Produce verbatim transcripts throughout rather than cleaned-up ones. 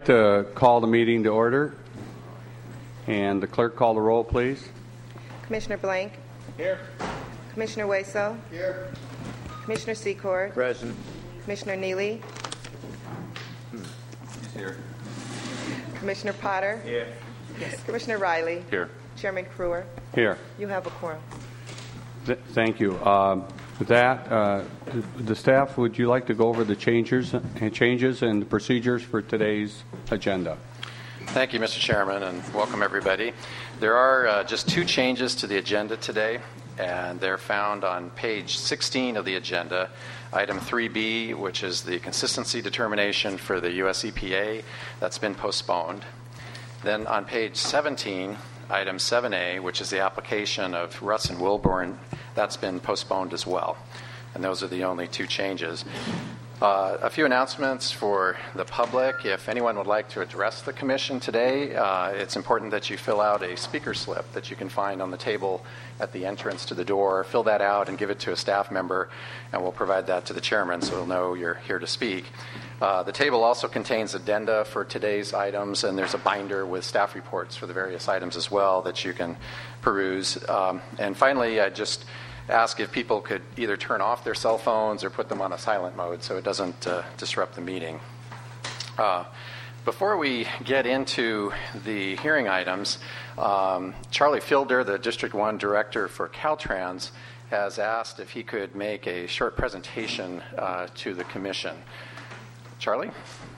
to call the meeting to order. And the clerk call the roll, please. Commissioner Blank. Here. Commissioner Waso. Here. Commissioner Secord. Present. Commissioner Neely. He's here. Commissioner Potter. Here. Yes. Commissioner Riley. Here. Chairman Crewer. Here. You have a quorum. Th- thank you. Um, with that, uh, the staff, would you like to go over the changes and changes and the procedures for today's agenda? Thank you, Mister Chairman, and welcome everybody. There are uh, just two changes to the agenda today, and they're found on page sixteen of the agenda. Item three B, which is the consistency determination for the U S E P A, that's been postponed. Then on page seventeen, item seven A, which is the application of Russ and Wilburn, that's been postponed as well. And those are the only two changes. Uh, a few announcements for the public. If anyone would like to address the commission today, uh, it's important that you fill out a speaker slip that you can find on the table at the entrance to the door. Fill that out and give it to a staff member, and we'll provide that to the chairman so he'll know you're here to speak. Uh, the table also contains addenda for today's items, and there's a binder with staff reports for the various items as well that you can peruse. Um, and finally, I just ask if people could either turn off their cell phones or put them on a silent mode so it doesn't uh, disrupt the meeting. Uh, before we get into the hearing items, um, Charlie Fielder, the District one Director for Caltrans, has asked if he could make a short presentation uh, to the Commission. Charlie?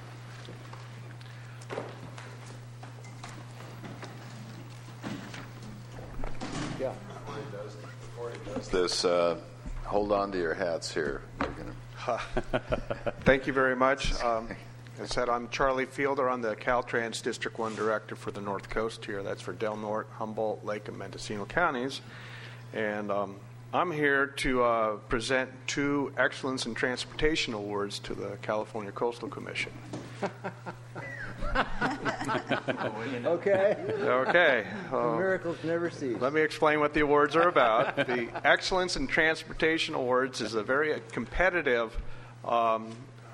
Yeah. This, uh, hold on to your hats here. Thank you very much. Um, as I said, I'm Charlie Fielder. I'm the Caltrans District one Director for the North Coast here. That's for Del Norte, Humboldt, Lake, and Mendocino counties. And um, I'm here to uh, present two Excellence in Transportation Awards to the California Coastal Commission. Okay. Okay. Uh, Miracles never cease. Let me explain what the awards are about. The Excellence in Transportation Awards is a very competitive um,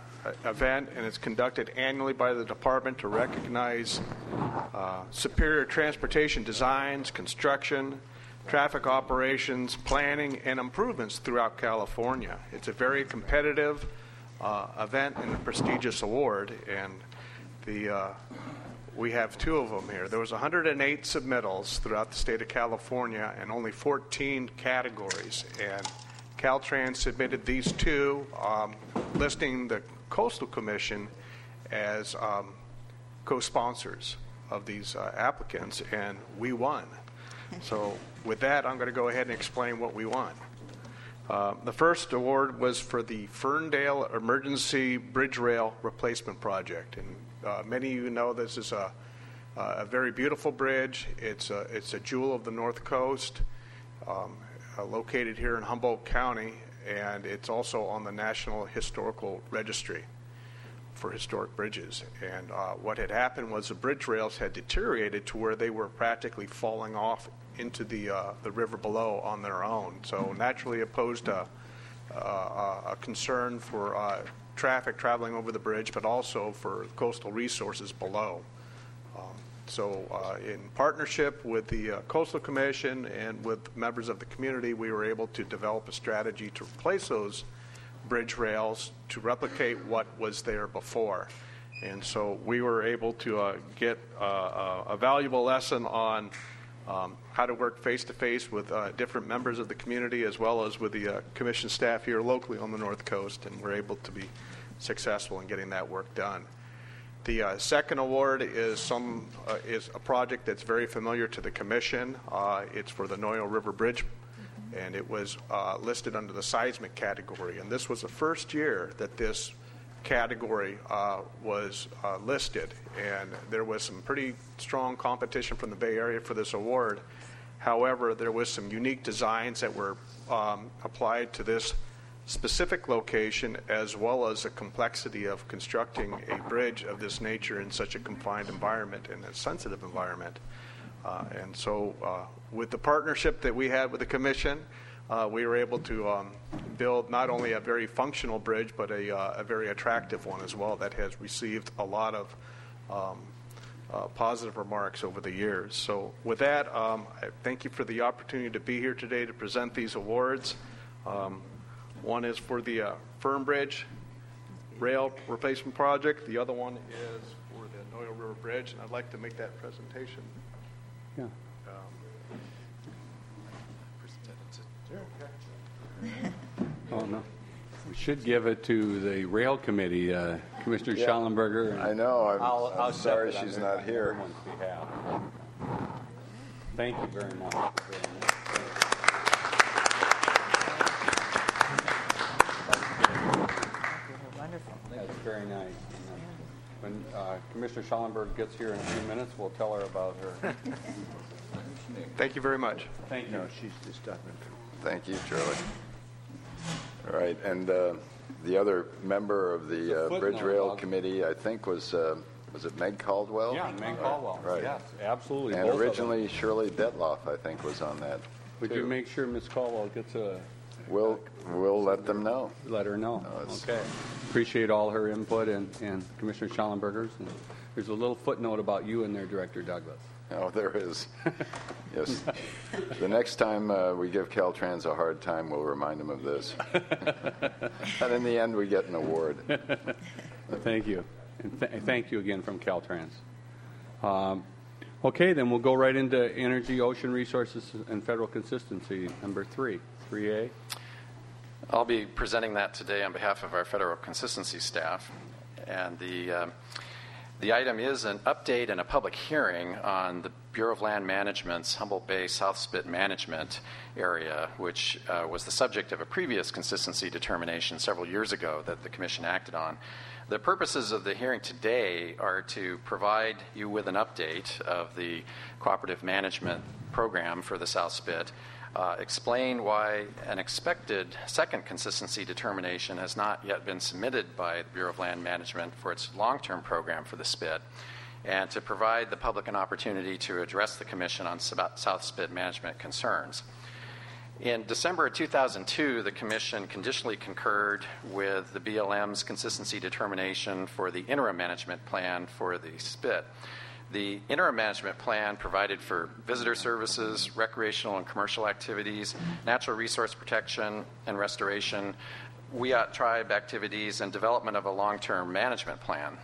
event, and it's conducted annually by the department to recognize uh, superior transportation designs, construction, traffic operations, planning, and improvements throughout California. It's a very competitive uh, event and a prestigious award, and the uh, we have two of them here. There was one hundred eight submittals throughout the state of California and only fourteen categories. And Caltrans submitted these two, um, listing the Coastal Commission as um, co-sponsors of these uh, applicants, and we won. So with that, I'm going to go ahead and explain what we won. Uh, the first award was for the Ferndale Emergency Bridge Rail Replacement Project. And uh, many of you know this is a, a very beautiful bridge. It's a, it's a jewel of the North Coast, um, uh, located here in Humboldt County, and it's also on the National Historical Registry for historic bridges. And uh, what had happened was the bridge rails had deteriorated to where they were practically falling off into the uh, the river below on their own. So naturally it posed a, a, a concern for uh, traffic traveling over the bridge, but also for coastal resources below. Um, so uh, in partnership with the uh, Coastal Commission and with members of the community, we were able to develop a strategy to replace those bridge rails to replicate what was there before. And so we were able to uh, get uh, a valuable lesson on um, how to work face-to-face with uh, different members of the community, as well as with the uh, commission staff here locally on the North Coast, and we're able to be successful in getting that work done. The uh, second award is some uh, is a project that's very familiar to the commission. Uh, it's for the Noyo River Bridge, and it was uh, listed under the seismic category. And this was the first year that this category uh, was uh, listed, and there was some pretty strong competition from the Bay Area for this award. However, there was some unique designs that were um, applied to this specific location, as well as the complexity of constructing a bridge of this nature in such a confined environment and a sensitive environment. Uh, and so uh, with the partnership that we had with the commission, uh, we were able to um, build not only a very functional bridge, but a, uh, a very attractive one as well that has received a lot of um, uh, positive remarks over the years. So with that, um, I thank you for the opportunity to be here today to present these awards. Um, one is for the uh, Fernbridge Rail Replacement Project. The other one is for the Noyo River Bridge, and I'd like to make that presentation. Yeah. Oh, no. We should give it to the Rail Committee, uh, Commissioner Yeah. Schallenberger. and I know. I'm, I'll- I'm I'll accept sorry it on she's their- not on here. everyone's behalf. Thank you very much. Wonderful. That's very nice. When uh, Commissioner Schallenberg gets here in a few minutes, we'll tell her about her. Thank you very much. Thank you. No, she's just talking. Thank you, Charlie. All right, and uh, the other member of the uh, Footnote Bridge Rail about- Committee, I think, was uh, was it Meg Caldwell? Yeah, Meg Caldwell. Right. Yes, absolutely. And both of them. originally Shirley Detloff, I think, was on that. Would too. you make sure Miz Caldwell gets a, We'll we'll let them know. let her know? No, it's- Okay. Appreciate all her input and, and Commissioner Schallenberger's. And there's a little footnote about you in there, Director Douglas. Oh, there is. Yes. The next time uh, we give Caltrans a hard time, we'll remind them of this. And in the end, we get an award. Thank you. And th- thank you again from Caltrans. Um, okay, then we'll go right into Energy, Ocean Resources, and Federal Consistency, number three, three A. I'll be presenting that today on behalf of our federal consistency staff. And the, um, the item is an update and a public hearing on the Bureau of Land Management's Humboldt Bay South Spit Management area, which uh, was the subject of a previous consistency determination several years ago that the Commission acted on. The purposes of the hearing today are to provide you with an update of the cooperative management program for the South Spit, Uh, explain why an expected second consistency determination has not yet been submitted by the Bureau of Land Management for its long-term program for the Spit, and to provide the public an opportunity to address the Commission on South Spit management concerns. In December of two thousand two, the Commission conditionally concurred with the B L M's consistency determination for the interim management plan for the Spit. The interim management plan provided for visitor services, recreational and commercial activities, natural resource protection and restoration, Wiyot tribe activities, and development of a long-term management plan.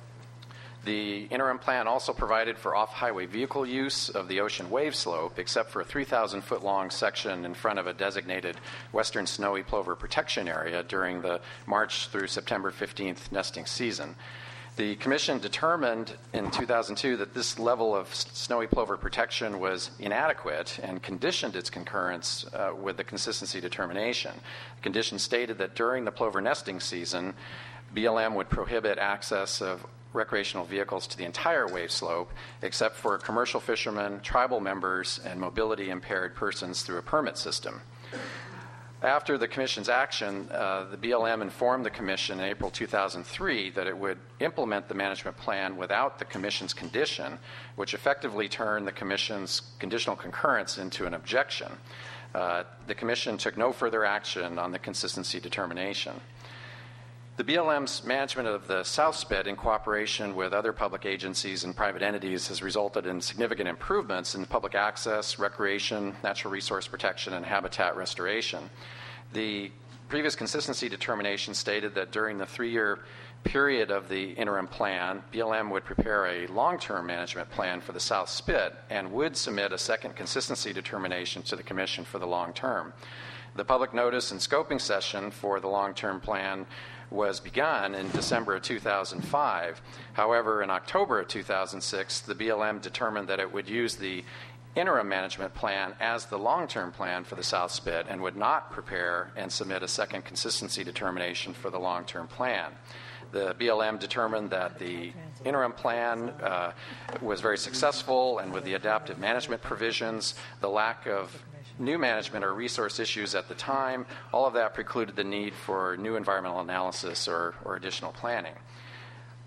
The interim plan also provided for off-highway vehicle use of the ocean wave slope, except for a three thousand foot long section in front of a designated western snowy plover protection area during the March through September fifteenth nesting season. The Commission determined in two thousand two that this level of snowy plover protection was inadequate and conditioned its concurrence uh, with the consistency determination. The condition stated that during the plover nesting season, B L M would prohibit access of recreational vehicles to the entire wave slope, except for commercial fishermen, tribal members, and mobility impaired persons through a permit system. After the Commission's action, uh, the B L M informed the Commission in April two thousand three that it would implement the management plan without the Commission's condition, which effectively turned the Commission's conditional concurrence into an objection. Uh, the Commission took no further action on the consistency determination. The B L M's management of the South Spit, in cooperation with other public agencies and private entities, has resulted in significant improvements in public access, recreation, natural resource protection, and habitat restoration. The previous consistency determination stated that during the three-year period of the interim plan, B L M would prepare a long-term management plan for the South Spit and would submit a second consistency determination to the Commission for the long term. The public notice and scoping session for the long-term plan was begun in December of two thousand five. However, in October of two thousand six, the B L M determined that it would use the interim management plan as the long-term plan for the South Spit and would not prepare and submit a second consistency determination for the long-term plan. The B L M determined that the interim plan uh, was very successful, and with the adaptive management provisions, the lack of new management or resource issues at the time, all of that precluded the need for new environmental analysis or, or additional planning.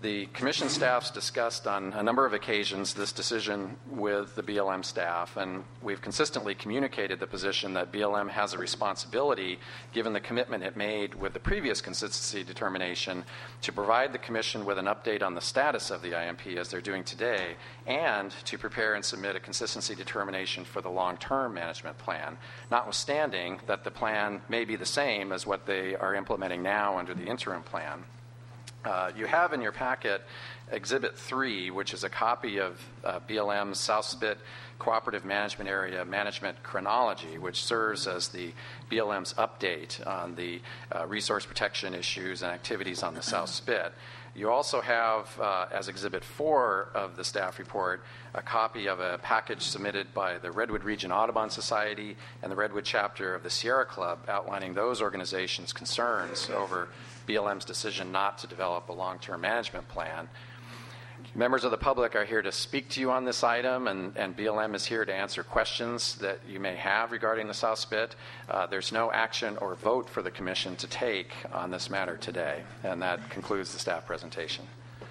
The Commission staff's discussed on a number of occasions this decision with the B L M staff, and we've consistently communicated the position that B L M has a responsibility, given the commitment it made with the previous consistency determination, to provide the Commission with an update on the status of the I M P as they're doing today, and to prepare and submit a consistency determination for the long-term management plan, notwithstanding that the plan may be the same as what they are implementing now under the interim plan. Uh, you have in your packet Exhibit three, which is a copy of uh, B L M's South Spit Cooperative Management Area Management Chronology, which serves as the B L M's update on the uh, resource protection issues and activities on the South Spit. You also have, uh, as Exhibit four of the staff report, a copy of a package submitted by the Redwood Region Audubon Society and the Redwood chapter of the Sierra Club outlining those organizations' concerns over B L M's decision not to develop a long-term management plan. Members of the public are here to speak to you on this item, and, and B L M is here to answer questions that you may have regarding the South Spit. Uh, there's no action or vote for the Commission to take on this matter today, and that concludes the staff presentation.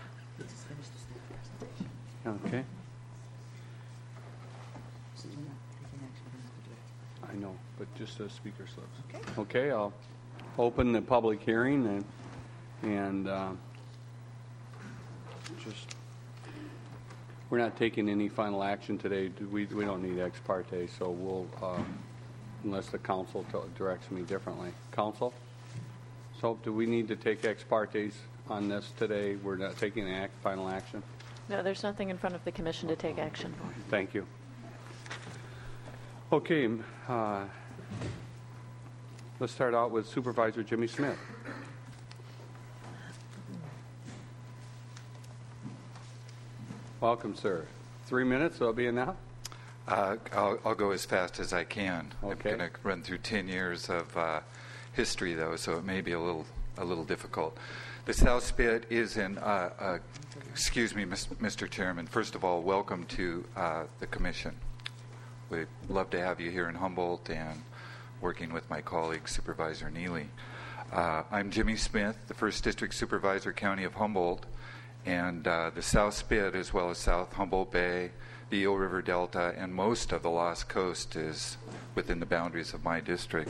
Okay. I know, but just the speaker slips. Okay. Okay, I'll open the public hearing and and uh, just we're not taking any final action today. We we don't need ex parte, so we'll uh, unless the council t- directs me differently. Council. So do we need to take ex partes on this today? We're not taking act, final action. No, there's nothing in front of the Commission to take action for. Thank you. Okay. Uh, Let's start out with Supervisor Jimmy Smith. Welcome, sir. Three minutes, that'll be enough? Uh, I'll, I'll go as fast as I can. Okay. I'm going to run through ten years of uh, history, though, so it may be a little a little difficult. The South Spit is in, uh, uh, excuse me, Mister Chairman, first of all, welcome to uh, the Commission. We'd love to have you here in Humboldt and working with my colleague, Supervisor Neely. Uh, I'm Jimmy Smith, the first District Supervisor, County of Humboldt, and uh, the South Spit, as well as South Humboldt Bay, the Eel River Delta, and most of the Lost Coast is within the boundaries of my district.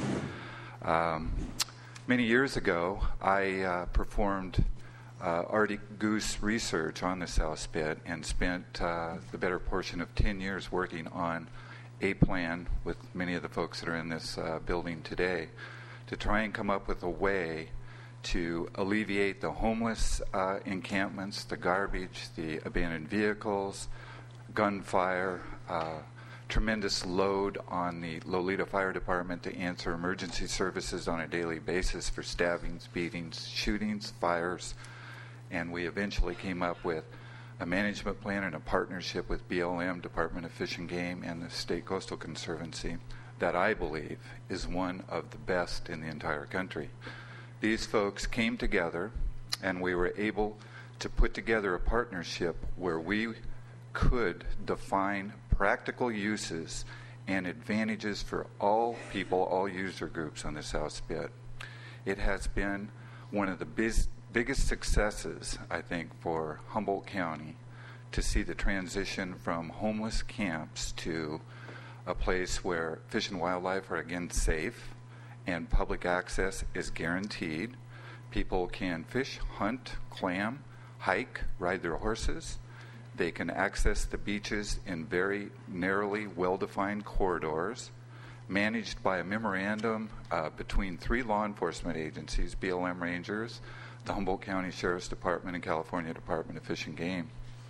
Um, many years ago, I uh, performed uh, Arctic goose research on the South Spit and spent uh, the better portion of ten years working on a plan with many of the folks that are in this uh, building today to try and come up with a way to alleviate the homeless uh, encampments, the garbage, the abandoned vehicles, gunfire, uh, tremendous load on the Lolita Fire Department to answer emergency services on a daily basis for stabbings, beatings, shootings, fires, and we eventually came up with a management plan and a partnership with B L M, Department of Fish and Game, and the State Coastal Conservancy that I believe is one of the best in the entire country. These folks came together, and we were able to put together a partnership where we could define practical uses and advantages for all people, all user groups on the South Spit. It has been one of the biz- biggest successes, I think, for Humboldt County to see the transition from homeless camps to a place where fish and wildlife are again safe and public access is guaranteed. People can fish, hunt, clam, hike, ride their horses. They can access the beaches in very narrowly well-defined corridors, managed by a memorandum uh, between three law enforcement agencies, B L M Rangers, the Humboldt County Sheriff's Department, and California Department of Fish and Game.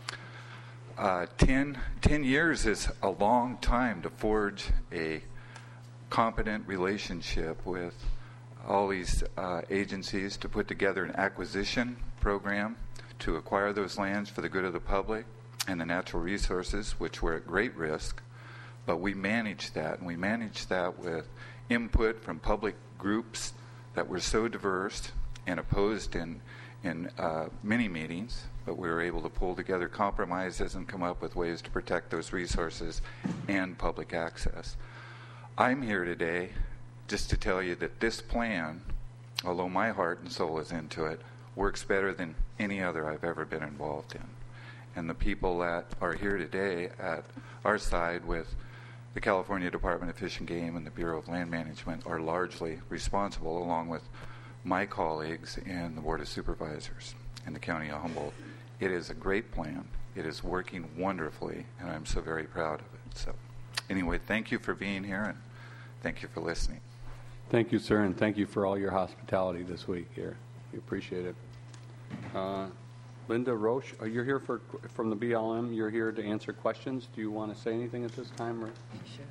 Uh, ten, ten years is a long time to forge a competent relationship with all these uh, agencies to put together an acquisition program to acquire those lands for the good of the public and the natural resources, which were at great risk. But we managed that, and we managed that with input from public groups that were so diverse and opposed in in uh, many meetings, but we were able to pull together compromises and come up with ways to protect those resources and public access. I'm here today just to tell you that this plan, although my heart and soul is into it, works better than any other I've ever been involved in. And the people that are here today at our side with the California Department of Fish and Game and the Bureau of Land Management are largely responsible, along with my colleagues in the Board of Supervisors in the County of Humboldt. It is a great plan. It is working wonderfully, and I'm so very proud of it. So anyway, thank you for being here, and thank you for listening. Thank you, sir, and thank you for all your hospitality this week here. We appreciate it. Uh, Linda Roche, are you here for from the B L M? You're here to answer questions. Do you want to say anything at this time? Or? Sure.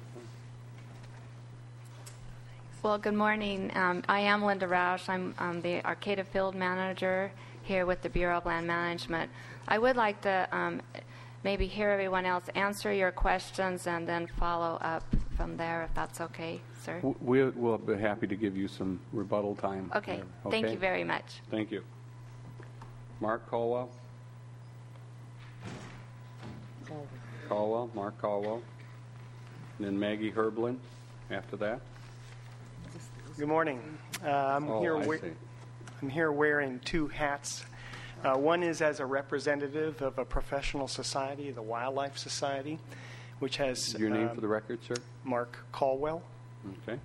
Well, good morning. Um, I am Linda Roush. I'm um, the Arcata Field Manager here with the Bureau of Land Management. I would like to um, maybe hear everyone else answer your questions and then follow up from there, if that's okay, sir. We, we'll be happy to give you some rebuttal time. Okay. there. Thank you very much. Thank you. Mark Caldwell? Caldwell, Mark Caldwell. And then Maggie Herblin after that. Good morning. Uh, I'm Oh, here. I we- see. I'm here wearing two hats. Uh, one is as a representative of a professional society, the Wildlife Society, which has Your name uh, for the record, sir? Mark Caldwell. Okay.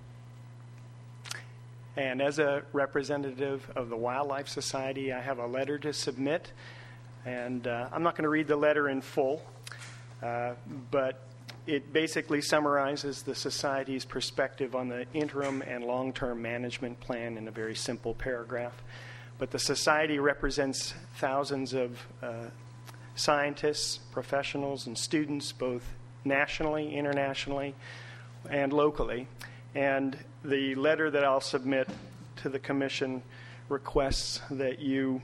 And as a representative of the Wildlife Society, I have a letter to submit. And uh, I'm not going to read the letter in full, uh, but it basically summarizes the Society's perspective on the interim and long-term management plan in a very simple paragraph. But the Society represents thousands of uh, scientists, professionals, and students, both nationally, internationally, and locally. And the letter that I'll submit to the Commission requests that you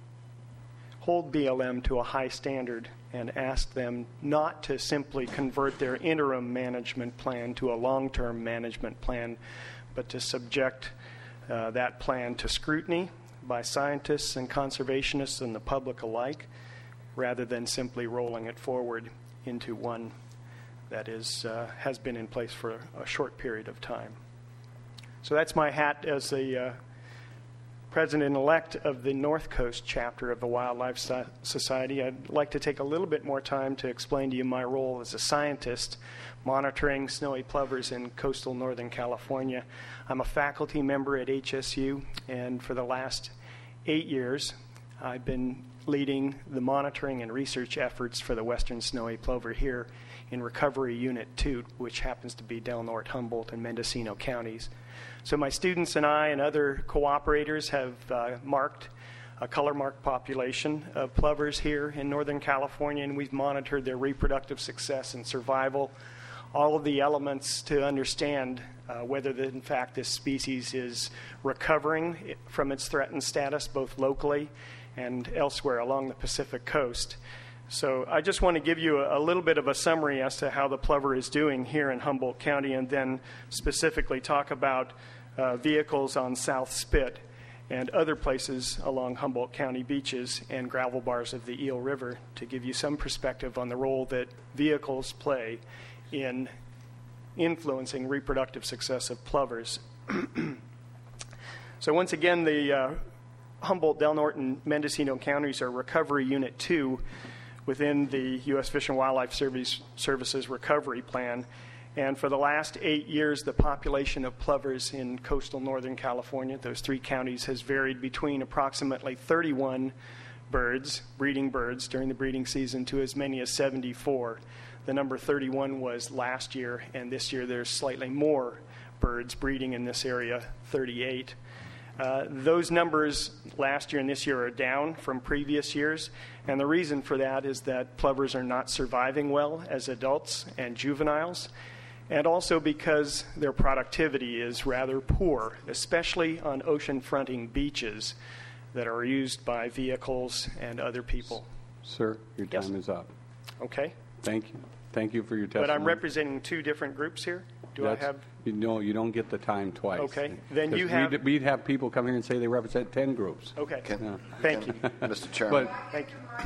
hold B L M to a high standard and ask them not to simply convert their interim management plan to a long-term management plan, but to subject uh, that plan to scrutiny by scientists and conservationists and the public alike, rather than simply rolling it forward into one that is uh, has been in place for a short period of time. So that's my hat as the uh, president-elect of the North Coast chapter of the Wildlife so- Society. I'd like to take a little bit more time to explain to you my role as a scientist monitoring snowy plovers in coastal Northern California. I'm a faculty member at H S U, and for the last eight years, I've been leading the monitoring and research efforts for the western snowy plover here in Recovery Unit two, which happens to be Del Norte, Humboldt, and Mendocino counties. So my students and I and other cooperators have uh, marked a color marked population of plovers here in Northern California, and we've monitored their reproductive success and survival, all of the elements to understand uh, whether, the, in fact, this species is recovering from its threatened status, both locally and elsewhere along the Pacific coast. So I just want to give you a, a little bit of a summary as to how the plover is doing here in Humboldt County, and then specifically talk about uh, vehicles on South Spit and other places along Humboldt County beaches and gravel bars of the Eel River, to give you some perspective on the role that vehicles play in influencing reproductive success of plovers. So once again, the uh, Humboldt, Del Norte, and Mendocino counties are Recovery Unit two within the U S Fish and Wildlife Service, Services Recovery Plan. And for the last eight years, the population of plovers in coastal Northern California, those three counties, has varied between approximately thirty-one birds, breeding birds, during the breeding season to as many as seventy-four. The number thirty-one was last year, and this year there's slightly more birds breeding in this area, thirty-eight. Uh, those numbers last year and this year are down from previous years, and the reason for that is that plovers are not surviving well as adults and juveniles, and also because their productivity is rather poor, especially on ocean-fronting beaches that are used by vehicles and other people. Sir, your Yes. time is up. Okay? Thank you. Thank you for your testimony. But I'm representing two different groups here. Do That's- I have... You know, you don't get the time twice. Okay. Then 'Cause you have- We'd, we'd have people come here and say they represent ten groups. Okay. Can- Thank can- you. Mister Chairman, But Thank you.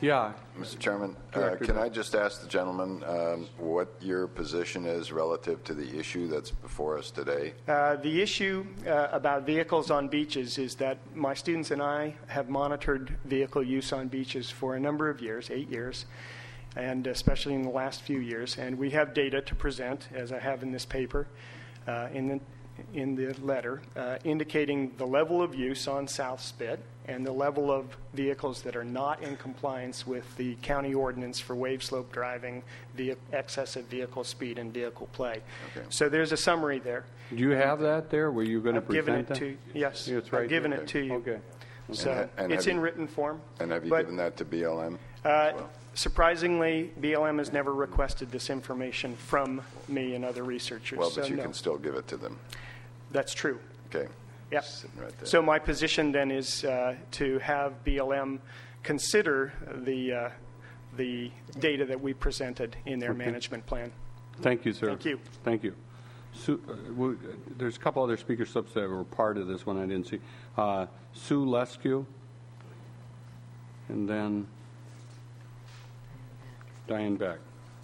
Yeah. Mister Chairman, uh, Director can Dole. I just ask the gentleman um, what your position is relative to the issue that's before us today? Uh, the issue uh, about vehicles on beaches is that my students and I have monitored vehicle use on beaches for a number of years, eight years, and especially in the last few years. And we have data to present, as I have in this paper, uh, in the in the letter, uh, indicating the level of use on South Spit and the level of vehicles that are not in compliance with the county ordinance for wave slope driving, via excessive vehicle speed, and vehicle play. Okay. So there's a summary there. Do you have that there? Were you going to I've present given it that? to yes. Yeah, it's right I've given there. it to you. Okay. So And- and it's have in you- written form. And have you but, given that to B L M? Uh, as well? Surprisingly, B L M has never requested this information from me and other researchers. Well, but so you no. can still give it to them. That's true. Okay. Yep. Sitting right there. So my position then is uh, to have B L M consider the uh, the data that we presented in their Okay. management plan. Thank you, sir. Thank you. Thank you. Sue, uh, we- there's a couple other speaker slips that were part of this one I didn't see. Uh, Sue Leskew, and then Diane Beck.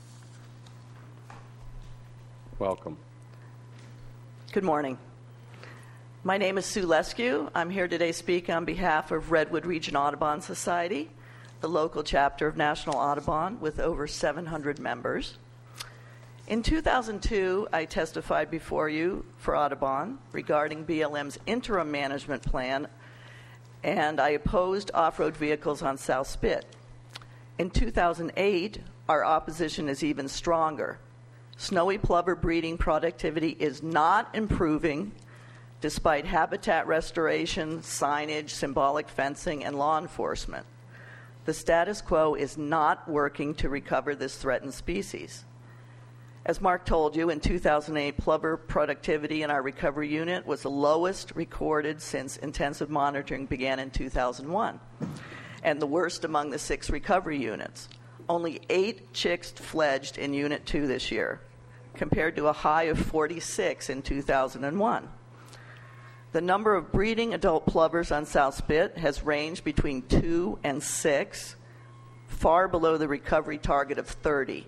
Welcome. Good morning. My name is Sue Leskew. I'm here today speaking on behalf of Redwood Region Audubon Society, the local chapter of National Audubon with over seven hundred members. In two thousand two, I testified before you for Audubon regarding B L M's interim management plan, and I opposed off-road vehicles on South Spit. In two thousand eight, our opposition is even stronger. Snowy plover breeding productivity is not improving despite habitat restoration, signage, symbolic fencing, and law enforcement. The status quo is not working to recover this threatened species. As Mark told you, in two thousand eight, plover productivity in our recovery unit was the lowest recorded since intensive monitoring began in two thousand one, and the worst among the six recovery units. Only eight chicks fledged in Unit two this year, compared to a high of forty-six in two thousand one. The number of breeding adult plovers on South Spit has ranged between two and six, far below the recovery target of thirty.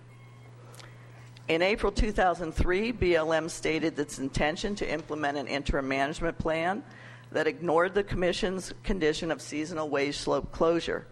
In April two thousand three, B L M stated its intention to implement an interim management plan that ignored the Commission's condition of seasonal wave slope closure.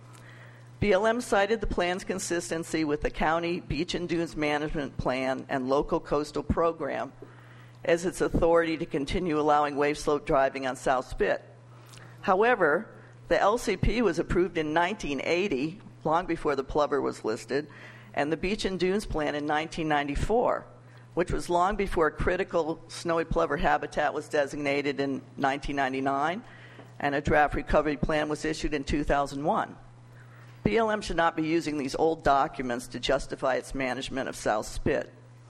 B L M cited the plan's consistency with the County Beach and Dunes Management Plan and local coastal program as its authority to continue allowing wave slope driving on South Spit. However, the L C P was approved in nineteen eighty, long before the plover was listed, and the Beach and Dunes Plan in nineteen ninety-four, which was long before critical snowy plover habitat was designated in nineteen ninety-nine, and a draft recovery plan was issued in two thousand one. B L M should not be using these old documents to justify its management of South Spit.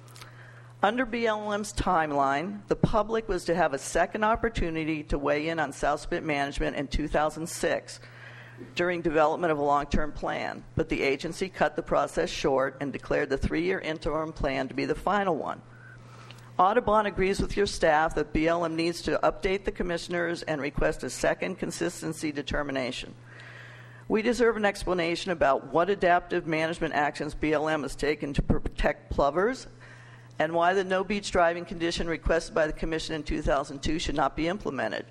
Under B L M's timeline, the public was to have a second opportunity to weigh in on South Spit management in two thousand six during development of a long-term plan, but the agency cut the process short and declared the three-year interim plan to be the final one. Audubon agrees with your staff that B L M needs to update the commissioners and request a second consistency determination. We deserve an explanation about what adaptive management actions B L M has taken to protect plovers and why the no beach driving condition requested by the Commission in two thousand two should not be implemented.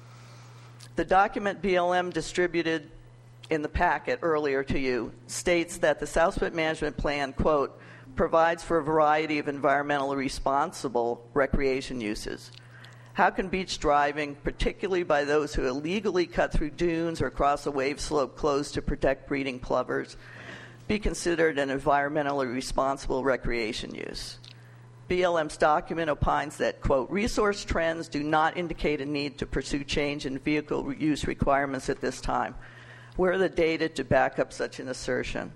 The document B L M distributed in the packet earlier to you states that the South Spit Management Plan, quote, provides for a variety of environmentally responsible recreation uses. How can beach driving, particularly by those who illegally cut through dunes or cross a wave slope closed to protect breeding plovers, be considered an environmentally responsible recreation use? B L M's document opines that, quote, resource trends do not indicate a need to pursue change in vehicle use requirements at this time. Where are the data to back up such an assertion?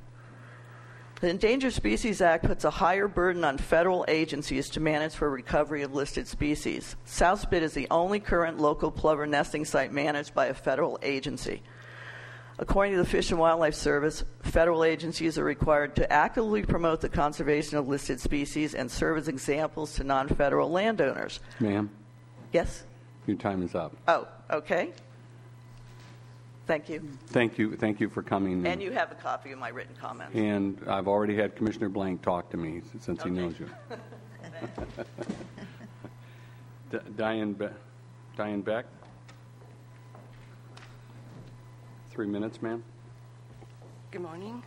The Endangered Species Act puts a higher burden on federal agencies to manage for recovery of listed species. South Spit is the only current local plover nesting site managed by a federal agency. According to the Fish and Wildlife Service, federal agencies are required to actively promote the conservation of listed species and serve as examples to non-federal landowners. Ma'am, Yes? your time is up. Oh, okay. Thank you. Thank you, thank you for coming. And you have a copy of my written comments. And I've already had Commissioner Blank talk to me since Okay. he knows you. D- Diane, Be- Diane Beck. Three minutes, ma'am. Good morning.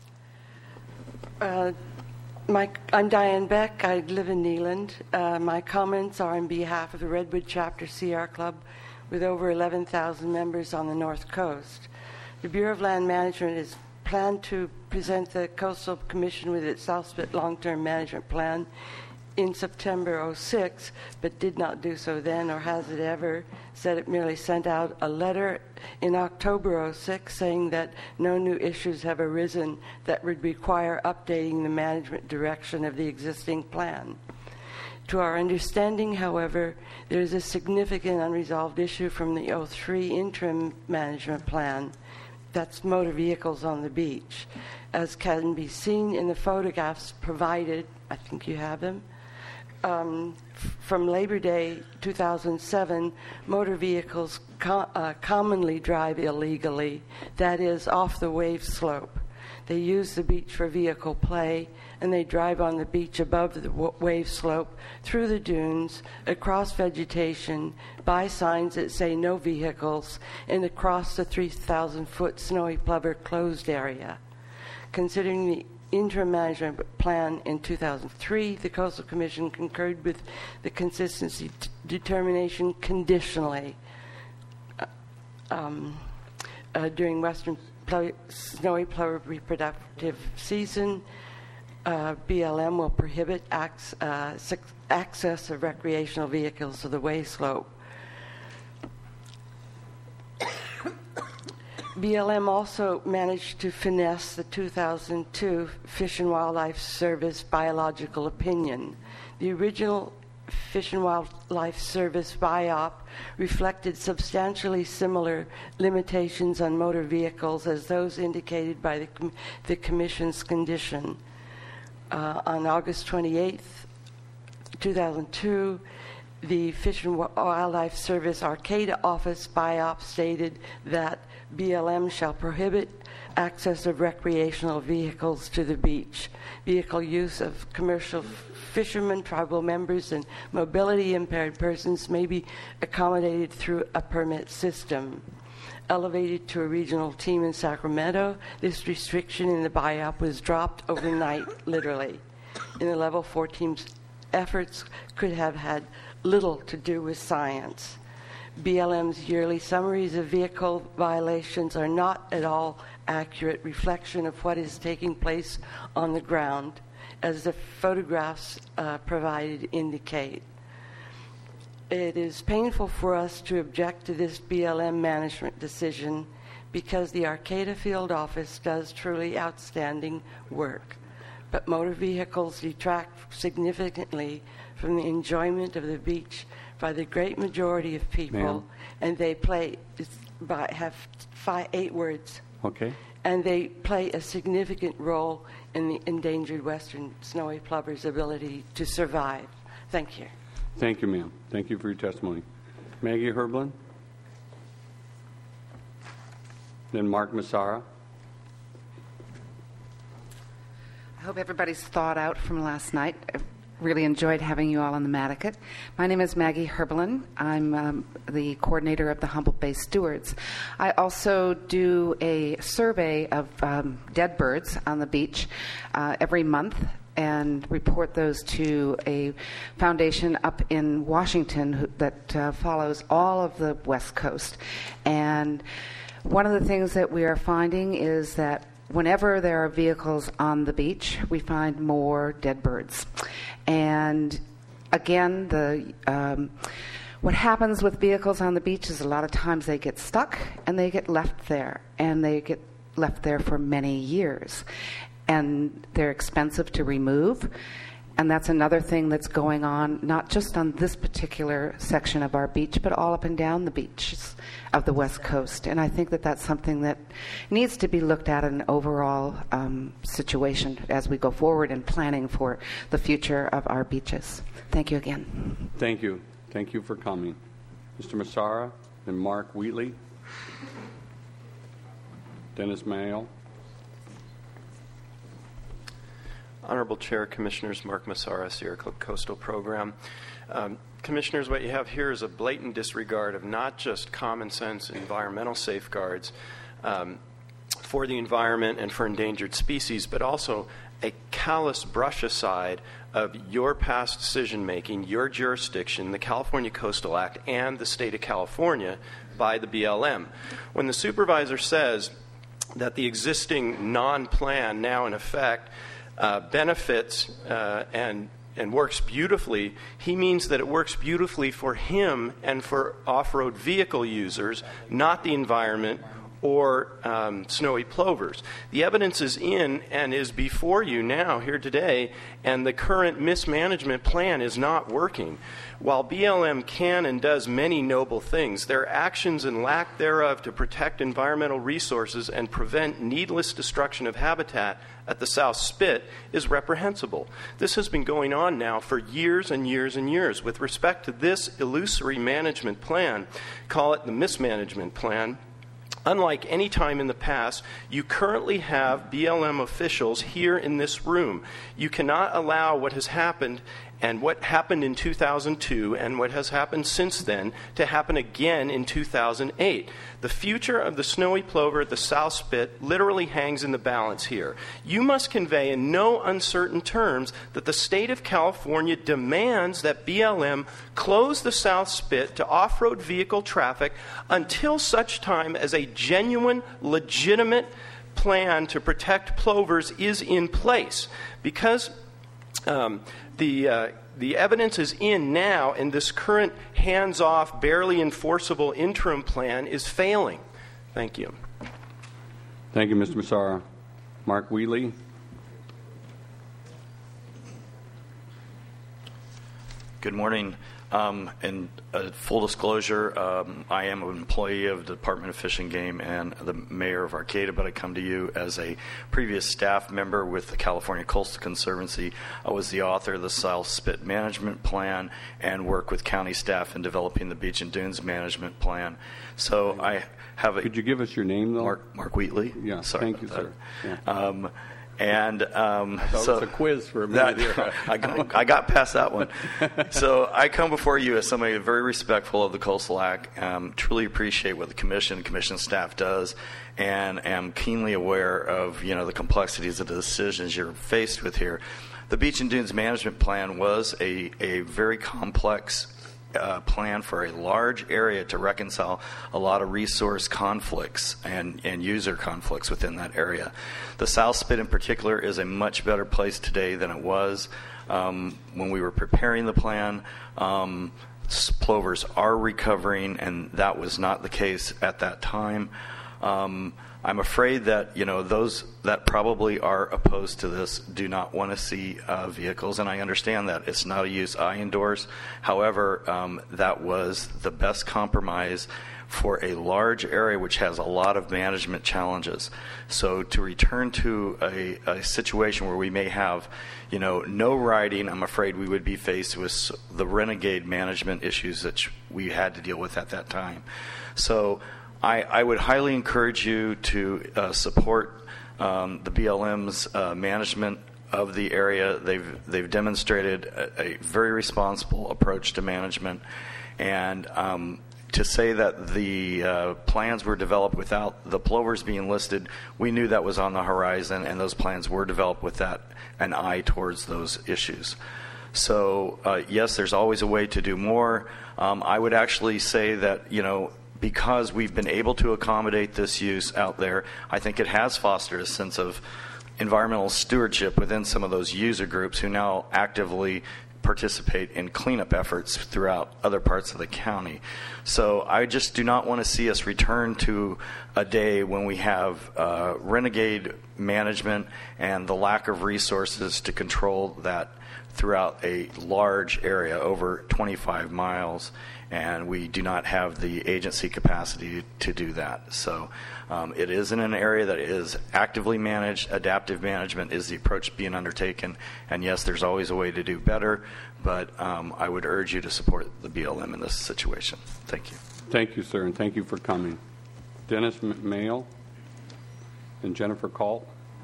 Uh, my, I'm Diane Beck. I live in Neeland. Uh, my comments are on behalf of the Redwood Chapter C R Club with over eleven thousand members on the North Coast. The Bureau of Land Management is planned to present the Coastal Commission with its South Spit Long-Term Management Plan in September oh six, but did not do so then, or has it ever. Said it merely sent out a letter in October oh six saying that no new issues have arisen that would require updating the management direction of the existing plan. To our understanding, however, there is a significant unresolved issue from the oh three interim management plan. That's motor vehicles on the beach. As can be seen in the photographs provided, I think you have them, um, f- from Labor Day two thousand seven, motor vehicles co- uh, commonly drive illegally, that is, off the wave slope. They use the beach for vehicle play, and they drive on the beach above the w- wave slope, through the dunes, across vegetation, by signs that say no vehicles, and across the three thousand foot Snowy Plover closed area. Considering the interim management plan in two thousand three, the Coastal Commission concurred with the consistency t- determination conditionally uh, um, uh, during Western Plo- Snowy Plover reproductive season. Uh, B L M will prohibit ac- uh, sec- access of recreational vehicles to the way slope. B L M also managed to finesse the two thousand two Fish and Wildlife Service biological opinion. The original Fish and Wildlife Service biop reflected substantially similar limitations on motor vehicles as those indicated by the, com- the Commission's condition. Uh, on August twenty-eighth, two thousand two, the Fish and Wildlife Service Arcata Office biop stated that B L M shall prohibit access of recreational vehicles to the beach. Vehicle use of commercial fishermen, tribal members, and mobility impaired persons may be accommodated through a permit system. Elevated to a regional team in Sacramento, this restriction in the biop was dropped overnight, literally. In the level four team's efforts could have had little to do with science. B L M's yearly summaries of vehicle violations are not at all accurate reflection of what is taking place on the ground, as the photographs uh, provided indicate. It is painful for us to object to this B L M management decision because the Arcata Field Office does truly outstanding work. But motor vehicles detract significantly from the enjoyment of the beach by the great majority of people, Ma'am. and they play, by, have five, eight words, Okay. and they play a significant role in the endangered western snowy plover's ability to survive. Thank you. Thank you, ma'am. Thank you for your testimony. Maggie Herblin. Then Mark Massara. I hope everybody's thawed out from last night. I really enjoyed having you all on the Matticat. My name is Maggie Herblin. I'm um, the coordinator of the Humboldt Bay Stewards. I also do a survey of um, dead birds on the beach uh, every month and report those to a foundation up in Washington who, that uh, follows all of the West Coast. And one of the things that we are finding is that whenever there are vehicles on the beach, we find more dead birds. And again, the um, what happens with vehicles on the beach is a lot of times they get stuck and they get left there, and they get left there for many years. And they're expensive to remove. And that's another thing that's going on, not just on this particular section of our beach, but all up and down the beaches of the West Coast. And I think that that's something that needs to be looked at in an overall um, situation as we go forward in planning for the future of our beaches. Thank you again. Thank you. Thank you for coming. Mister Massara and Mark Wheatley. Dennis Mayo. Honorable Chair, Commissioners, Mark Massara, Sierra Club Coastal Program. Um, Commissioners, what you have here is a blatant disregard of not just common sense environmental safeguards um, for the environment and for endangered species, but also a callous brush aside of your past decision making, your jurisdiction, the California Coastal Act, and the state of California by the B L M. When the supervisor says that the existing non-plan now in effect uh, benefits uh, and and works beautifully, he means that it works beautifully for him and for off-road vehicle users, not the environment or um, snowy plovers. The evidence is in and is before you now here today, and the current mismanagement plan is not working. While B L M can and does many noble things, their actions and lack thereof to protect environmental resources and prevent needless destruction of habitat at the South Spit is reprehensible. This has been going on now for years and years and years. With respect to this illusory management plan, call it the mismanagement plan, unlike any time in the past, you currently have B L M officials here in this room. You cannot allow what has happened and what happened in two thousand two and what has happened since then to happen again in two thousand eight. The future of the snowy plover at the South Spit literally hangs in the balance here. You must convey in no uncertain terms that the state of California demands that B L M close the South Spit to off-road vehicle traffic until such time as a genuine, legitimate plan to protect plovers is in place. Because um, the uh, the evidence is in now, and this current hands-off, barely enforceable interim plan is failing. Thank you. Thank you, Mister Massara. Mark Wheatley. Good morning. Um, and uh, full disclosure, um, I am an employee of the Department of Fish and Game and the mayor of Arcata, but I come to you as a previous staff member with the California Coastal Conservancy. I was the author of the South Spit Management Plan and work with county staff in developing the Beach and Dunes Management Plan. So I have a... Could you give us your name, though? Mark, Mark Wheatley. Yeah, Sorry thank you, about sir. that. Yeah. Um, And um, I thought so it was a quiz for a minute that, here. I, got, I got past that one. So I come before you as somebody very respectful of the Coastal Act. Um, truly appreciate what the commission, commission staff does, and am keenly aware of you know the complexities of the decisions you're faced with here. The Beach and Dunes Management Plan was a a very complex Uh, plan for a large area to reconcile a lot of resource conflicts and, and user conflicts within that area. The South Spit in particular is a much better place today than it was um, when we were preparing the plan. Um, plovers are recovering, and that was not the case at that time. Um, I'm afraid that you know those that probably are opposed to this do not want to see uh, vehicles, and I understand that. It's not a use I endorse. However, um, that was the best compromise for a large area which has a lot of management challenges. So to return to a, a situation where we may have, you know, no riding, I'm afraid we would be faced with the renegade management issues that we had to deal with at that time. So I, I would highly encourage you to uh, support um, the B L M's uh, management of the area. They've they've demonstrated a, a very responsible approach to management, and um, to say that the uh, plans were developed without the plovers being listed, we knew that was on the horizon, and those plans were developed with that an eye towards those issues. So uh, yes, there's always a way to do more. Um, I would actually say that you know. Because we've been able to accommodate this use out there, I think it has fostered a sense of environmental stewardship within some of those user groups who now actively participate in cleanup efforts throughout other parts of the county. So I just do not want to see us return to a day when we have uh, renegade management and the lack of resources to control that throughout a large area, over twenty-five miles. And we do not have the agency capacity to do that. So um, it is in an area that is actively managed. Adaptive management is the approach being undertaken. And yes, there's always a way to do better, but um, I would urge you to support the B L M in this situation. Thank you. Thank you, sir, and thank you for coming. Dennis Mayo. and Jennifer Calt.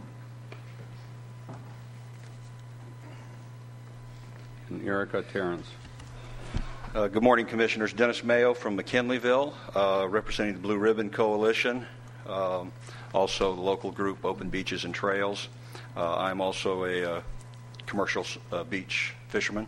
And Erica Terrence. Uh, good morning, Commissioners. Dennis Mayo from McKinleyville, uh, representing the Blue Ribbon Coalition, um, also the local group Open Beaches and Trails. Uh, I'm also a uh, commercial uh, beach fisherman.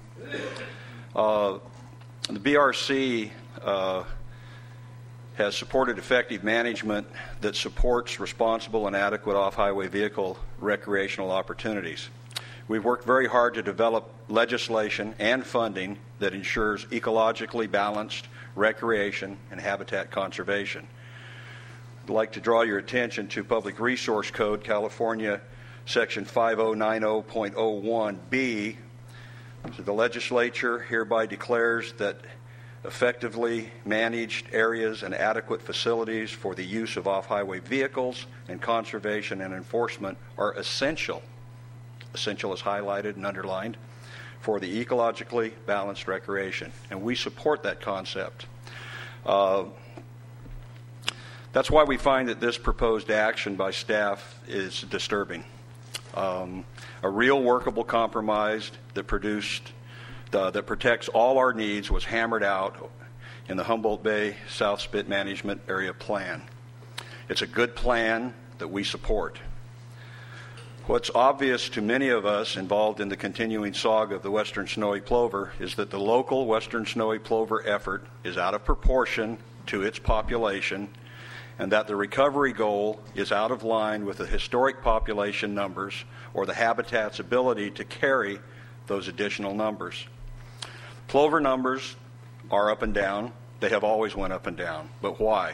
Uh, the B R C uh, has supported effective management that supports responsible and adequate off-highway vehicle recreational opportunities. We've worked very hard to develop legislation and funding that ensures ecologically balanced recreation and habitat conservation. I'd like to draw your attention to Public Resource Code, California, Section five oh nine oh point oh one B. So the legislature hereby declares that effectively managed areas and adequate facilities for the use of off-highway vehicles and conservation and enforcement are essential. Essential is highlighted and underlined for the ecologically balanced recreation, and we support that concept. Uh, that's why we find that this proposed action by staff is disturbing. Um, a real workable compromise that produced uh, that protects all our needs was hammered out in the Humboldt Bay South Spit Management Area Plan. It's a good plan that we support. What's obvious to many of us involved in the continuing saga of the western snowy plover is that the local western snowy plover effort is out of proportion to its population, and that the recovery goal is out of line with the historic population numbers or the habitat's ability to carry those additional numbers. Plover numbers are up and down. They have always went up and down. But why?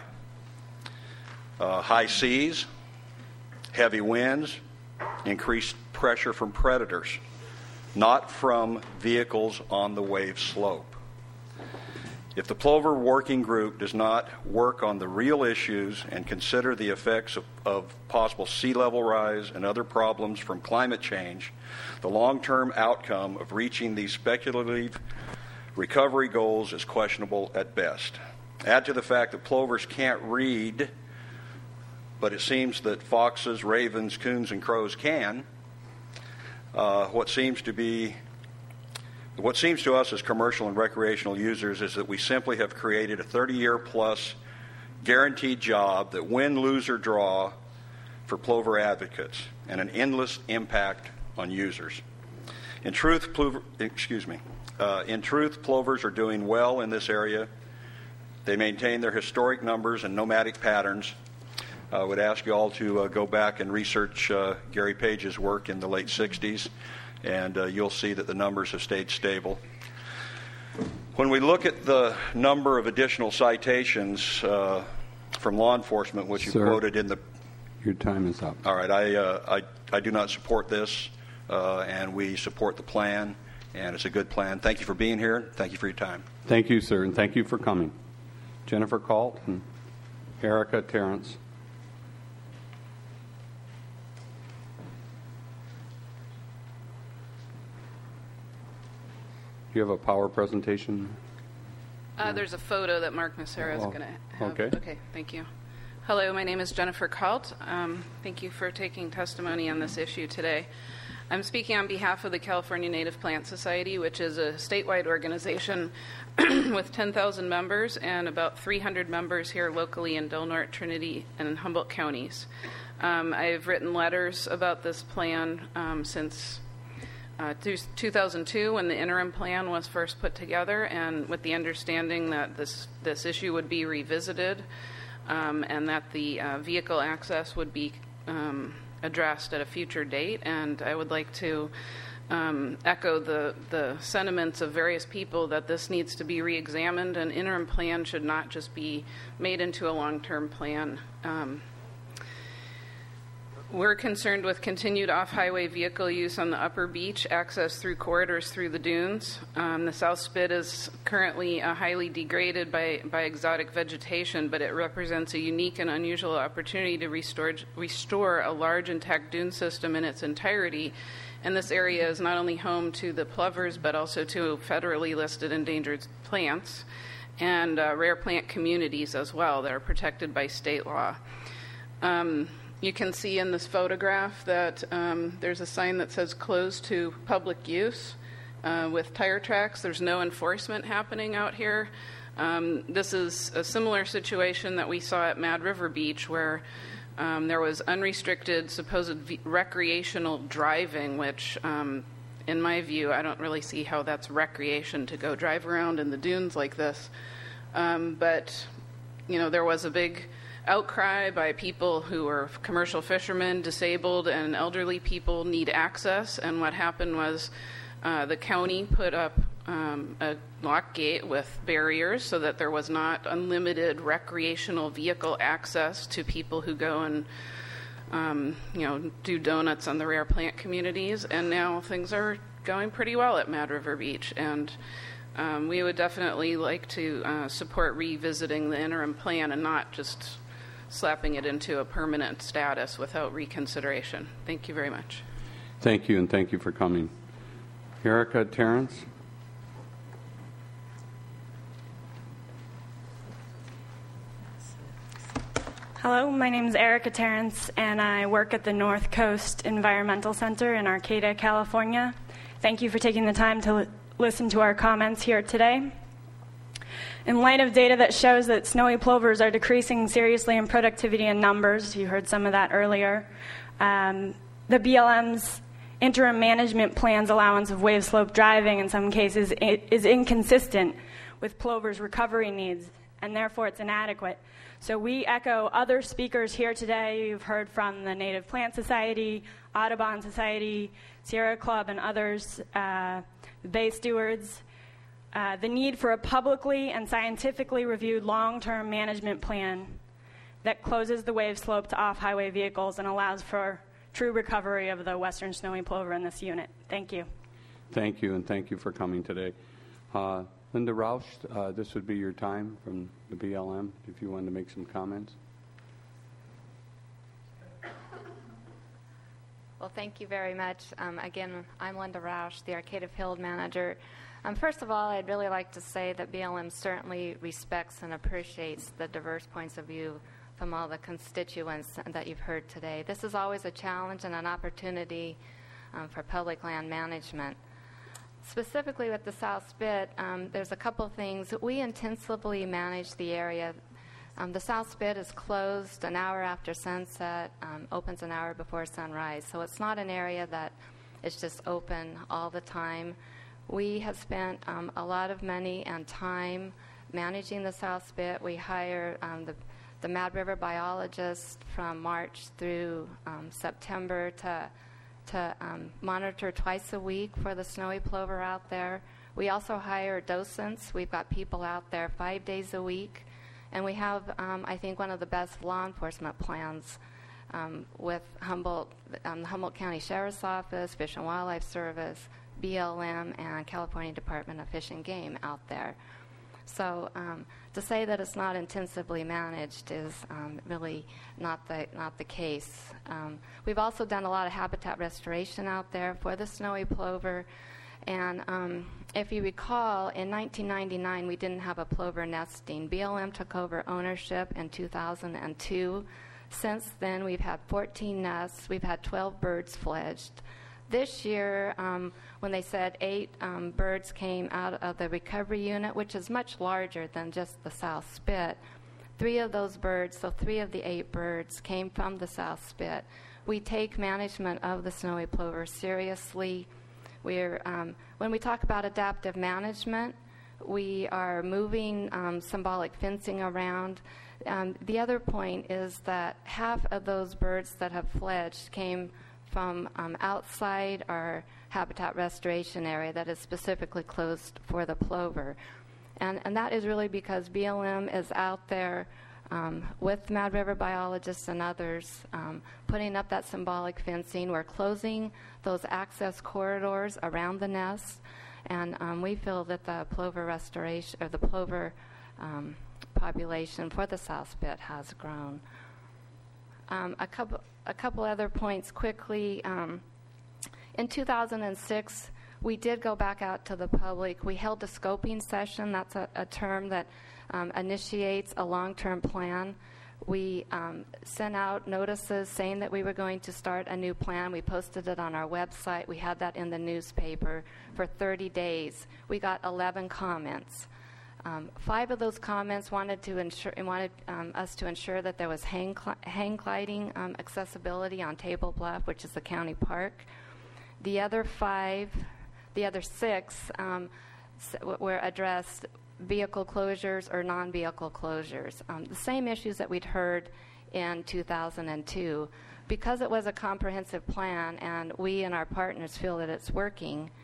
Uh, high seas, heavy winds, increased pressure from predators, not from vehicles on the wave slope. If the Plover Working Group does not work on the real issues and consider the effects of, of possible sea level rise and other problems from climate change, the long-term outcome of reaching these speculative recovery goals is questionable at best. Add to the fact that plovers can't read, but it seems that foxes, ravens, coons, and crows can. Uh, what seems to be What seems to us as commercial and recreational users is that we simply have created a thirty-year plus guaranteed job that win, lose, or draw for plover advocates and an endless impact on users. In truth, plover, excuse me, uh, in truth, plovers are doing well in this area. They maintain their historic numbers and nomadic patterns. I would ask you all to uh, go back and research uh, Gary Page's work in the late sixties. And uh, you'll see that the numbers have stayed stable. When we look at the number of additional citations uh, from law enforcement, which you Sir, quoted in the... Your time is up. All right. I, uh, I, I do not support this, uh, and we support the plan, and it's a good plan. Thank you for being here. Thank you for your time. Thank you, sir, and thank you for coming. Jennifer Calt and Erica Terrence. Do you have a power presentation? Uh, there's a photo that Mark Massaro is Oh, going to have. okay. Okay, thank you. Hello, my name is Jennifer Calt. Um, thank you for taking testimony on this issue today. I'm speaking on behalf of the California Native Plant Society, which is a statewide organization with ten thousand members and about three hundred members here locally in Del Norte, Trinity, and Humboldt counties. Um, I've written letters about this plan um, since Uh, two thousand two, when the interim plan was first put together, and with the understanding that this this issue would be revisited, um, and that the uh, vehicle access would be um, addressed at a future date. And I would like to um, echo the the sentiments of various people that this needs to be reexamined. An interim plan should not just be made into a long-term plan. Um, We're concerned with continued off-highway vehicle use on the upper beach, access through corridors through the dunes. Um, the South Spit is currently uh, highly degraded by, by exotic vegetation, but it represents a unique and unusual opportunity to restore, restore a large intact dune system in its entirety. And this area is not only home to the plovers, but also to federally listed endangered plants and uh, rare plant communities as well that are protected by state law. Um, you can see in this photograph that um, there's a sign that says closed to public use uh, with tire tracks. There's no enforcement happening out here. Um, this is a similar situation that we saw at Mad River Beach, where um, there was unrestricted supposed v- recreational driving, which um, in my view, I don't really see how that's recreation to go drive around in the dunes like this. Um, but, you know, there was a big outcry by people who are commercial fishermen, disabled, and elderly people need access. And what happened was uh, the county put up um, a lock gate with barriers so that there was not unlimited recreational vehicle access to people who go and um, you know, do donuts on the rare plant communities. And now things are going pretty well at Mad River Beach. And um, we would definitely like to uh, support revisiting the interim plan and not just slapping it into a permanent status without reconsideration. Thank you very much. Thank you, and thank you for coming. Erica Terrence. Hello, my name is Erica Terrence, and I work at the North Coast Environmental Center in Arcata, California. Thank you for taking the time to li- listen to our comments here today. In light of data that shows that snowy plovers are decreasing seriously in productivity and numbers, you heard some of that earlier, um, the B L M's interim management plan's allowance of wave slope driving in some cases is inconsistent with plovers' recovery needs, and therefore it's inadequate. So we echo other speakers here today. You've heard from the Native Plant Society, Audubon Society, Sierra Club, and others, uh, Bay Stewards. Uh, the need for a publicly and scientifically reviewed long-term management plan that closes the wave slope to off-highway vehicles and allows for true recovery of the western snowy plover in this unit. Thank you. Thank you, and thank you for coming today. Uh, Linda Roush, uh, this would be your time from the B L M, if you wanted to make some comments. Well, thank you very much. Um, again, I'm Linda Roush, the Arcata Field Manager. Um, first of all, I'd really like to say that B L M certainly respects and appreciates the diverse points of view from all the constituents that you've heard today. This is always a challenge and an opportunity um, for public land management. Specifically with the South Spit, um, there's a couple things. We intensively manage the area. Um, the South Spit is closed an hour after sunset, um, opens an hour before sunrise. So it's not an area that is just open all the time. We have spent um, a lot of money and time managing the South Spit. We hire um, the, the Mad River biologists from March through um, September to to um, monitor twice a week for the snowy plover out there. We also hire docents. We've got people out there five days a week. And we have, um, I think, one of the best law enforcement plans um, with Humboldt, um, the Humboldt County Sheriff's Office, Fish and Wildlife Service, B L M, and California Department of Fish and Game out there. So um, to say that it's not intensively managed is um, really not the not the case. Um, we've also done a lot of habitat restoration out there for the snowy plover. And um, if you recall, in nineteen ninety-nine, we didn't have a plover nesting. B L M took over ownership in two thousand two. Since then, we've had fourteen nests. We've had twelve birds fledged. This year, um, when they said eight um, birds came out of the recovery unit, which is much larger than just the South Spit, three of those birds, so three of the eight birds, came from the South Spit. We take management of the snowy plover seriously. We're, um, when we talk about adaptive management, we are moving um, symbolic fencing around. Um, the other point is that half of those birds that have fledged came from um, outside our habitat restoration area that is specifically closed for the plover. And, and that is really because B L M is out there um, with Mad River biologists and others um, putting up that symbolic fencing. We're closing those access corridors around the nest, and um, we feel that the plover restoration, or the plover um, population for the South Spit has grown. Um, a couple a couple other points quickly. Um, in two thousand six, we did go back out to the public. We held a scoping session. That's a, a term that um, initiates a long-term plan. We um, sent out notices saying that we were going to start a new plan. We posted it on our website. We had that in the newspaper for thirty days. We got eleven comments. Um, five of those comments wanted to ensure wanted um, us to ensure that there was hang, cl- hang gliding um, accessibility on Table Bluff, which is the county park. The other five, the other six, um, s- were addressed vehicle closures or non-vehicle closures. Um, the same issues that we'd heard in two thousand two. Because it was a comprehensive plan and we and our partners feel that it's working,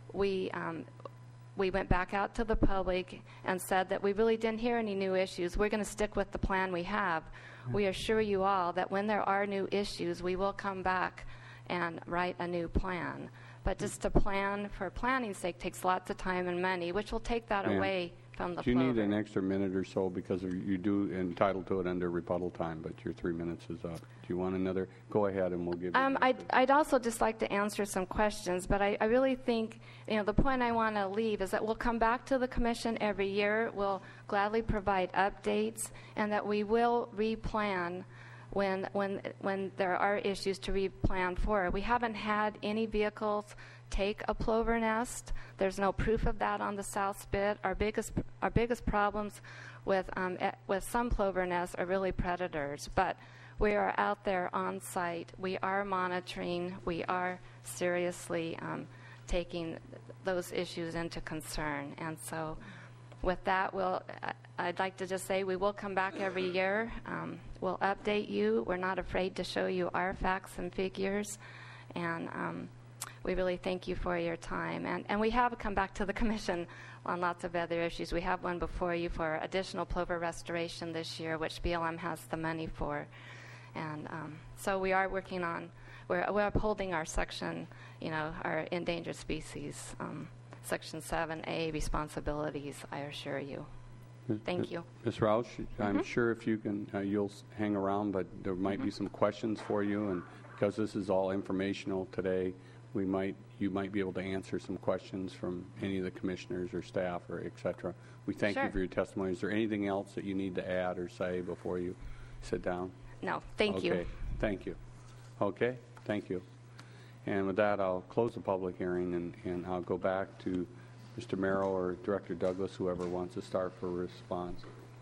we um, we went back out to the public and said that we really didn't hear any new issues. We're going to stick with the plan we have. We assure you all that when there are new issues, we will come back and write a new plan. But just to plan for planning's sake takes lots of time and money, which will take that Ma'am, away from the do you need plover. an extra minute or so because you do entitled to it under rebuttal time, but your three minutes is up. Do you want another? Go ahead and we'll give you. Um, I'd, I'd also just like to answer some questions, but I, I really think, you know, the point I want to leave is that we'll come back to the commission every year. We'll gladly provide updates, and that we will replan when when when there are issues to replan for. We haven't had any vehicles take a plover nest. There's no proof of that on the South Spit. Our biggest our biggest problems with um, with some plover nests are really predators, but we are out there on site. We are monitoring. We are seriously um, taking those issues into concern. And so with that, we'll, I'd like to just say we will come back every year. Um, we'll update you. We're not afraid to show you our facts and figures. And um, we really thank you for your time. And, and we have come back to the commission on lots of other issues. We have one before you for additional plover restoration this year, which B L M has the money for. And um, so we are working on, we're, we're upholding our section, you know, our endangered species, um, Section seven A responsibilities, I assure you. Thank you. Miz Roush, I'm Mhm. sure if you can, uh, you'll s- hang around, but there might be some questions for you, and because this is all informational today, we might, you might be able to answer some questions from any of the commissioners or staff or et cetera. We thank Sure. you for your testimony. Is there anything else that you need to add or say before you sit down? No, thank you. Okay, thank you. Okay, thank you. And with that, I'll close the public hearing, and, and I'll go back to Mister Merrill or Director Douglas, whoever wants to start for response.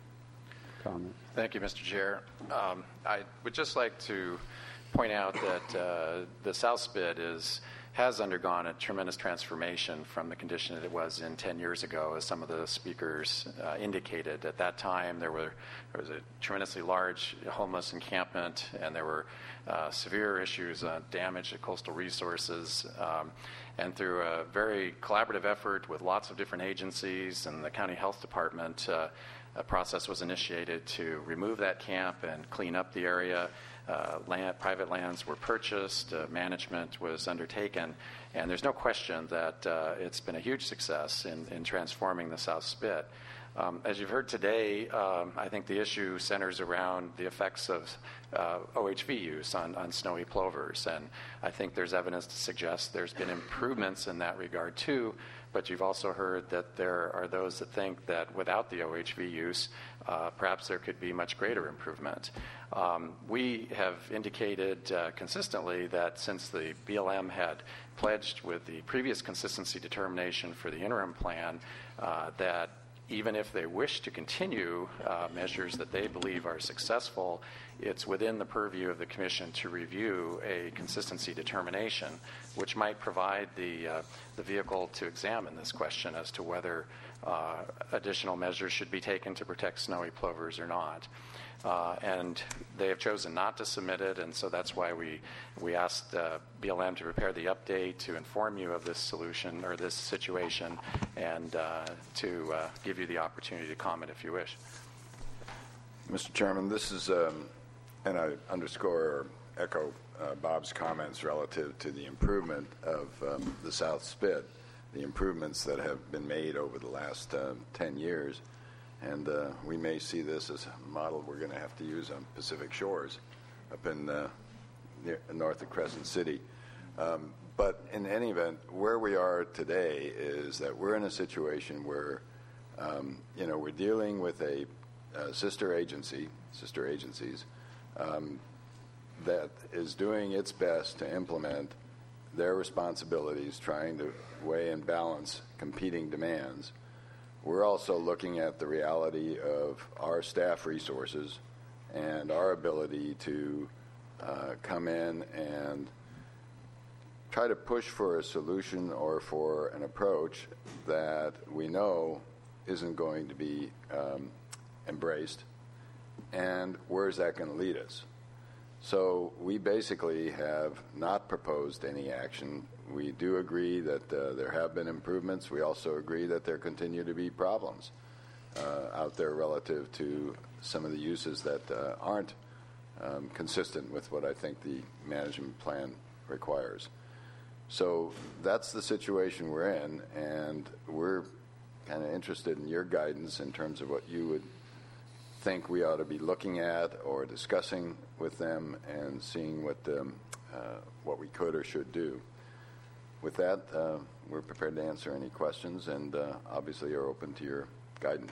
Comments? Thank you, Mister Chair. Um, I would just like to point out that uh, the South Spit is has undergone a tremendous transformation from the condition that it was in ten years ago, as some of the speakers uh, indicated. At that time, there were there was a tremendously large homeless encampment, and there were uh, severe issues on damage to coastal resources. Um, and through a very collaborative effort with lots of different agencies and the county health department, uh, a process was initiated to remove that camp and clean up the area. Uh, land, private lands were purchased, uh, management was undertaken, and there's no question that uh, it's been a huge success in, in transforming the South Spit. Um, as you've heard today, um, I think the issue centers around the effects of uh, O H V use on, on snowy plovers, and I think there's evidence to suggest there's been improvements in that regard too. But you've also heard that there are those that think that without the O H V use, uh, perhaps there could be much greater improvement. Um, we have indicated uh, consistently that since the B L M had pledged with the previous consistency determination for the interim plan, uh, that even if they wish to continue uh, measures that they believe are successful, it's within the purview of the Commission to review a consistency determination, which might provide the, uh, the vehicle to examine this question as to whether uh, additional measures should be taken to protect snowy plovers or not. Uh, and they have chosen not to submit it, and so that's why we we asked uh, B L M to prepare the update to inform you of this solution or this situation, and uh, to uh, give you the opportunity to comment if you wish. Mister Chairman, this is, um, and I underscore or echo uh, Bob's comments relative to the improvement of um, the South Spit, the improvements that have been made over the last uh, ten years. And uh, we may see this as a model we're going to have to use on Pacific Shores up in uh, near, north of Crescent City. Um, but in any event, where we are today is that we're in a situation where, um, you know, we're dealing with a, uh, sister agency, sister agencies, um, that is doing its best to implement their responsibilities, trying to weigh and balance competing demands. We're also looking at the reality of our staff resources and our ability to uh, come in and try to push for a solution or for an approach that we know isn't going to be um, embraced, and where is that going to lead us? So we basically have not proposed any action. We do agree that uh, there have been improvements. We also agree that there continue to be problems uh, out there relative to some of the uses that uh, aren't um, consistent with what I think the management plan requires. So that's the situation we're in, and we're kind of interested in your guidance in terms of what you would think we ought to be looking at or discussing with them and seeing what um, uh, what we could or should do. With that, uh, we're prepared to answer any questions and uh, obviously are open to your guidance.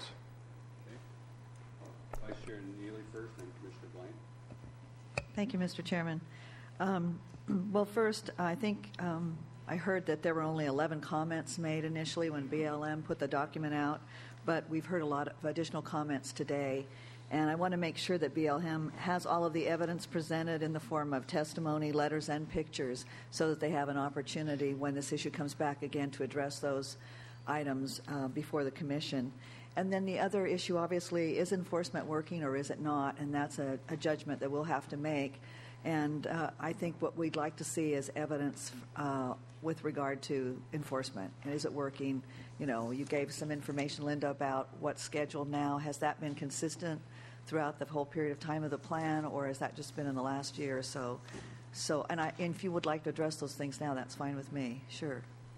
Vice Chair Neely first, and Commissioner Blaine. Thank you, Mister Chairman. Um, well, first, I think um, I heard that there were only eleven comments made initially when B L M put the document out, but we've heard a lot of additional comments today. And I want to make sure that B L M has all of the evidence presented in the form of testimony, letters, and pictures so that they have an opportunity when this issue comes back again to address those items uh, before the Commission. And then the other issue, obviously, is enforcement working or is it not? And that's a, a judgment that we'll have to make. And uh, I think what we'd like to see is evidence uh, with regard to enforcement. And is it working? You know, you gave some information, Linda, about what's scheduled now. Has that been consistent throughout the whole period of time of the plan, or has that just been in the last year or so? So, and, I, and if you would like to address those things now, that's fine with me. Sure.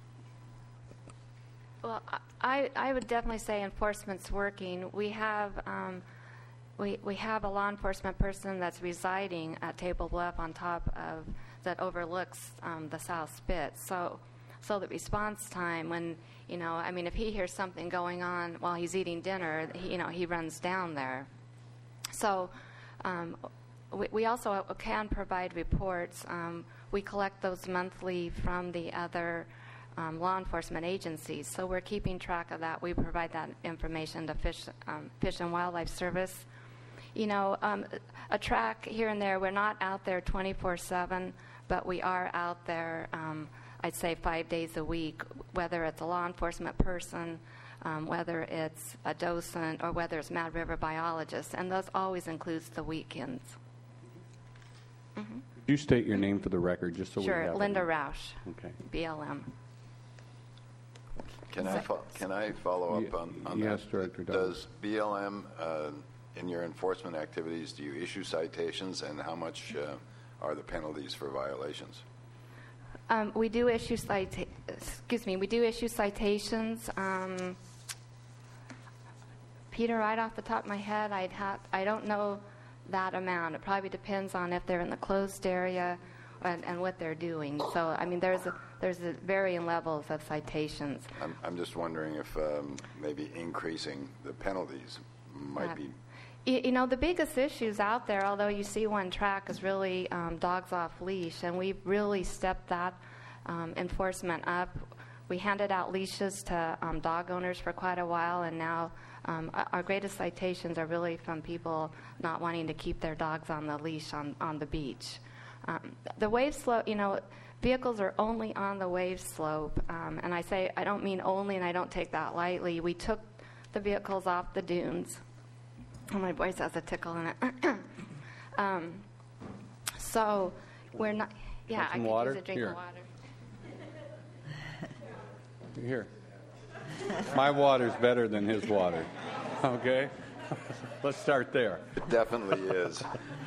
Well, I, I would definitely say enforcement's working. We have um, we we have a law enforcement person that's residing at Table Bluff on top of that overlooks um, the South Spit. So so the response time, when you know, I mean, if he hears something going on while he's eating dinner, he, you know, he runs down there. So um, we, we also can provide reports. Um, we collect those monthly from the other Um, law enforcement agencies, so we're keeping track of that. We provide that information to Fish, um, Fish and Wildlife Service. You know, um, a track here and there. We're not out there twenty-four seven, but we are out there. Um, I'd say five days a week, whether it's a law enforcement person, um, whether it's a docent, or whether it's Mad River biologists, and those always includes the weekends. Mm-hmm. Could you state your name for the record, just so sure, we have Linda it? Roush, Okay. B L M. Can I, fo- can I follow up on, on yes, that? Director Douglas. Does B L M, uh, in your enforcement activities, do you issue citations, and how much uh, are the penalties for violations? Um, we do issue cita- excuse me, we do issue citations. Um, Peter, right off the top of my head, I'd have, I don't know that amount. It probably depends on if they're in the closed area and, and what they're doing. So, I mean, there's a, there's a varying levels of citations. I'm, I'm just wondering if um, maybe increasing the penalties might Uh, be. You, you know, the biggest issues out there, although you see one track, is really um, dogs off leash, and we've really stepped that um, enforcement up. We handed out leashes to um, dog owners for quite a while, and now um, our greatest citations are really from people not wanting to keep their dogs on the leash on, on the beach. Um, the wave slope, you know, vehicles are only on the wave slope, um, and I say I don't mean only, and I don't take that lightly. We took the vehicles off the dunes. Oh, my voice has a tickle in it. um, so we're not. Yeah, Want I some could water? use a drink Here. of water. Here. My water's better than his water. Okay? Let's start there. It definitely is.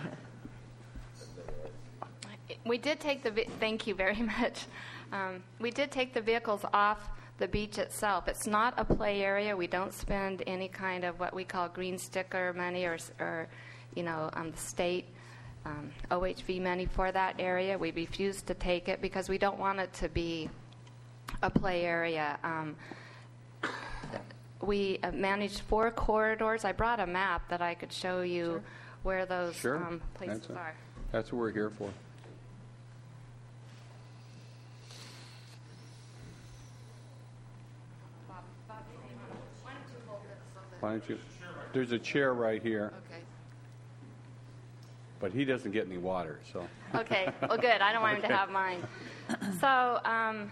We did take the. Vi- thank you very much. Um, we did take the vehicles off the beach itself. It's not a play area. We don't spend any kind of what we call green sticker money or, or you know, um, the state um, O H V money for that area. We refuse to take it because we don't want it to be a play area. Um, we uh, managed four corridors. I brought a map that I could show you Sure. where those Sure. um, places That's, a- are. that's what we're here for. Why don't you? There's a chair right here. Okay. But he doesn't get any water, so. Okay, well, good. I don't want him Okay. to have mine. So, um,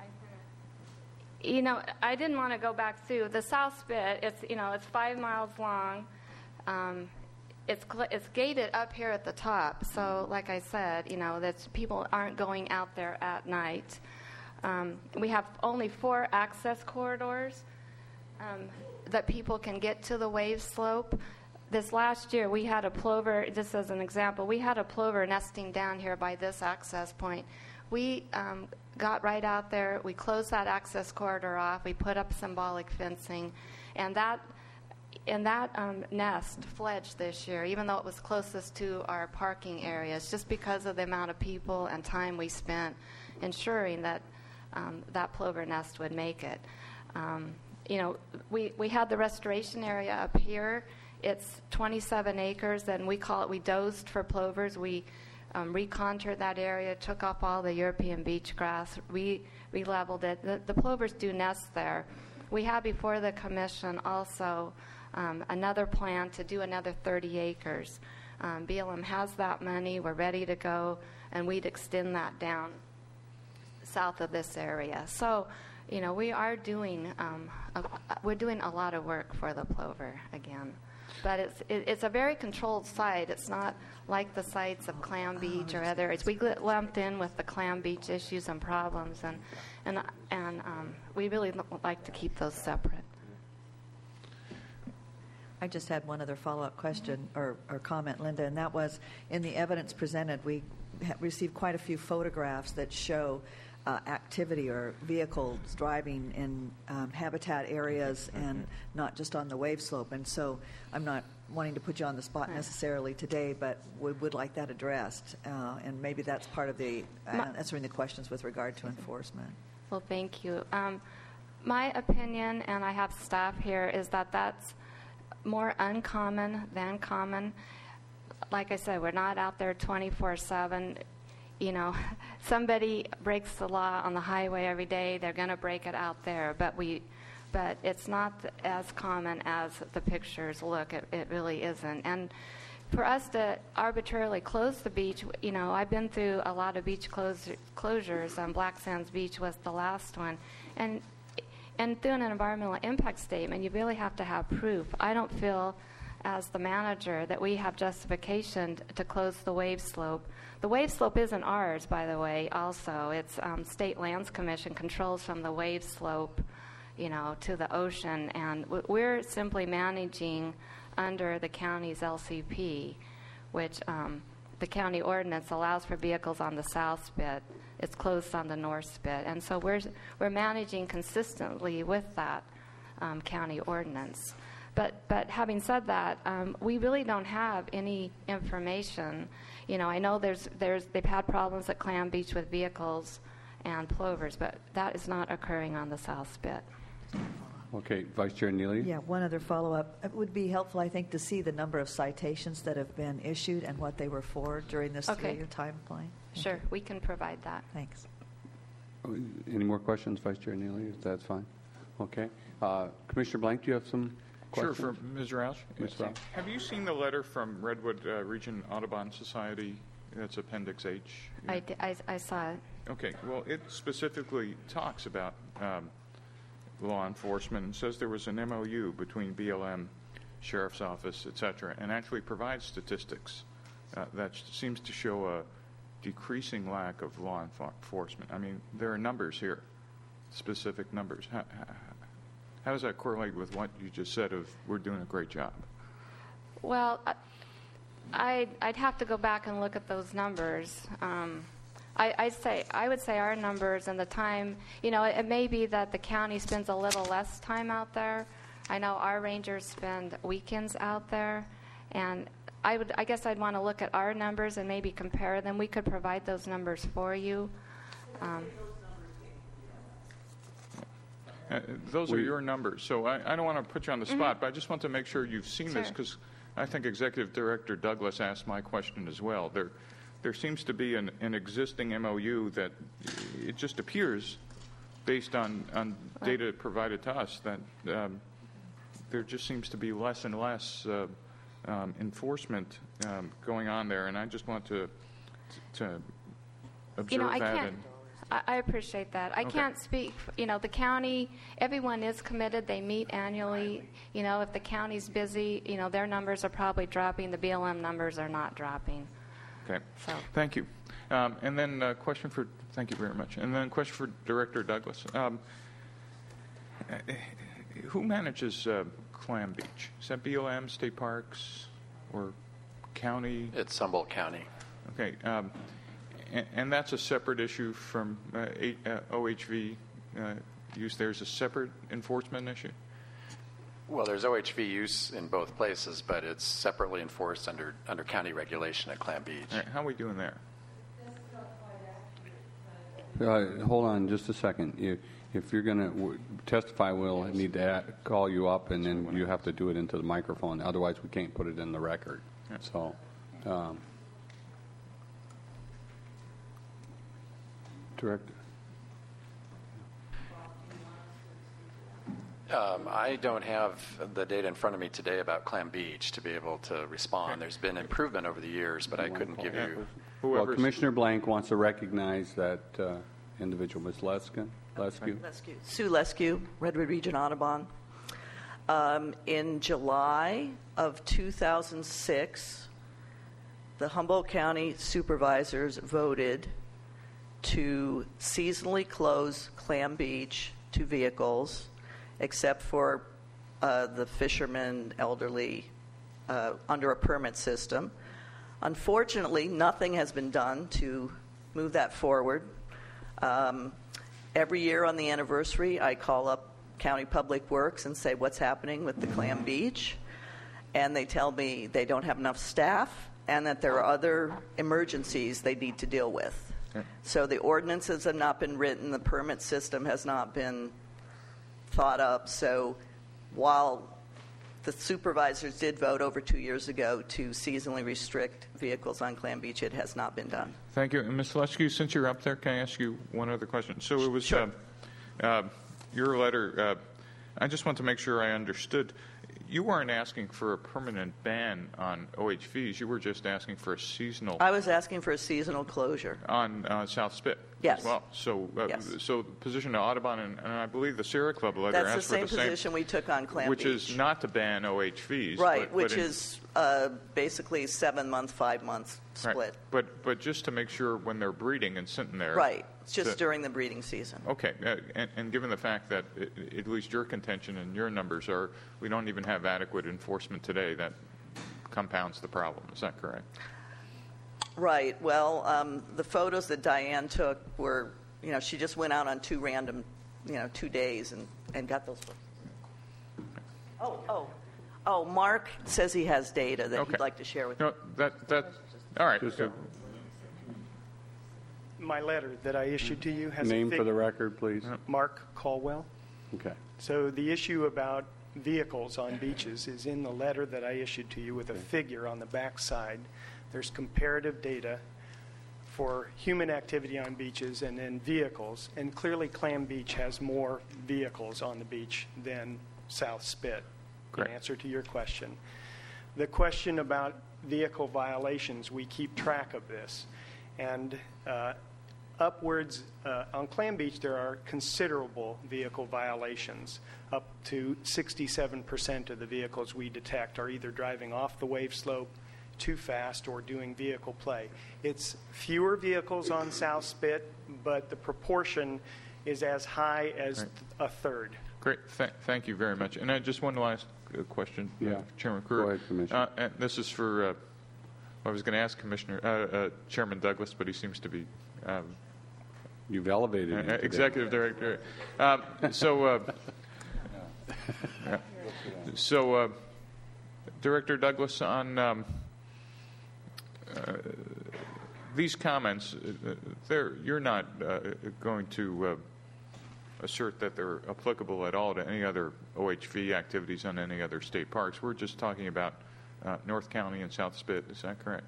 you know, I didn't want to go back through the South Spit. It's you know, it's five miles long. Um, it's cl- it's gated up here at the top. So, like I said, you know, that people aren't going out there at night. Um, we have only four access corridors um, that people can get to the wave slope. This last year, we had a plover, just as an example, we had a plover nesting down here by this access point. We um, got right out there, we closed that access corridor off, we put up symbolic fencing, and that and that um, nest fledged this year, even though it was closest to our parking areas, just because of the amount of people and time we spent ensuring that um, that plover nest would make it. Um, you know, we, we had the restoration area up here. It's twenty-seven acres, and we call it, we dozed for plovers. We um, recontoured that area, took off all the European beach grass, re, re-leveled it. The, the plovers do nest there. We have before the commission also um, another plan to do another thirty acres. Um, B L M has that money. We're ready to go, and we'd extend that down south of this area. So, you know, we are doing, um, a, we're doing a lot of work for the plover again. But it's it, it's a very controlled site. It's not like the sites of Clam Beach or other. It's we get lumped in with the Clam Beach issues and problems, and and and um, we really like to keep those separate. I just had one other follow-up question or, or comment, Linda, and that was in the evidence presented, we ha- received quite a few photographs that show uh, activity or vehicles driving in um, habitat areas and not just on the wave slope. And so I'm not wanting to put you on the spot necessarily today, but we would like that addressed. Uh, and maybe that's part of the uh, answering the questions with regard to enforcement. Well, thank you. Um, my opinion, and I have staff here, is that that's more uncommon than common. Like I said, we're not out there twenty-four seven. You know, somebody breaks the law on the highway every day, they're going to break it out there. But we, but it's not as common as the pictures look. It, it really isn't. And for us to arbitrarily close the beach, you know, I've been through a lot of beach close, closures. Um, Black Sands Beach was the last one. And And through an environmental impact statement, you really have to have proof. I don't feel, as the manager, that we have justification t- to close the wave slope. The wave slope isn't ours, by the way, also. It's um, State Lands Commission controls from the wave slope, you know, to the ocean. And w- we're simply managing under the county's L C P, which um, the county ordinance allows for vehicles on the south spit. It's closed on the north spit. And so we're we're managing consistently with that um, county ordinance. But but having said that, um, we really don't have any information. You know, I know there's there's they've had problems at Clam Beach with vehicles and plovers, but that is not occurring on the south spit. Okay, Vice Chair Neely? Yeah, one other follow-up. It would be helpful, I think, to see the number of citations that have been issued and what they were for during this Okay. three-year timeline. Sure, we can provide that. Thanks. Any more questions, Vice Chair Neely? If that's fine. Okay. Uh, Commissioner Blank, do you have some Sure, questions? for Miz Roush. Miz Roush. Have you seen the letter from Redwood uh, Region Audubon Society? That's Appendix H. I, di- I, I saw it. Okay, well, it specifically talks about um, law enforcement and says there was an M O U between B L M, Sheriff's Office, et cetera, and actually provides statistics uh, that seems to show a decreasing lack of law enforcement. I mean, there are numbers here, specific numbers. How, how, how does that correlate with what you just said of we're doing a great job? Well, I- I'd, I'd have to go back and look at those numbers. Um, I, I'd say I would say our numbers and the time. You know, it, it may be that the county spends a little less time out there. I know our rangers spend weekends out there, and I would. I guess I'd want to look at our numbers and maybe compare them. We could provide those numbers for you. Um, Uh, those are We- your numbers, so I, I don't want to put you on the spot, Mhm. but I just want to make sure you've seen this Sure. because I think Executive Director Douglas asked my question as well. There, there seems to be an, an existing M O U that it just appears, based on, on data provided to us, that um, there just seems to be less and less uh, um, enforcement um, going on there, and I just want to to observe You know, I that. can't. And, I I appreciate that. I Okay. can't speak. For, you know, the county. Everyone is committed. They meet annually. You know, if the county's busy, you know, their numbers are probably dropping. The B L M numbers are not dropping. Okay. So. Thank you. Um, and then a question for, thank you very much. And then a question for Director Douglas. Um, uh, who manages uh, Clam Beach? Is that B L M, State Parks, or county? It's Humboldt County. Okay. Um, and, and that's a separate issue from uh, a, uh, O H V uh, use. There's a separate enforcement issue? Well, there's O H V use in both places, but it's separately enforced under, under county regulation at Clam Beach. All right, how are we doing there? Uh, hold on just a second. You, if you're going to w- testify, we'll need to a- call you up, and then you have to do it into the microphone. Otherwise, we can't put it in the record. So, um, Director. Um, I don't have the data in front of me today about Clam Beach to be able to respond. There's been improvement over the years, but I couldn't give you. Well, Commissioner Blank wants to recognize that uh, individual, Miz Leskin. Lescu. Lescu. Sue Lescu, Redwood Region Audubon. Um, in July of two thousand six, the Humboldt County supervisors voted to seasonally close Clam Beach to vehicles, except for uh, the fishermen, elderly, uh, under a permit system. Unfortunately, nothing has been done to move that forward. Um, every year on the anniversary, I call up County Public Works and say, what's happening with the Clam Beach? And they tell me they don't have enough staff and that there are other emergencies they need to deal with. Okay. So the ordinances have not been written, the permit system has not been thought up. So while the supervisors did vote over two years ago to seasonally restrict vehicles on Clam Beach, it has not been done. Thank you. And Miz Lescu, since you're up there, can I ask you one other question? So it was Sure. uh, uh, your letter. Uh, I just want to make sure I understood. You weren't asking for a permanent ban on O H Vs. You were just asking for a seasonal I was asking for a seasonal closure. on uh, South Spit. Yes. As well. So, uh, Yes. so the position of Audubon and, and I believe the Sierra Club letter That's the asked same for the position we took on Clam which Beach. is not to ban O H Vs. Right, but, which but in- is uh, basically seven month, five month right. split. But but just to make sure when they're breeding and sitting there. Right, it's just that- during the breeding season. Okay, uh, and, and given the fact that i at least your contention and your numbers are, we don't even have adequate enforcement today, that compounds the problem. Is that correct? Right. Well, um, the photos that Diane took were, you know, she just went out on two random, you know, two days and, and got those photos. Oh, oh. Oh, Mark says he has data that Okay. he'd like to share with No, you. that that. All right. Just My letter that I issued to you has Name a fig- for the record, please. Mark Caldwell. Okay. So the issue about vehicles on beaches is in the letter that I issued to you with a figure on the back side. There's comparative data for human activity on beaches and then vehicles. And clearly Clam Beach has more vehicles on the beach than South Spit. Great. In answer to your question. The question about vehicle violations, we keep track of this. And uh, upwards, uh, on Clam Beach, there are considerable vehicle violations. Up to sixty-seven percent of the vehicles we detect are either driving off the wave slope, too fast, or doing vehicle play. It's fewer vehicles on South Spit, but the proportion is as high as Right. a third. Great. Th- thank you very much. And uh, just one last uh, question, uh, Yeah. Chairman Go Kruger. ahead, Commissioner. Uh, and this is for. Uh, I was going to ask Commissioner uh, uh, Chairman Douglas, but he seems to be. Um, You've elevated him uh, today. Executive Director. Um, so. Uh, yeah. So, uh, Director Douglas, on um, uh, these comments, uh, they're, you're not uh, going to uh, assert that they're applicable at all to any other O H V activities on any other state parks. We're just talking about uh, North County and South Spit. Is that correct?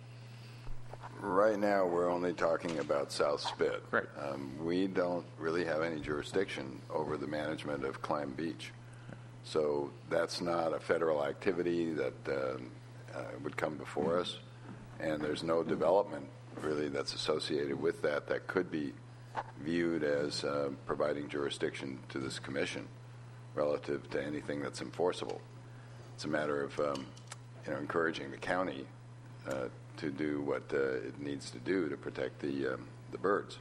Right now, we're only talking about South Spit. Right. Um, we don't really have any jurisdiction over the management of Clam Beach. So that's not a federal activity that uh, uh, would come before us. And there's no development really that's associated with that that could be viewed as uh, providing jurisdiction to this commission relative to anything that's enforceable. It's a matter of um, you know, encouraging the county uh, to do what uh, it needs to do to protect the um, the birds.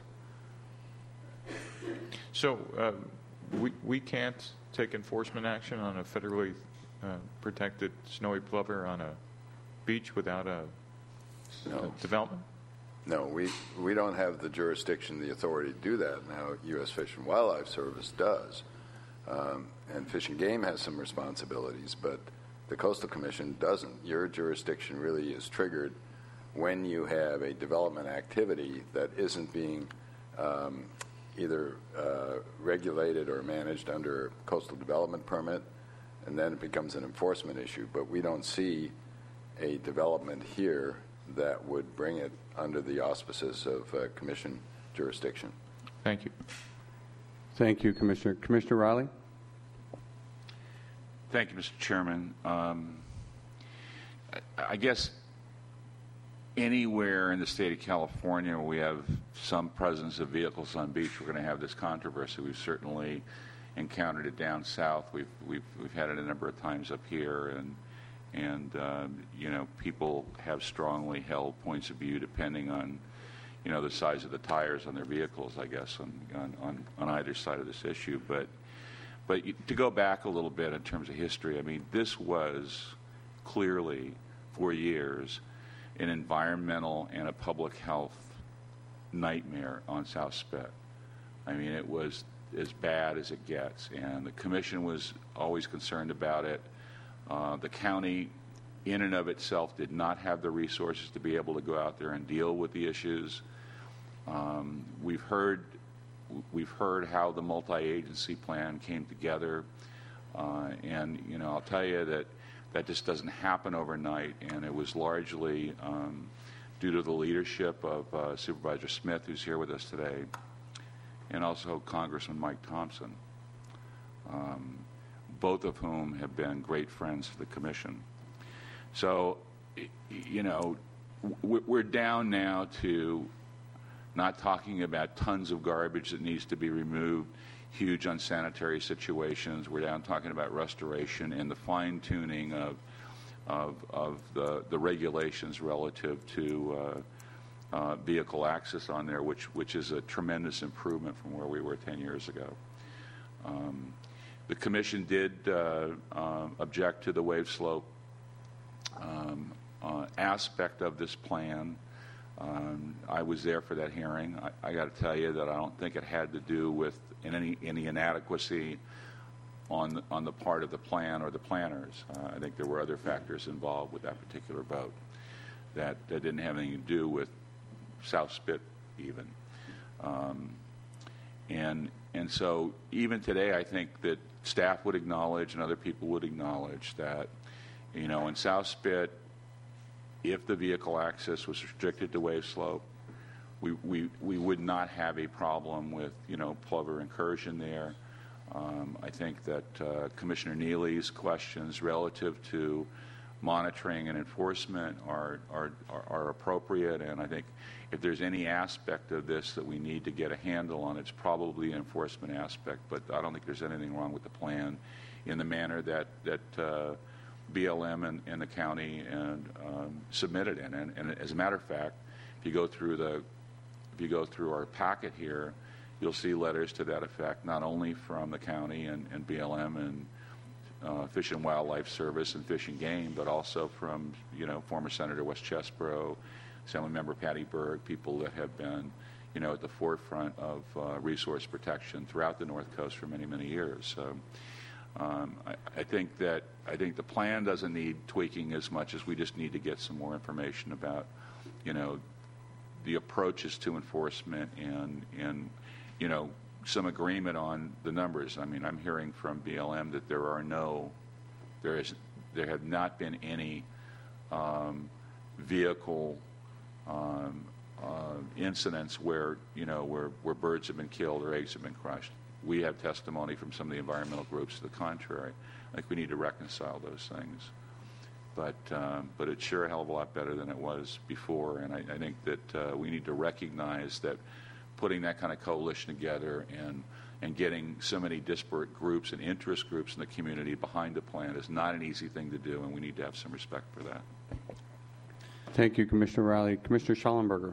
So uh, we we can't take enforcement action on a federally uh, protected snowy plover on a beach without a, no. a development? No, we we don't have the jurisdiction, the authority to do that. Now, U S Fish and Wildlife Service does, um, and Fish and Game has some responsibilities, but the Coastal Commission doesn't. Your jurisdiction really is triggered when you have a development activity that isn't being um, either uh, regulated or managed under a coastal development permit, and then it becomes an enforcement issue. But we don't see a development here that would bring it under the auspices of uh, commission jurisdiction. Thank you. Thank you, Commissioner. Commissioner Riley? Thank you, Mister Chairman. Um, I, I guess anywhere in the state of California where we have some presence of vehicles on beach, we're going to have this controversy. We've certainly encountered it down south. We've we've we've had it a number of times up here, and and um, you know, people have strongly held points of view depending on, you know, the size of the tires on their vehicles, I guess, on on, on, on either side of this issue. But but to go back a little bit in terms of history, I mean, this was clearly for years an environmental and a public health nightmare on South Spit. I mean, it was as bad as it gets, and the commission was always concerned about it. Uh, the county, in and of itself, did not have the resources to be able to go out there and deal with the issues. Um, we've heard we've heard how the multi-agency plan came together, uh, and you know, I'll tell you that that just doesn't happen overnight, and it was largely um, due to the leadership of uh, Supervisor Smith, who's here with us today, and also Congressman Mike Thompson, um, both of whom have been great friends to the commission. So, you know, we're down now to not talking about tons of garbage that needs to be removed, huge unsanitary situations. We're down talking about restoration and the fine-tuning of of, of the, the regulations relative to uh, uh, vehicle access on there, which which is a tremendous improvement from where we were ten years ago. Um, the commission did uh, uh, object to the wave slope um, uh, aspect of this plan. Um, I was there for that hearing. I, I got to tell you that I don't think it had to do with any any inadequacy on the, on the part of the plan or the planners. Uh, I think there were other factors involved with that particular vote that, that didn't have anything to do with South Spit even. Um, and and so even today, I think that staff would acknowledge and other people would acknowledge that, you know, in South Spit, if the vehicle access was restricted to wave slope, we, we, we would not have a problem with, you know, plover incursion there. Um, I think that uh, Commissioner Neely's questions relative to monitoring and enforcement are, are, are, are appropriate, and I think if there's any aspect of this that we need to get a handle on, it's probably an enforcement aspect, but I don't think there's anything wrong with the plan in the manner that, that uh, B L M and, and the county and um, submitted in. And, and as a matter of fact, if you go through the if you go through our packet here, you'll see letters to that effect, not only from the county and, and B L M and uh, Fish and Wildlife Service and Fish and Game, but also from, you know, former Senator Wes Chesbro, Assemblymember Patty Berg, people that have been, you know, at the forefront of uh, resource protection throughout the North Coast for many, many years. So. Um, I, I think that I think the plan doesn't need tweaking as much as we just need to get some more information about, you know, the approaches to enforcement and and you know, some agreement on the numbers. I mean, I'm hearing from B L M that there are no, there is, there have not been any um, vehicle um, uh, incidents where, you know, where, where birds have been killed or eggs have been crushed. We have testimony from some of the environmental groups to the contrary. I think we need to reconcile those things. But, um, but it's sure a hell of a lot better than it was before, and I, I think that uh, we need to recognize that putting that kind of coalition together and, and getting so many disparate groups and interest groups in the community behind the plan is not an easy thing to do, and we need to have some respect for that. Thank you, Commissioner Riley. Commissioner Schallenberger.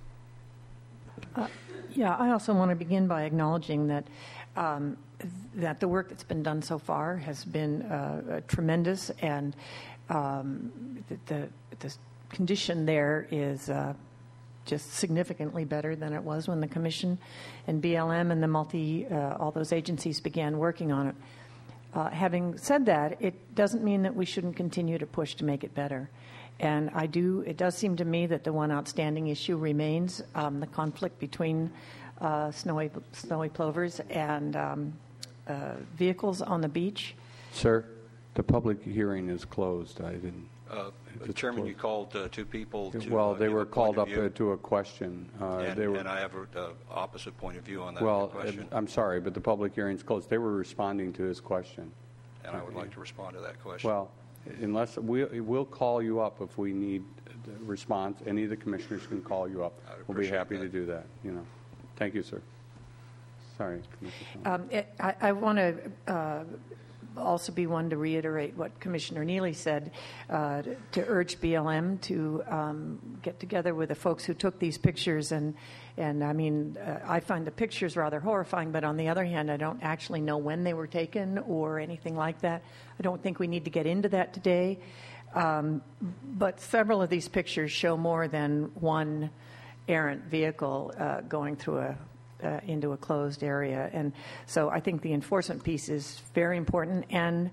Uh, yeah, I also want to begin by acknowledging that um, that the work that's been done so far has been uh, tremendous, and um, the, the, the condition there is uh, just significantly better than it was when the Commission and B L M and the multi, uh, all those agencies began working on it. Uh, having said that, it doesn't mean that we shouldn't continue to push to make it better. And I do, it does seem to me that the one outstanding issue remains um, the conflict between uh, snowy, snowy plovers and um, uh, vehicles on the beach. Sir, the public hearing is closed. I didn't. Uh, Chairman, you called uh, two people to Well, uh, they give were a point called of up view. uh, to a question. Uh, and, they were, and I have an uh, opposite point of view on that well, question. uh, I'm sorry, but the public hearing's closed. They were responding to his question. And I would like to respond to that question. Well, unless we, we'll call you up if we need a response. Any of the commissioners can call you up. We'll be happy to do that. You know, thank you, sir. Sorry, Commissioner. Um, it, I, I want to uh, also be one to reiterate what Commissioner Neely said, uh, to, to urge B L M to um, get together with the folks who took these pictures. And, and I mean, uh, I find the pictures rather horrifying, but on the other hand, I don't actually know when they were taken or anything like that. I don't think we need to get into that today. Um, but several of these pictures show more than one errant vehicle uh, going through a Uh, into a closed area. And so I think the enforcement piece is very important, and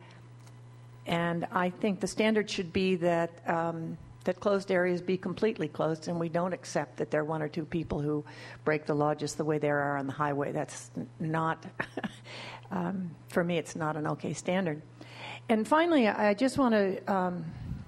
and I think the standard should be that um, that closed areas be completely closed, and we don't accept that there are one or two people who break the law just the way there are on the highway. That's not, um, for me, it's not an okay standard. And finally, I just want to um,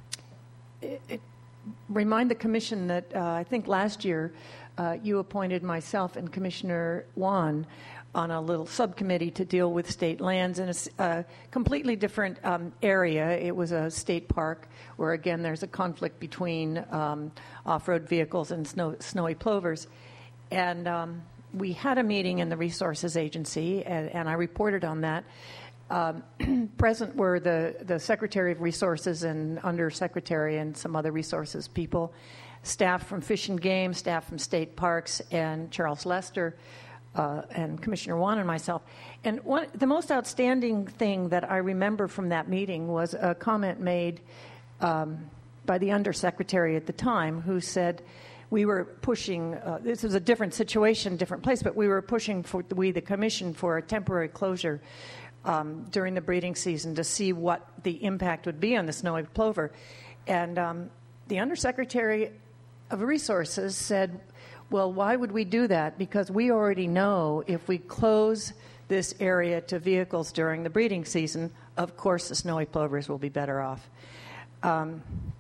it, it remind the Commission that uh, I think last year Uh, you appointed myself and Commissioner Wan on a little subcommittee to deal with state lands in a uh, completely different um, area. It was a state park where, again, there's a conflict between um, off-road vehicles and snow, snowy plovers. And um, we had a meeting in the Resources Agency, and, and I reported on that. Um, present were the, the Secretary of Resources and Undersecretary and some other resources people, staff from Fish and Game, staff from State Parks, and Charles Lester, uh, and Commissioner Wan and myself. And one, the most outstanding thing that I remember from that meeting was a comment made um, by the Undersecretary at the time, who said we were pushing, uh, this was a different situation, different place, but we were pushing for, we, the Commission, for a temporary closure um, during the breeding season to see what the impact would be on the snowy plover. And um, the Undersecretary of Resources said, well, why would we do that? Because we already know if we close this area to vehicles during the breeding season, of course the snowy plovers will be better off. Um,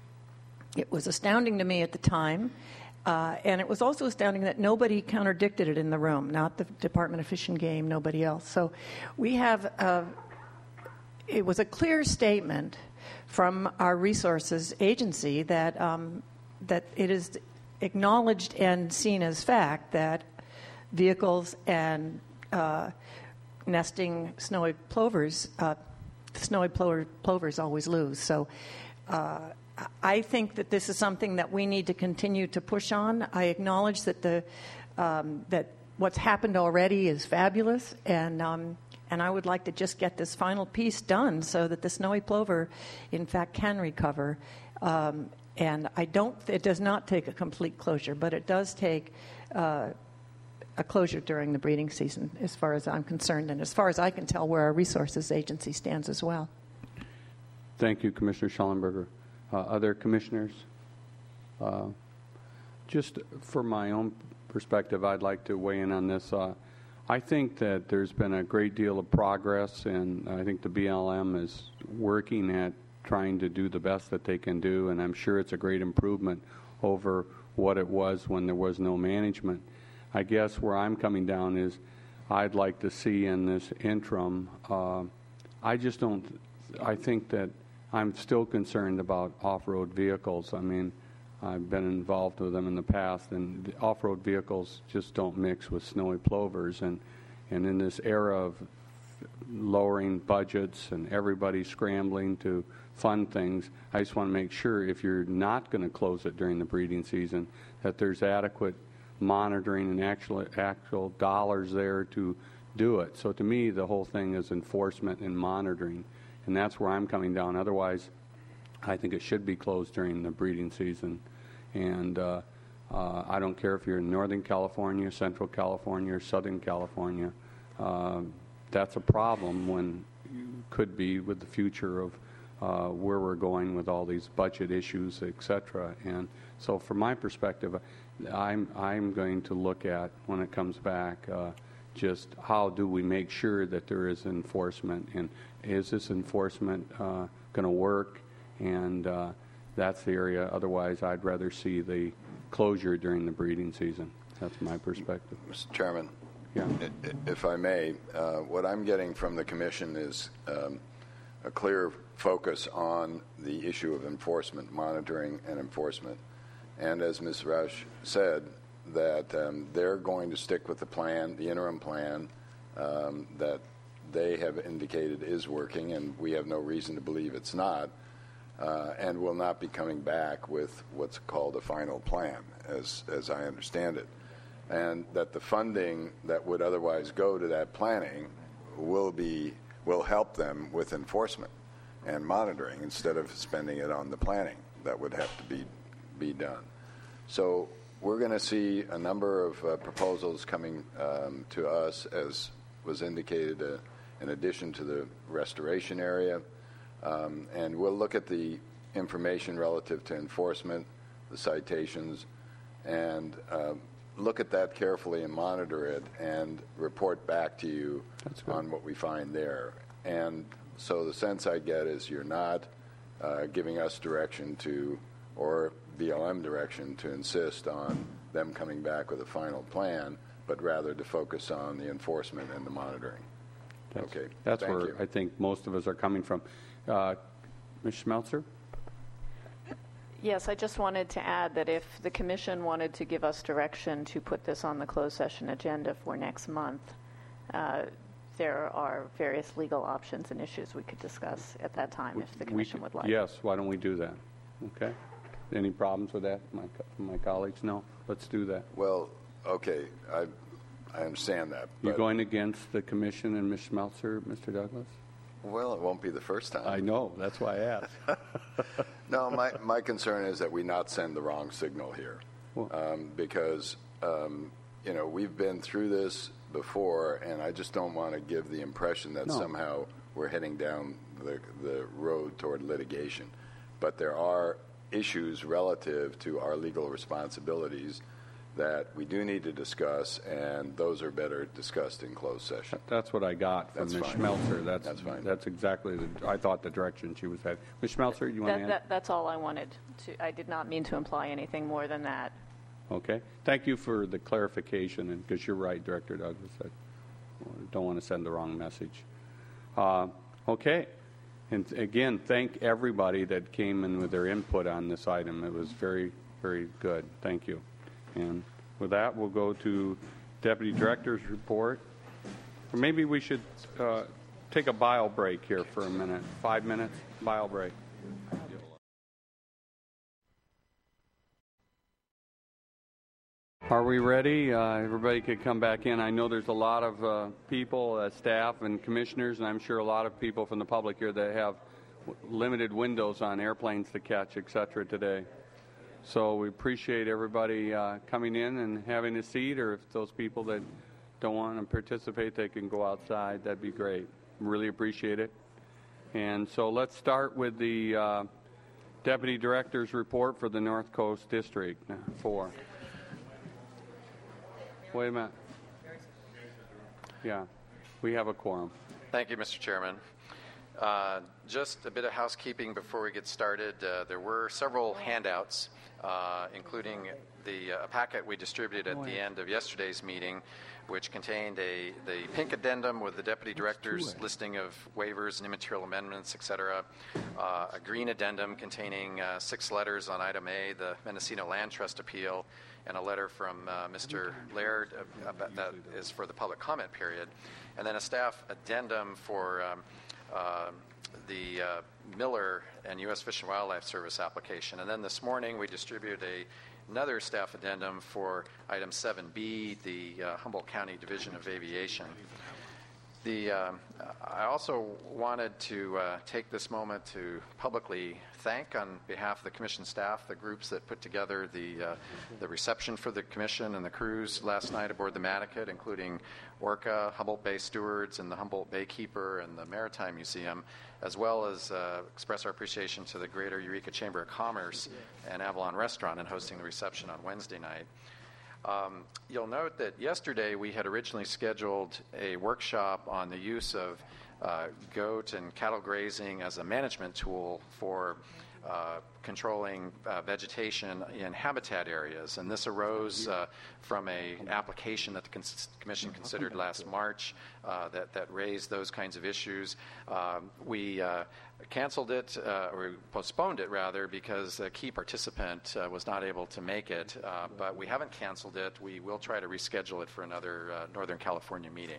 it was astounding to me at the time, uh, and it was also astounding that nobody contradicted it in the room, not the Department of Fish and Game, nobody else. So we have, uh, it was a clear statement from our resources agency that um, that it is acknowledged and seen as fact that vehicles and uh, nesting snowy plovers, uh, snowy plover, plovers always lose. So uh, I think that this is something that we need to continue to push on. I acknowledge that the um, that what's happened already is fabulous, and um, and I would like to just get this final piece done so that the snowy plover, in fact, can recover. Um, And I don't, it does not take a complete closure, but it does take uh, a closure during the breeding season, as far as I'm concerned, and as far as I can tell, where our resources agency stands as well. Thank you, Commissioner Schallenberger. Uh, other commissioners? Uh, just for my own perspective, I'd like to weigh in on this. Uh, I think that there's been a great deal of progress, and I think the B L M is working at trying to do the best that they can do, and I'm sure it's a great improvement over what it was when there was no management. I guess where I'm coming down is I'd like to see in this interim, uh, I just don't, I think that I'm still concerned about off-road vehicles. I mean, I've been involved with them in the past, and the off-road vehicles just don't mix with snowy plovers. And, and in this era of lowering budgets and everybody scrambling to fund things, I just want to make sure if you're not going to close it during the breeding season, that there's adequate monitoring and actual, actual dollars there to do it. So to me, the whole thing is enforcement and monitoring, and that's where I'm coming down. Otherwise, I think it should be closed during the breeding season. And uh, uh, I don't care if you're in Northern California, Central California, or Southern California. Uh, that's a problem when you could be with the future of uh, where we're going with all these budget issues, et cetera. And so from my perspective, I'm, I'm going to look at, when it comes back, uh, just how do we make sure that there is enforcement, and is this enforcement uh, going to work? And uh, that's the area. Otherwise, I'd rather see the closure during the breeding season. That's my perspective. Mister Chairman, yeah. If I may, uh, what I'm getting from the Commission is um, a clear focus on the issue of enforcement, monitoring and enforcement. And as Miz Rausch said, that um, they're going to stick with the plan, the interim plan, um, that they have indicated is working, and we have no reason to believe it's not. Uh, and will not be coming back with what's called a final plan, as, as I understand it. And that the funding that would otherwise go to that planning will be will help them with enforcement and monitoring instead of spending it on the planning that would have to be be done. So we're going to see a number of uh, proposals coming um, to us, as was indicated, uh, in addition to the restoration area. Um, and we'll look at the information relative to enforcement, the citations, and uh, look at that carefully and monitor it and report back to you on what we find there. And so the sense I get is you're not uh, giving us direction to, or B L M direction to insist on them coming back with a final plan, but rather to focus on the enforcement and the monitoring. That's, okay. That's Thank where you. I think most of us are coming from. Uh, Miz Schmelzer? Yes, I just wanted to add that if the Commission wanted to give us direction to put this on the closed session agenda for next month, uh, there are various legal options and issues we could discuss at that time if the Commission we, would like. Yes, why don't we do that? Okay. Any problems with that, my, my colleagues? No? Let's do that. Well, okay, I, I understand that. You're but- going against the Commission and Miz Schmelzer, Mister Douglas? Well, it won't be the first time. I know. That's why I asked. No, my, my concern is that we not send the wrong signal here. Um, because, um, you know, we've been through this before, and I just don't want to give the impression that No. somehow we're heading down the, the road toward litigation. But there are issues relative to our legal responsibilities that we do need to discuss, and those are better discussed in closed session. That's what I got from That's Miz fine. Schmelzer. That's, That's fine. That's exactly the, I thought the direction she was heading. Miz Schmelzer, you want to That, add? that, that's all I wanted to. I did not mean to imply anything more than that. Okay. Thank you for the clarification, and because you're right, Director Douglas. I don't want to send the wrong message. Uh, okay. And again, thank everybody that came in with their input on this item. It was very, very good. Thank you. And with that, we'll go to Deputy Director's report. Or maybe we should uh, take a bio break here for a minute. Five minutes, bio break. Are we ready? Uh, everybody could come back in. I know there's a lot of uh, people, uh, staff and commissioners, and I'm sure a lot of people from the public here that have w- limited windows on airplanes to catch, et cetera, today. So we appreciate everybody uh, coming in and having a seat, or if those people that don't want to participate, they can go outside. That'd be great. Really appreciate it. And so let's start with the uh, Deputy Director's report for the North Coast District four. Wait a minute. Yeah, we have a quorum. Thank you, Mister Chairman. Uh, just a bit of housekeeping before we get started. Uh, there were several handouts, uh, including the uh, packet we distributed at the end of yesterday's meeting, which contained a the pink addendum with the deputy director's listing of waivers and immaterial amendments, et cetera. Uh, a green addendum containing uh, six letters on item A, the Mendocino Land Trust appeal, and a letter from uh, Mister Laird uh, that is for the public comment period, and then a staff addendum for um, uh, the uh, Miller and U S Fish and Wildlife Service application. And then this morning we distributed a another staff addendum for item seven B, the uh, Humboldt County Division of Aviation. The, uh, I also wanted to uh, take this moment to publicly thank, on behalf of the Commission staff, the groups that put together the uh, the reception for the Commission and the cruise last night aboard the Madaket, including Orca, Humboldt Bay Stewards, and the Humboldt Baykeeper and the Maritime Museum, as well as uh, express our appreciation to the Greater Eureka Chamber of Commerce and Avalon Restaurant in hosting the reception on Wednesday night. Um, you'll note that yesterday we had originally scheduled a workshop on the use of uh, goat and cattle grazing as a management tool for uh, controlling uh, vegetation in habitat areas. And this arose uh, from an application that the Cons- Commission considered last March uh, that, that raised those kinds of issues. Um, we uh, canceled it, uh, or postponed it rather, because a key participant uh, was not able to make it. Uh, but we haven't canceled it. We will try to reschedule it for another uh, Northern California meeting.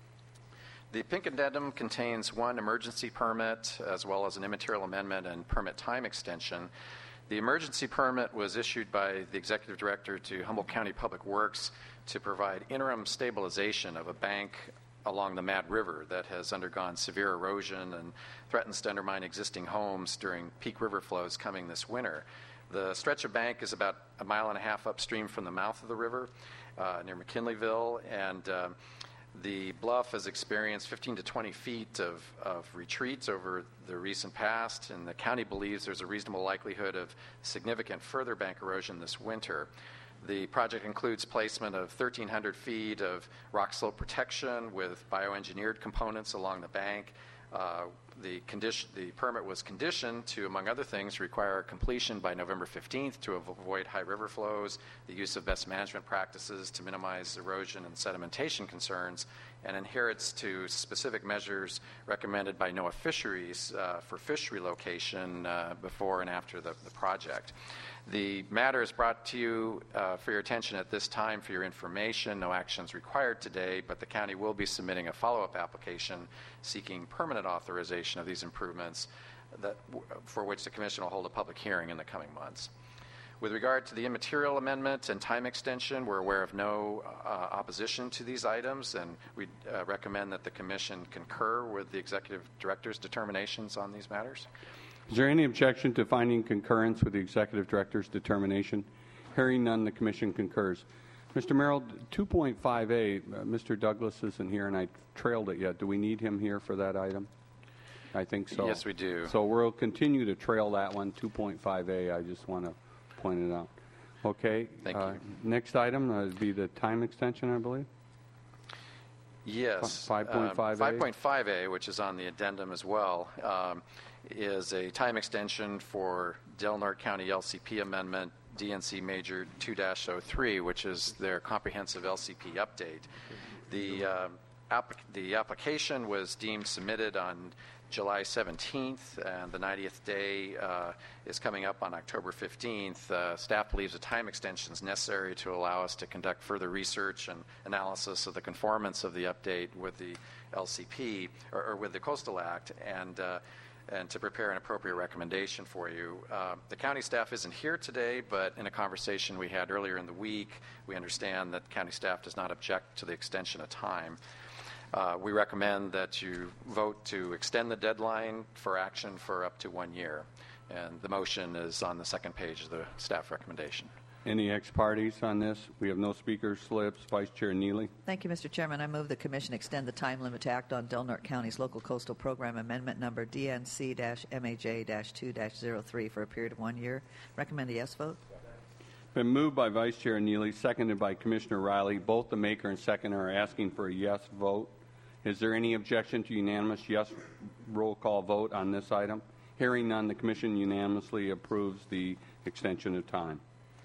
The pink addendum contains one emergency permit as well as an immaterial amendment and permit time extension. The emergency permit was issued by the Executive Director to Humboldt County Public Works to provide interim stabilization of a bank along the Mad River that has undergone severe erosion and threatens to undermine existing homes during peak river flows coming this winter. The stretch of bank is about a mile and a half upstream from the mouth of the river uh, near McKinleyville, and uh, the bluff has experienced fifteen to twenty feet of, of retreats over the recent past, and the county believes there's a reasonable likelihood of significant further bank erosion this winter. The project includes placement of thirteen hundred feet of rock slope protection with bioengineered components along the bank. Uh, the, condition, the permit was conditioned to, among other things, require completion by November fifteenth to avoid high river flows, the use of best management practices to minimize erosion and sedimentation concerns, and adherence to specific measures recommended by NOAA Fisheries uh, for fish relocation uh, before and after the, the project. The matter is brought to you uh, for your attention at this time for your information. No actions required today, but the county will be submitting a follow-up application seeking permanent authorization of these improvements that, for which the Commission will hold a public hearing in the coming months. With regard to the immaterial amendment and time extension, we're aware of no uh, opposition to these items, and we uh, recommend that the Commission concur with the Executive Director's determinations on these matters. Is there any objection to finding concurrence with the Executive Director's determination? Hearing none, the Commission concurs. Mister Merrill, two point five A, uh, Mister Douglas isn't here, and I trailed it yet. Do we need him here for that item? I think so. Yes, we do. So we'll continue to trail that one, two point five A. I just want to point it out. Okay. Thank uh, you. Next item uh, would be the time extension, I believe. Yes. five point five A? Uh, five point five A, which is on the addendum as well, um, is a time extension for Del Norte County L C P Amendment D N C Major two dash oh three, which is their comprehensive L C P update. The, uh, app- the application was deemed submitted on July seventeenth, and the ninetieth day uh, is coming up on October fifteenth. Uh, staff believes a time extension is necessary to allow us to conduct further research and analysis of the conformance of the update with the L C P, or, or with the Coastal Act, and uh, and to prepare an appropriate recommendation for you. Uh, the county staff isn't here today, but in a conversation we had earlier in the week, we understand that county staff does not object to the extension of time. Uh, we recommend that you vote to extend the deadline for action for up to one year. And the motion is on the second page of the staff recommendation. Any ex parties on this? We have no speaker slips. Vice Chair Neely. Thank you, Mister Chairman. I move the Commission extend the time limit to act on Del Norte County's local coastal program amendment number D N C M A J two dash oh three for a period of one year. Recommend a yes vote. Been moved by Vice Chair Neely, seconded by Commissioner Riley. Both the maker and seconder are asking for a yes vote. Is there any objection to unanimous yes roll call vote on this item? Hearing none, the Commission unanimously approves the extension of time.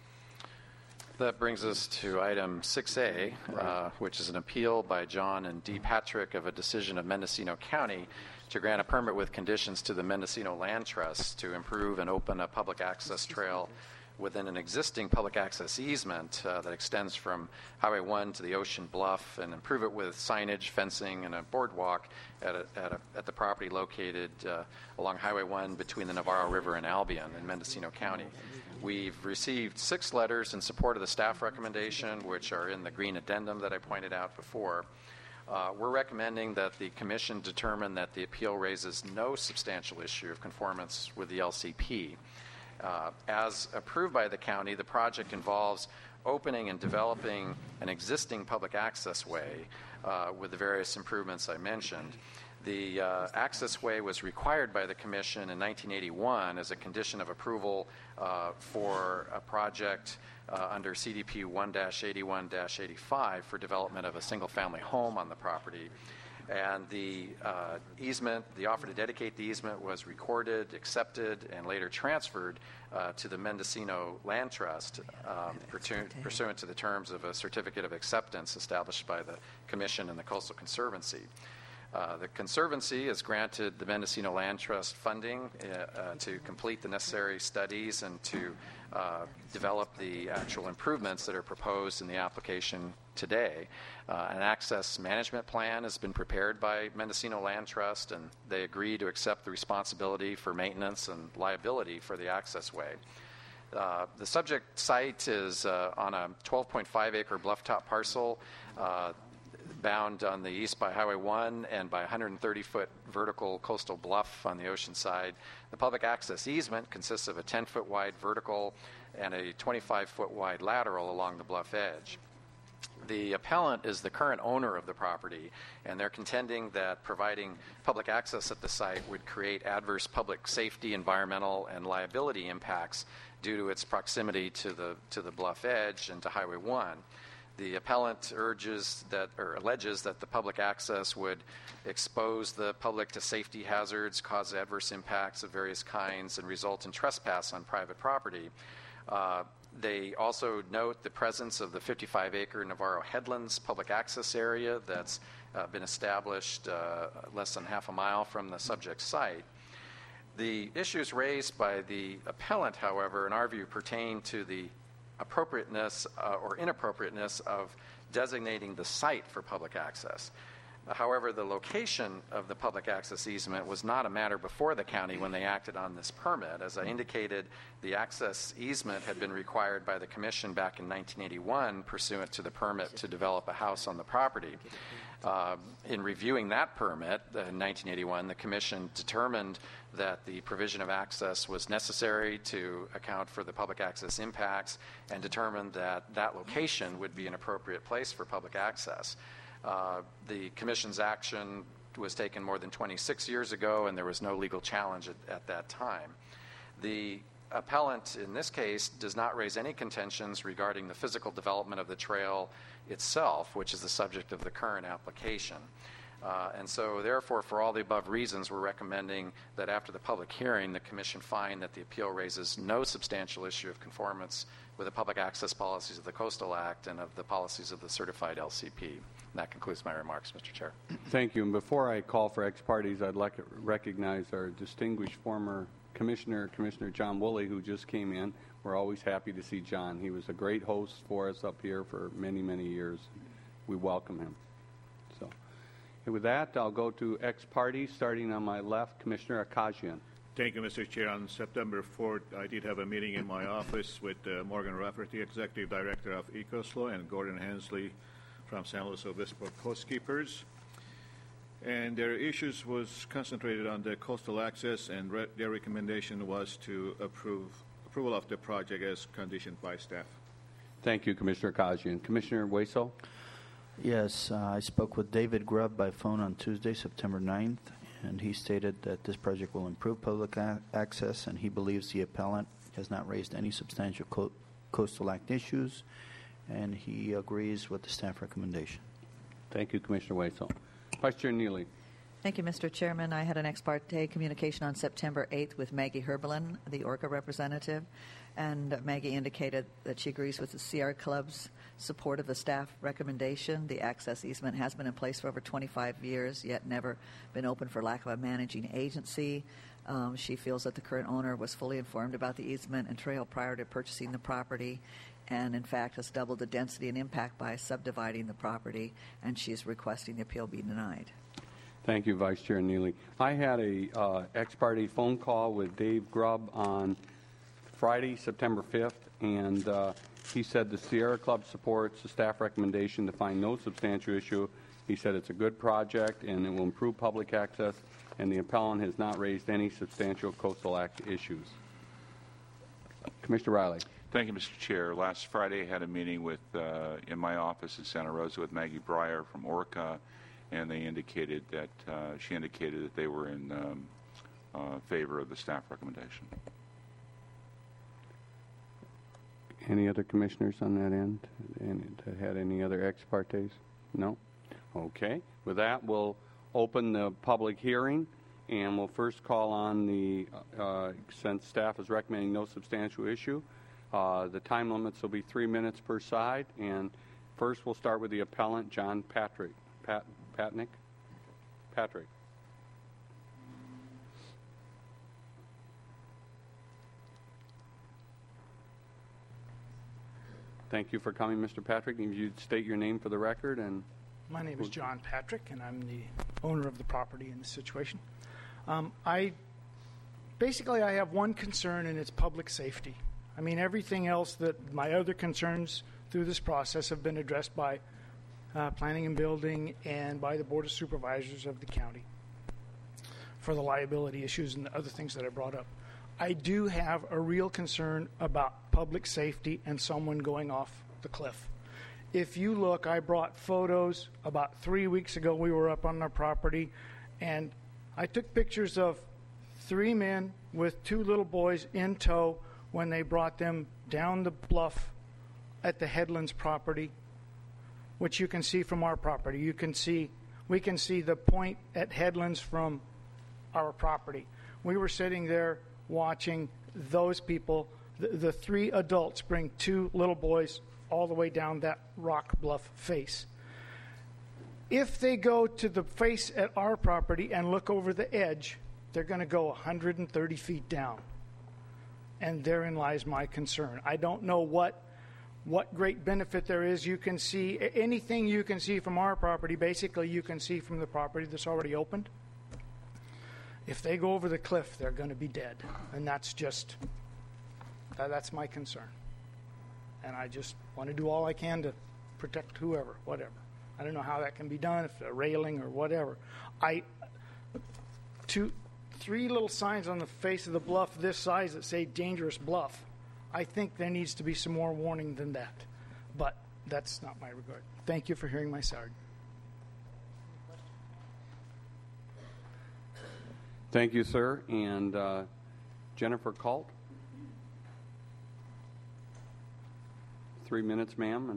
That brings us to item six A, uh, which is an appeal by John and Dee Patrick of a decision of Mendocino County to grant a permit with conditions to the Mendocino Land Trust to improve and open a public access trail within an existing public access easement uh, that extends from Highway one to the Ocean Bluff, and improve it with signage, fencing, and a boardwalk at, a, at, a, at the property located uh, along Highway one between the Navarro River and Albion in Mendocino County. We've received six letters in support of the staff recommendation, which are in the green addendum that I pointed out before. Uh, we're recommending that the Commission determine that the appeal raises no substantial issue of conformance with the L C P. Uh, as approved by the county, the project involves opening and developing an existing public access way uh, with the various improvements I mentioned. The uh, access way was required by the Commission in nineteen eighty-one as a condition of approval uh, for a project uh, under C D P one dash eighty-one dash eighty-five for development of a single-family home on the property. And the uh, easement, the offer to dedicate the easement was recorded, accepted, and later transferred uh, to the Mendocino Land Trust um, pursuant, pursuant to the terms of a certificate of acceptance established by the Commission and the Coastal Conservancy. Uh, the Conservancy has granted the Mendocino Land Trust funding uh, uh, to complete the necessary studies and to uh, develop the actual improvements that are proposed in the application today. Uh, an access management plan has been prepared by Mendocino Land Trust, and they agree to accept the responsibility for maintenance and liability for the access way. Uh, the subject site is uh, on a twelve point five acre blufftop parcel uh, bound on the east by Highway one and by one hundred thirty foot vertical coastal bluff on the ocean side. The public access easement consists of a ten foot wide vertical and a twenty-five foot wide lateral along the bluff edge. The appellant is the current owner of the property, and they're contending that providing public access at the site would create adverse public safety, environmental, and liability impacts due to its proximity to the to the bluff edge and to Highway one. The appellant urges that, or alleges that the public access would expose the public to safety hazards, cause adverse impacts of various kinds, and result in trespass on private property. Uh, they also note the presence of the fifty-five acre Navarro Headlands public access area that's uh, been established uh, less than half a mile from the subject site. The issues raised by the appellant, however, in our view, pertain to the appropriateness uh, or inappropriateness of designating the site for public access. Uh, however, the location of the public access easement was not a matter before the county when they acted on this permit. As I indicated, the access easement had been required by the Commission back in nineteen eighty-one pursuant to the permit to develop a house on the property. Uh, in reviewing that permit uh, in nineteen eighty-one, the Commission determined that the provision of access was necessary to account for the public access impacts and determined that that location would be an appropriate place for public access. Uh, the Commission's action was taken more than twenty-six years ago, and there was no legal challenge at, at that time. The appellant in this case does not raise any contentions regarding the physical development of the trail itself, which is the subject of the current application. Uh, and so, therefore, for all the above reasons, we're recommending that after the public hearing, the Commission find that the appeal raises no substantial issue of conformance with the public access policies of the Coastal Act and of the policies of the certified L C P. And that concludes my remarks, Mister Chair. Thank you. And before I call for ex partes, I'd like to recognize our distinguished former Commissioner, Commissioner John Woolley, who just came in. We're always happy to see John. He was a great host for us up here for many, many years. We welcome him. So, and with that, I'll go to ex parte, starting on my left, Commissioner Akajian. Thank you, Mister Chair. On September fourth, I did have a meeting in my office with uh, Morgan Rafferty, Executive Director of EcoSlow, and Gordon Hensley from San Luis Obispo Coastkeepers. And their issues was concentrated on the coastal access, and re- their recommendation was to approve approval of the project as conditioned by staff. Thank you, Commissioner Akajian. Commissioner Waso? Yes, uh, I spoke with David Grubb by phone on Tuesday, September ninth, and he stated that this project will improve public a- access, and he believes the appellant has not raised any substantial co- Coastal Act issues, and he agrees with the staff recommendation. Thank you, Commissioner Waisel. Vice Chair Neely. Thank you, Mister Chairman. I had an ex parte communication on September eighth with Maggie Herberlin, the Orca representative, and Maggie indicated that she agrees with the Sierra Club's support of the staff recommendation. The access easement has been in place for over twenty-five years, yet never been open for lack of a managing agency. Um, she feels that the current owner was fully informed about the easement and trail prior to purchasing the property, and in fact has doubled the density and impact by subdividing the property, and she is requesting the appeal be denied. Thank you, Vice Chair Neely. I had a uh, ex parte phone call with Dave Grubb on Friday, September fifth, and uh, he said the Sierra Club supports the staff recommendation to find no substantial issue. He said it's a good project and it will improve public access, and the appellant has not raised any substantial Coastal Act issues. Commissioner Riley. Thank you, Mister Chair. Last Friday, I had a meeting with uh, in my office in Santa Rosa with Maggie Breyer from Orca, and they indicated that uh, she indicated that they were in um, uh, favor of the staff recommendation. Any other commissioners on that end and that had any other ex partes? No? Okay. With that, we'll open the public hearing, and we'll first call on the, uh, since staff is recommending no substantial issue, uh, the time limits will be three minutes per side, and first we'll start with the appellant, John Patrick. Pat, Patnick? Patrick. Thank you for coming, Mister Patrick. If you'd state your name for the record. And my name is John Patrick, and I'm the owner of the property in this situation. Um, I basically I have one concern, and it's public safety. I mean, everything else that my other concerns through this process have been addressed by uh, Planning and Building and by the Board of Supervisors of the county for the liability issues and the other things that I brought up. I do have a real concern about public safety and someone going off the cliff. If you look, I brought photos about three weeks ago. We were up on our property, and I took pictures of three men with two little boys in tow when they brought them down the bluff at the Headlands property, which you can see from our property. You can see, we can see the point at Headlands from our property. We were sitting there watching those people, the, the three adults bring two little boys all the way down that rock bluff face. If they go to the face at our property and look over the edge, they're going to go one hundred thirty feet down. And therein lies my concern. I don't know what what great benefit there is. You can see anything you can see from our property, basically you can see from the property that's already opened. If they go over the cliff, they're going to be dead. And that's just, that, that's my concern. And I just want to do all I can to protect whoever, whatever. I don't know how that can be done, if a railing or whatever. I, two, three little signs on the face of the bluff this size that say dangerous bluff. I think there needs to be some more warning than that. But that's not my regard. Thank you for hearing my side. Thank you, sir. And uh, Jennifer Kalt. Three minutes, ma'am.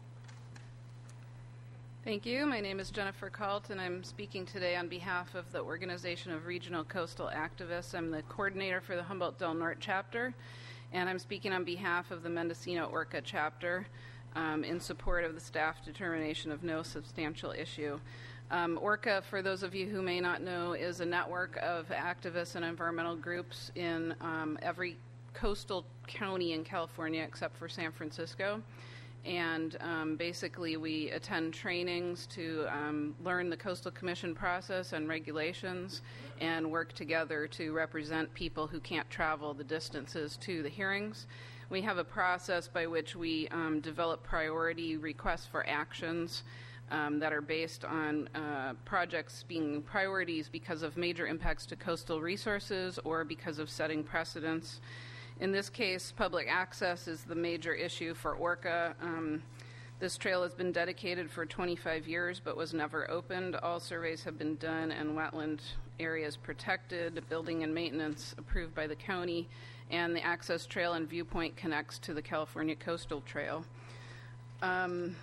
Thank you. My name is Jennifer Kalt, and I'm speaking today on behalf of the Organization of Regional Coastal Activists. I'm the coordinator for the Humboldt Del Norte chapter, and I'm speaking on behalf of the Mendocino Orca chapter um, in support of the staff determination of no substantial issue. Um, Orca, for those of you who may not know, is a network of activists and environmental groups in um, every coastal county in California except for San Francisco. And um, basically we attend trainings to um, learn the Coastal Commission process and regulations and work together to represent people who can't travel the distances to the hearings. We have a process by which we um, develop priority requests for actions Um, that are based on uh, projects being priorities because of major impacts to coastal resources or because of setting precedents. In this case, public access is the major issue for Orca. Um, This trail has been dedicated for twenty-five years but was never opened. All surveys have been done and wetland areas protected, building and maintenance approved by the county, and the access trail and viewpoint connects to the California Coastal Trail. Um,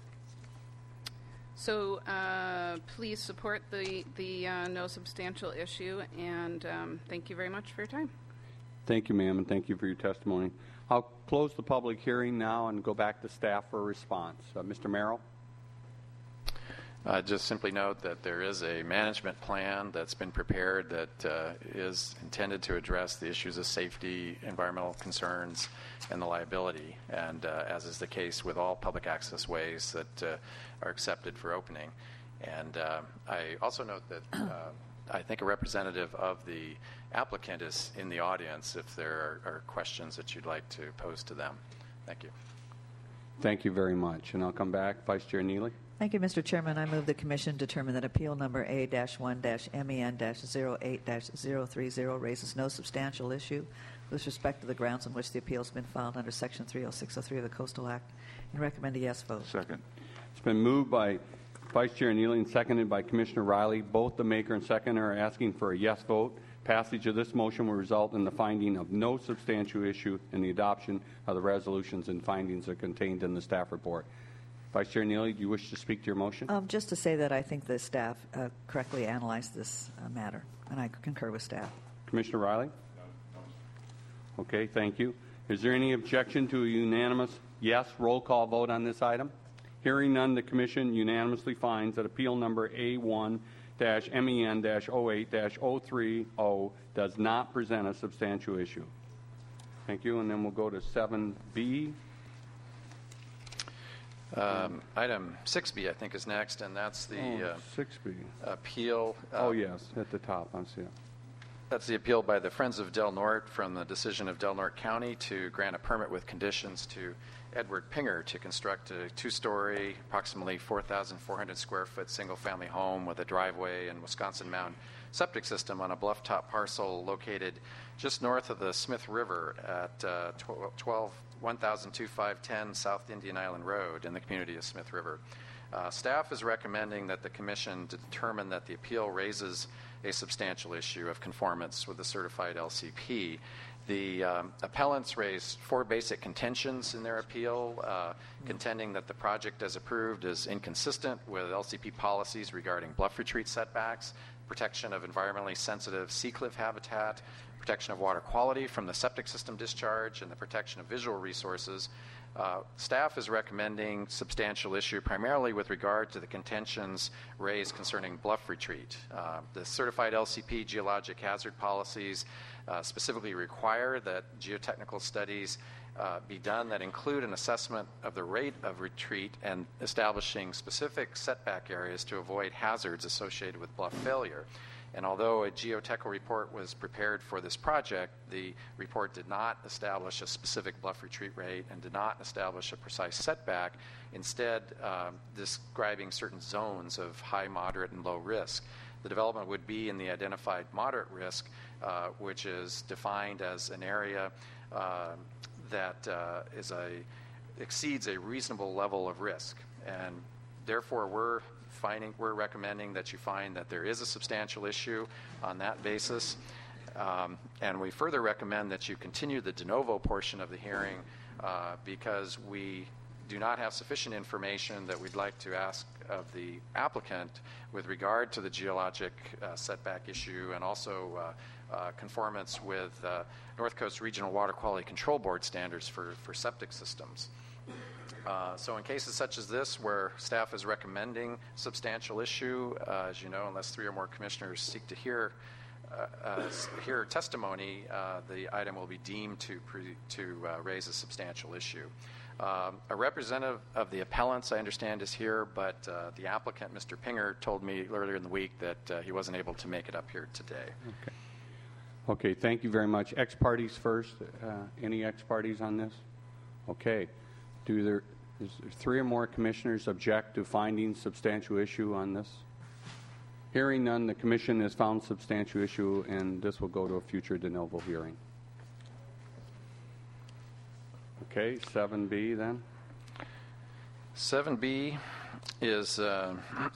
so uh, please support the, the uh, no substantial issue, and um, thank you very much for your time. Thank you, ma'am, and thank you for your testimony. I'll close the public hearing now and go back to staff for a response. Uh, Mister Merrill? Uh, just simply note that there is a management plan that's been prepared that uh, is intended to address the issues of safety, environmental concerns, and the liability, and uh, as is the case with all public access ways that uh, are accepted for opening. And uh, I also note that uh, I think a representative of the applicant is in the audience if there are, are questions that you'd like to pose to them. Thank you. Thank you very much. And I'll come back. Vice Chair Neely? Thank you, Mister Chairman. I move the Commission determine that appeal number A one M E N zero eight zero three zero raises no substantial issue with respect to the grounds on which the appeal has been filed under Section three oh six oh three of the Coastal Act, and recommend a yes vote. Second. It's been moved by Vice Chair Neely and seconded by Commissioner Riley. Both the maker and seconder are asking for a yes vote. Passage of this motion will result in the finding of no substantial issue and the adoption of the resolutions and findings that are contained in the staff report. Vice Chair Neely, do you wish to speak to your motion? Um, just to say that I think the staff uh, correctly analyzed this uh, matter, and I concur with staff. Commissioner Riley? Okay, thank you. Is there any objection to a unanimous yes roll call vote on this item? Hearing none, the Commission unanimously finds that appeal number A one M E N zero eight zero three zero does not present a substantial issue. Thank you, and then we'll go to seven B. Um, item six B, I think, is next, and that's the oh, uh, six B. appeal. Uh, oh, yes, at the top. I see it. That's the appeal by the Friends of Del Norte from the decision of Del Norte County to grant a permit with conditions to Edward Pinger to construct a two-story, approximately four thousand four hundred square foot single-family home with a driveway and Wisconsin Mound septic system on a bluff-top parcel located just north of the Smith River at uh, twelve one thousand twenty-five ten South Indian Island Road in the community of Smith River. Uh, staff is recommending that the Commission determine that the appeal raises a substantial issue of conformance with the certified L C P. The um, appellants raised four basic contentions in their appeal, uh, contending that the project as approved is inconsistent with L C P policies regarding bluff retreat setbacks, protection of environmentally sensitive sea cliff habitat, protection of water quality from the septic system discharge, and the protection of visual resources. Uh, staff is recommending substantial issue primarily with regard to the contentions raised concerning bluff retreat. Uh, the certified L C P geologic hazard policies uh, specifically require that geotechnical studies uh, be done that include an assessment of the rate of retreat and establishing specific setback areas to avoid hazards associated with bluff failure. And although a geotechnical report was prepared for this project, the report did not establish a specific bluff retreat rate and did not establish a precise setback, instead uh, describing certain zones of high, moderate, and low risk. The development would be in the identified moderate risk, uh, which is defined as an area uh, that uh, is a, exceeds a reasonable level of risk. And therefore, we're Finding, we're recommending that you find that there is a substantial issue on that basis. Um, and we further recommend that you continue the de novo portion of the hearing uh, because we do not have sufficient information that we'd like to ask of the applicant with regard to the geologic uh, setback issue and also uh, uh, conformance with uh, North Coast Regional Water Quality Control Board standards for, for septic systems. Uh, so in cases such as this, where staff is recommending substantial issue, uh, as you know, unless three or more commissioners seek to hear uh, uh, hear testimony, uh, the item will be deemed to pre- to uh, raise a substantial issue. Um, a representative of the appellants, I understand, is here, but uh, the applicant, Mister Pinger, told me earlier in the week that uh, he wasn't able to make it up here today. Okay. Okay. Thank you very much. Ex parties first. Uh, any ex parties on this? Okay. Do there is there three or more commissioners object to finding substantial issue on this? Hearing none, the Commission has found substantial issue, and this will go to a future de novo hearing. Okay, seven B then. seven B is uh,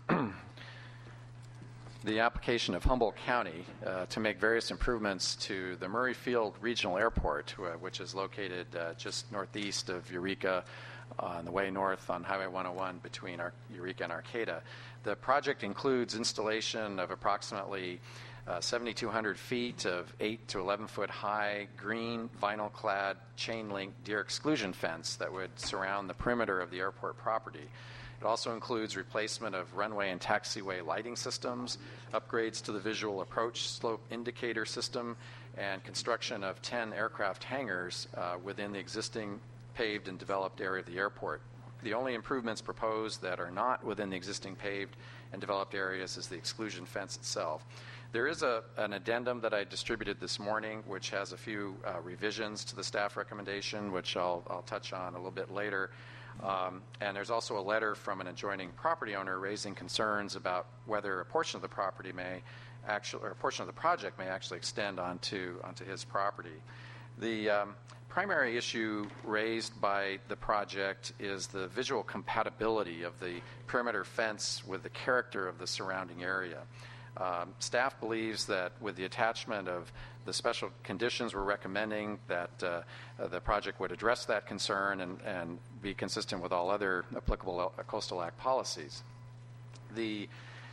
the application of Humboldt County uh, to make various improvements to the Murray Field Regional Airport, uh, which is located uh, just northeast of Eureka uh, on the way north on Highway one oh one between Ar- Eureka and Arcata. The project includes installation of approximately uh, seventy-two hundred feet of eight to eleven foot high green vinyl-clad chain-link deer exclusion fence that would surround the perimeter of the airport property. It also includes replacement of runway and taxiway lighting systems, upgrades to the visual approach slope indicator system, and construction of ten aircraft hangars uh, within the existing paved and developed area of the airport. The only improvements proposed that are not within the existing paved and developed areas is the exclusion fence itself. There is a, an addendum that I distributed this morning which has a few uh, revisions to the staff recommendation, which I'll, I'll touch on a little bit later. Um, and there's also a letter from an adjoining property owner raising concerns about whether a portion of the property may actually, or a portion of the project may actually extend onto onto his property. The um, primary issue raised by the project is the visual compatibility of the perimeter fence with the character of the surrounding area. Um, staff believes that with the attachment of the special conditions we're recommending that uh, uh, the project would address that concern and, and be consistent with all other applicable Coastal Act policies. The,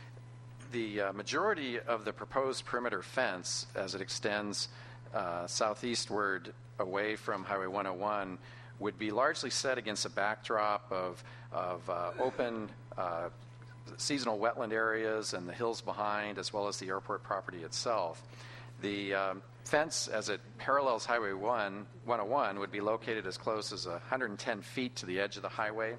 the uh, majority of the proposed perimeter fence, as it extends uh, southeastward away from Highway one oh one, would be largely set against a backdrop of, of uh, open uh, seasonal wetland areas and the hills behind, as well as the airport property itself. The um, fence, as it parallels Highway one oh one, would be located as close as one hundred ten feet to the edge of the highway.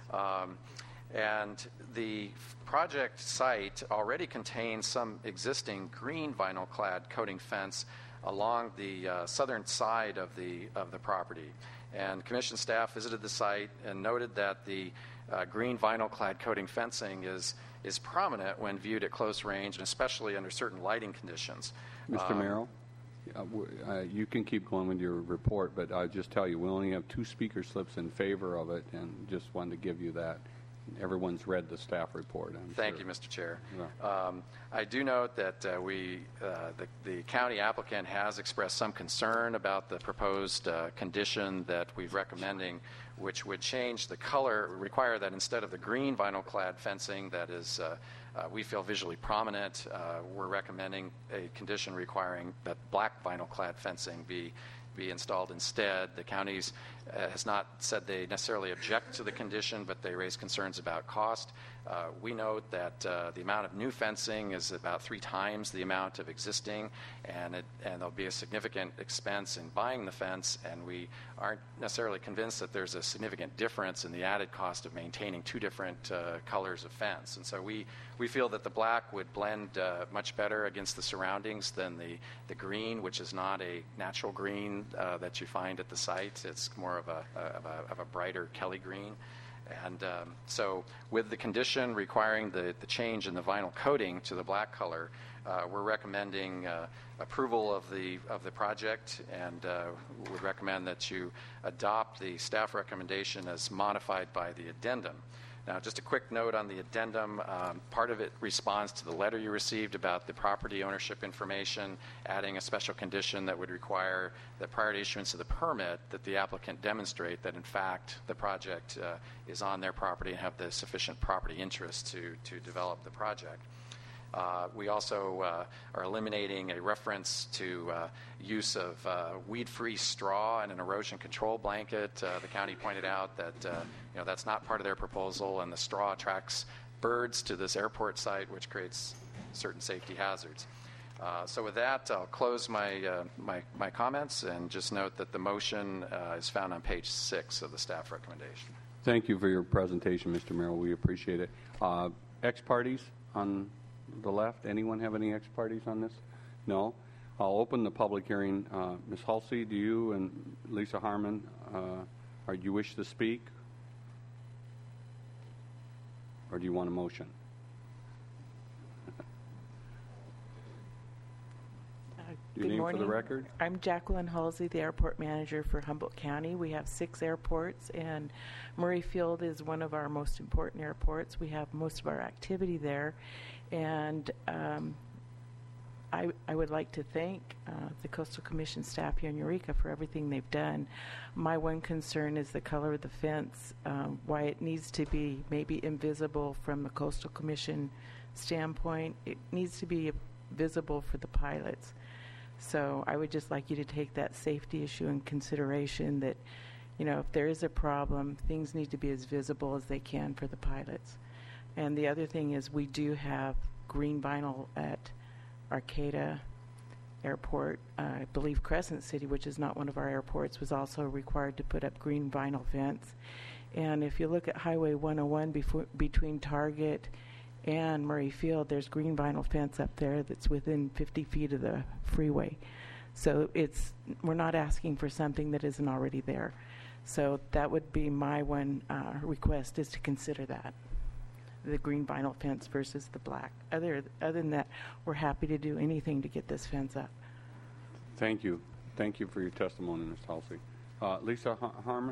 Um, and the project site already contains some existing green vinyl-clad coating fence along the uh, southern side of the of the property. And Commission staff visited the site and noted that the uh, green vinyl-clad coating fencing is is prominent when viewed at close range, and especially under certain lighting conditions. Mister Um, Merrill, uh, w- uh, you can keep going with your report, but I'll just tell you, we only have two speaker slips in favor of it, and just wanted to give you that. Everyone's read the staff report, I'm Thank sure. you, Mister Chair. Yeah. Um, I do note that uh, we, uh, the, the county applicant has expressed some concern about the proposed uh, condition that we're recommending, which would change the color, require that instead of the green vinyl-clad fencing that is, uh, uh, we feel visually prominent, uh, we're recommending a condition requiring that black vinyl-clad fencing be be installed instead. The counties uh, has not said they necessarily object to the condition, but they raise concerns about cost. Uh, we note that uh, the amount of new fencing is about three times the amount of existing, and, it, and there'll be a significant expense in buying the fence, and we aren't necessarily convinced that there's a significant difference in the added cost of maintaining two different uh, colors of fence. And so we, we feel that the black would blend uh, much better against the surroundings than the, the green, which is not a natural green uh, that you find at the site. It's more of a, of a, of a brighter Kelly green. And um, so with the condition requiring the, the change in the vinyl coating to the black color, uh, we're recommending uh, approval of the of the project, and uh, would recommend that you adopt the staff recommendation as modified by the addendum. Now, just a quick note on the addendum. Um, part of it responds to the letter you received about the property ownership information, adding a special condition that would require that prior to issuance of the permit that the applicant demonstrate that, in fact, the project uh, is on their property and have the sufficient property interest to, to develop the project. Uh, we also uh, are eliminating a reference to uh, use of uh, weed-free straw and an erosion control blanket. Uh, the county pointed out that uh, you know that's not part of their proposal, and the straw attracts birds to this airport site, which creates certain safety hazards. Uh, so with that, I'll close my, uh, my my comments and just note that the motion uh, is found on page six of the staff recommendation. Thank you for your presentation, Mister Merrill. We appreciate it. Uh, ex-parties on the left. Anyone have any ex-parties on this? No? I'll open the public hearing. Uh, Miz Halsey, do you and Lisa Harmon, uh, or do you wish to speak? Or do you want a motion? Your Good name morning. for the record? I'm Jacqueline Halsey, the airport manager for Humboldt County. We have six airports, and Murray Field is one of our most important airports. We have most of our activity there, and um, I, I would like to thank uh, the Coastal Commission staff here in Eureka for everything they've done. My one concern is the color of the fence, um, why it needs to be maybe invisible from the Coastal Commission standpoint. It needs to be visible for the pilots. So I would just like you to take that safety issue in consideration, that, you know, if there is a problem, things need to be as visible as they can for the pilots. And the other thing is we do have green vinyl at Arcata Airport. Uh, I believe Crescent City, which is not one of our airports, was also required to put up green vinyl fence. And if you look at Highway one oh one before, between Target and Murray Field, there's green vinyl fence up there that's within fifty feet of the freeway. So it's, we're not asking for something that isn't already there. So that would be my one uh, request, is to consider that, the green vinyl fence versus the black. Other other than that, we're happy to do anything to get this fence up. Thank you. Thank you for your testimony, Miz Halsey. Uh, Lisa Har- Harmon?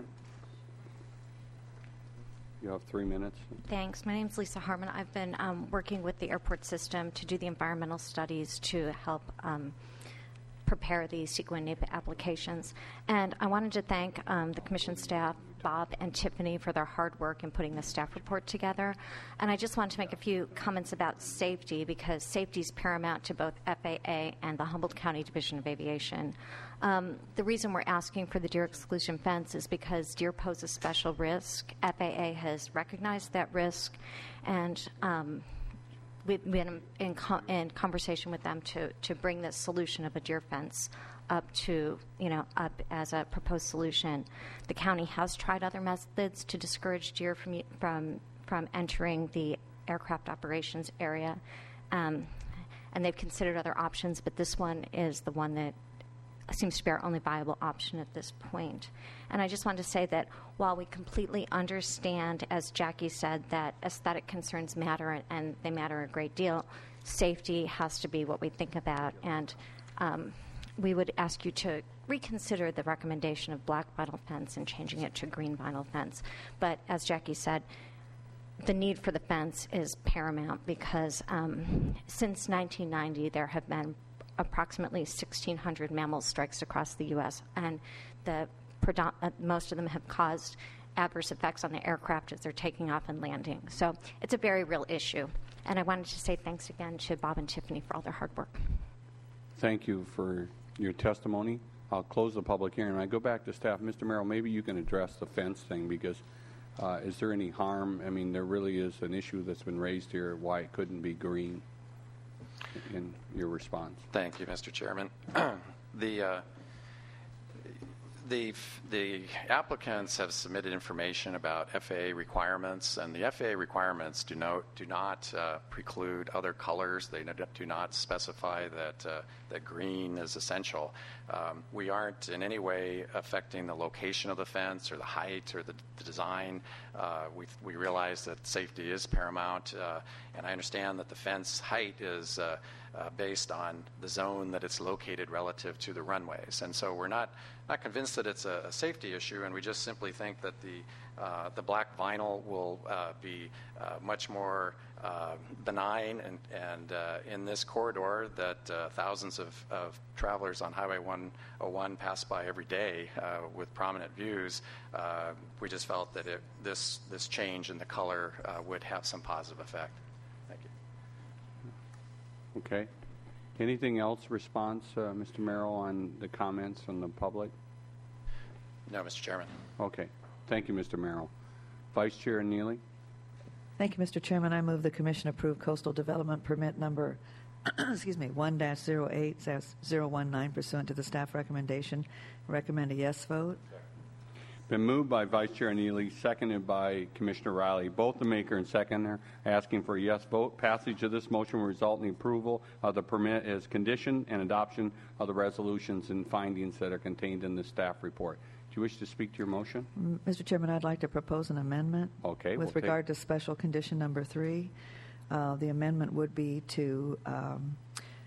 You have three minutes. Thanks. My name is Lisa Harmon. I've been um, working with the airport system to do the environmental studies to help um, prepare the CEQA and NEPA applications. And I wanted to thank um, the Commission staff, Bob and Tiffany, for their hard work in putting the staff report together. And I just wanted to make a few comments about safety, because safety is paramount to both F A A and the Humboldt County Division of Aviation. Um, the reason we're asking for the deer exclusion fence is because deer pose a special risk. F A A has recognized that risk, and um, we've been in, co- in conversation with them to, to bring this solution of a deer fence up to, you know, up as a proposed solution. The county has tried other methods to discourage deer from from from entering the aircraft operations area, um, and they've considered other options, but this one is the one that seems to be our only viable option at this point. And I just wanted to say that while we completely understand, as Jackie said, that aesthetic concerns matter, and they matter a great deal, safety has to be what we think about. And um, we would ask you to reconsider the recommendation of black vinyl fence and changing it to green vinyl fence. But as Jackie said, the need for the fence is paramount, because um, since nineteen ninety there have been approximately sixteen hundred mammal strikes across the U S, and the predom- uh, most of them have caused adverse effects on the aircraft as they're taking off and landing. So it's a very real issue. And I wanted to say thanks again to Bob and Tiffany for all their hard work. Thank you for your testimony. I'll close the public hearing. I go back to staff. Mister Merrill, maybe you can address the fence thing, because uh, is there any harm? I mean, there really is an issue that's been raised here, why it couldn't be green, in your response. Thank you, Mister Chairman. the uh, the the applicants have submitted information about F A A requirements, and the F A A requirements do not do not uh, preclude other colors. They do not specify that uh, that green is essential. Um, we aren't in any way affecting the location of the fence or the height or the, the design. Uh, we we realize that safety is paramount, uh, and I understand that the fence height is uh, uh, based on the zone that it's located relative to the runways, and so we're not not convinced that it's a, a safety issue, and we just simply think that the uh, the black vinyl will uh, be uh, much more uh, benign and, and uh, in this corridor that uh, thousands of, of travelers on Highway one oh one pass by every day uh, with prominent views. Uh, we just felt that it, this this change in the color uh, would have some positive effect. Thank you. Okay. Anything else, response, uh, Mister Merrill, on the comments from the public? No, Mister Chairman. Okay. Thank you, Mister Merrill. Vice Chair Neely? Thank you, Mister Chairman. I move the Commission approve coastal development permit number excuse me, one dash zero eight dash zero one nine pursuant to the staff recommendation. Recommend a yes vote. Been moved by Vice Chair Neely, seconded by Commissioner Riley. Both the maker and seconder asking for a yes vote. Passage of this motion will result in the approval of the permit as condition and adoption of the resolutions and findings that are contained in the staff report. Do you wish to speak to your motion? Mister Chairman, I'd like to propose an amendment. Okay. With we'll regard take... to special condition number three. Uh, the amendment would be to um,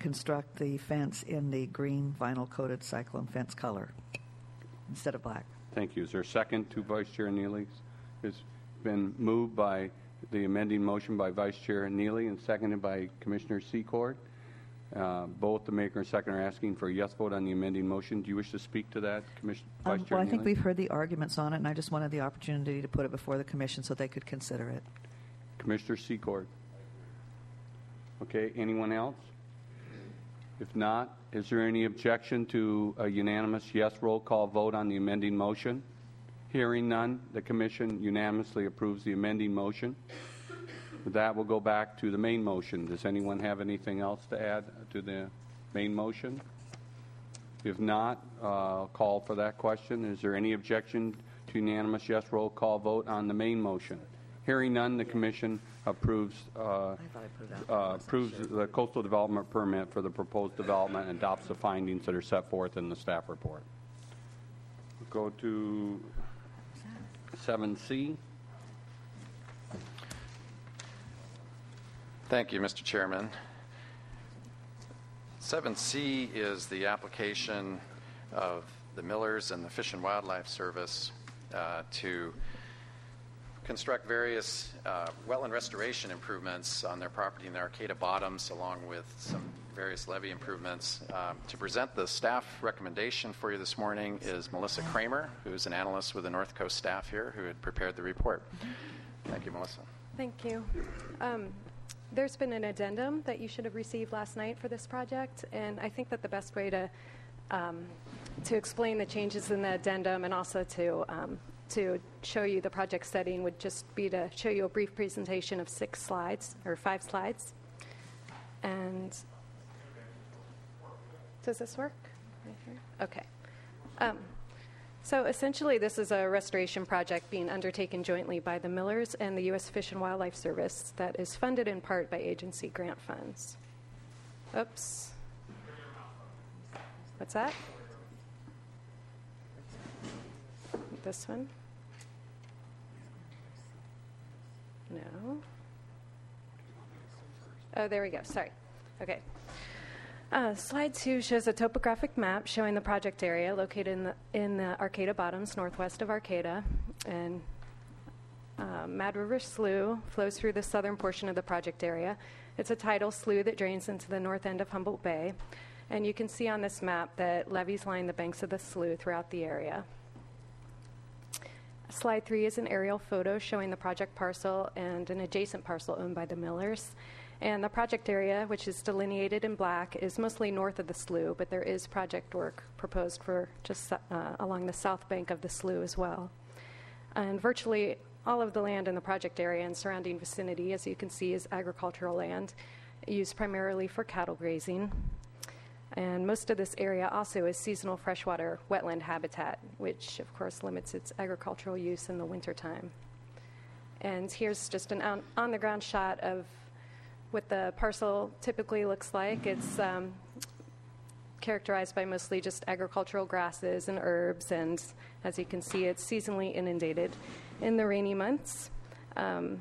construct the fence in the green vinyl-coated cyclone fence color instead of black. Thank you. Is there a second to Vice Chair Neely's? It's been moved by the amending motion by Vice Chair Neely and seconded by Commissioner Secord. Uh, both the maker and second are asking for a yes vote on the amending motion. Do you wish to speak to that, Commissioner Vice Um, Chair well, I think Neely? we've heard the arguments on it, and I just wanted the opportunity to put it before the commission so they could consider it. Commissioner Secord. Okay, anyone else? If not, is there any objection to a unanimous yes roll call vote on the amending motion? Hearing none, the commission unanimously approves the amending motion. With that, we'll go back to the main motion. Does anyone have anything else to add to the main motion? If not, uh, I'll call for that question. Is there any objection to unanimous yes roll call vote on the main motion? Hearing none, the commission approves uh, uh, approves the coastal development permit for the proposed development and adopts the findings that are set forth in the staff report. We'll go to seven C. Thank you, Mister Chairman. seven C is the application of the Millers and the Fish and Wildlife Service uh, to construct various uh, wetland restoration improvements on their property in the Arcata Bottoms, along with some various levee improvements. Um, to present the staff recommendation for you this morning is Melissa Kramer, who's an analyst with the North Coast staff here, who had prepared the report. Thank you, Melissa. Thank you. Um, There's been an addendum that you should have received last night for this project, and I think that the best way to um, to explain the changes in the addendum and also to um, to show you the project setting would just be to show you a brief presentation of six slides or five slides. And does this work? Right here? Okay. Um, So essentially, this is a restoration project being undertaken jointly by the Millers and the U S Fish and Wildlife Service that is funded in part by agency grant funds. Oops. What's that? This one? No. Oh, there we go. Sorry. Okay. Uh, slide two shows a topographic map showing the project area located in the, in the Arcata Bottoms, northwest of Arcata. And uh, Mad River Slough flows through the southern portion of the project area. It's a tidal slough that drains into the north end of Humboldt Bay. And you can see on this map that levees line the banks of the slough throughout the area. Slide three is an aerial photo showing the project parcel and an adjacent parcel owned by the Millers. And the project area, which is delineated in black, is mostly north of the slough, but there is project work proposed for just uh, along the south bank of the slough as well. And virtually all of the land in the project area and surrounding vicinity, as you can see, is agricultural land, used primarily for cattle grazing. And most of this area also is seasonal freshwater wetland habitat, which of course limits its agricultural use in the wintertime. And here's just an on- on-the-ground shot of what the parcel typically looks like. It's um, characterized by mostly just agricultural grasses and herbs, and as you can see, it's seasonally inundated in the rainy months. Um,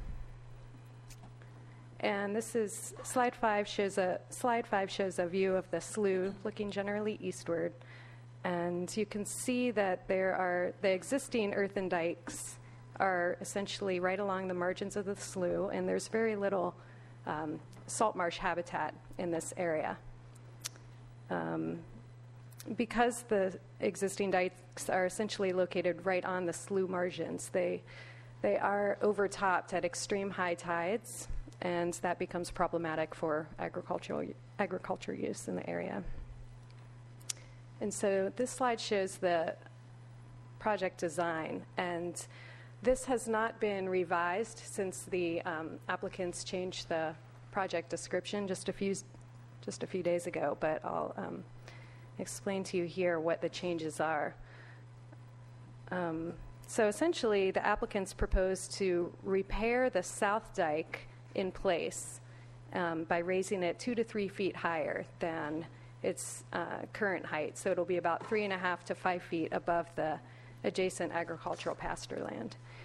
and this is slide five shows a slide five shows a view of the slough looking generally eastward, and you can see that there are the existing earthen dikes are essentially right along the margins of the slough, and there's very little Um, salt marsh habitat in this area. Um, because the existing dikes are essentially located right on the slough margins, they they are overtopped at extreme high tides, and that becomes problematic for agricultural agriculture use in the area. And so this slide shows the project design, and this has not been revised since the um, applicants changed the project description just a few just a few days ago, but I'll um, explain to you here what the changes are. Um, so essentially, the applicants propose to repair the south dike in place um, by raising it two to three feet higher than its uh, current height. So it'll be about three and a half to five feet above the adjacent agricultural pasture land.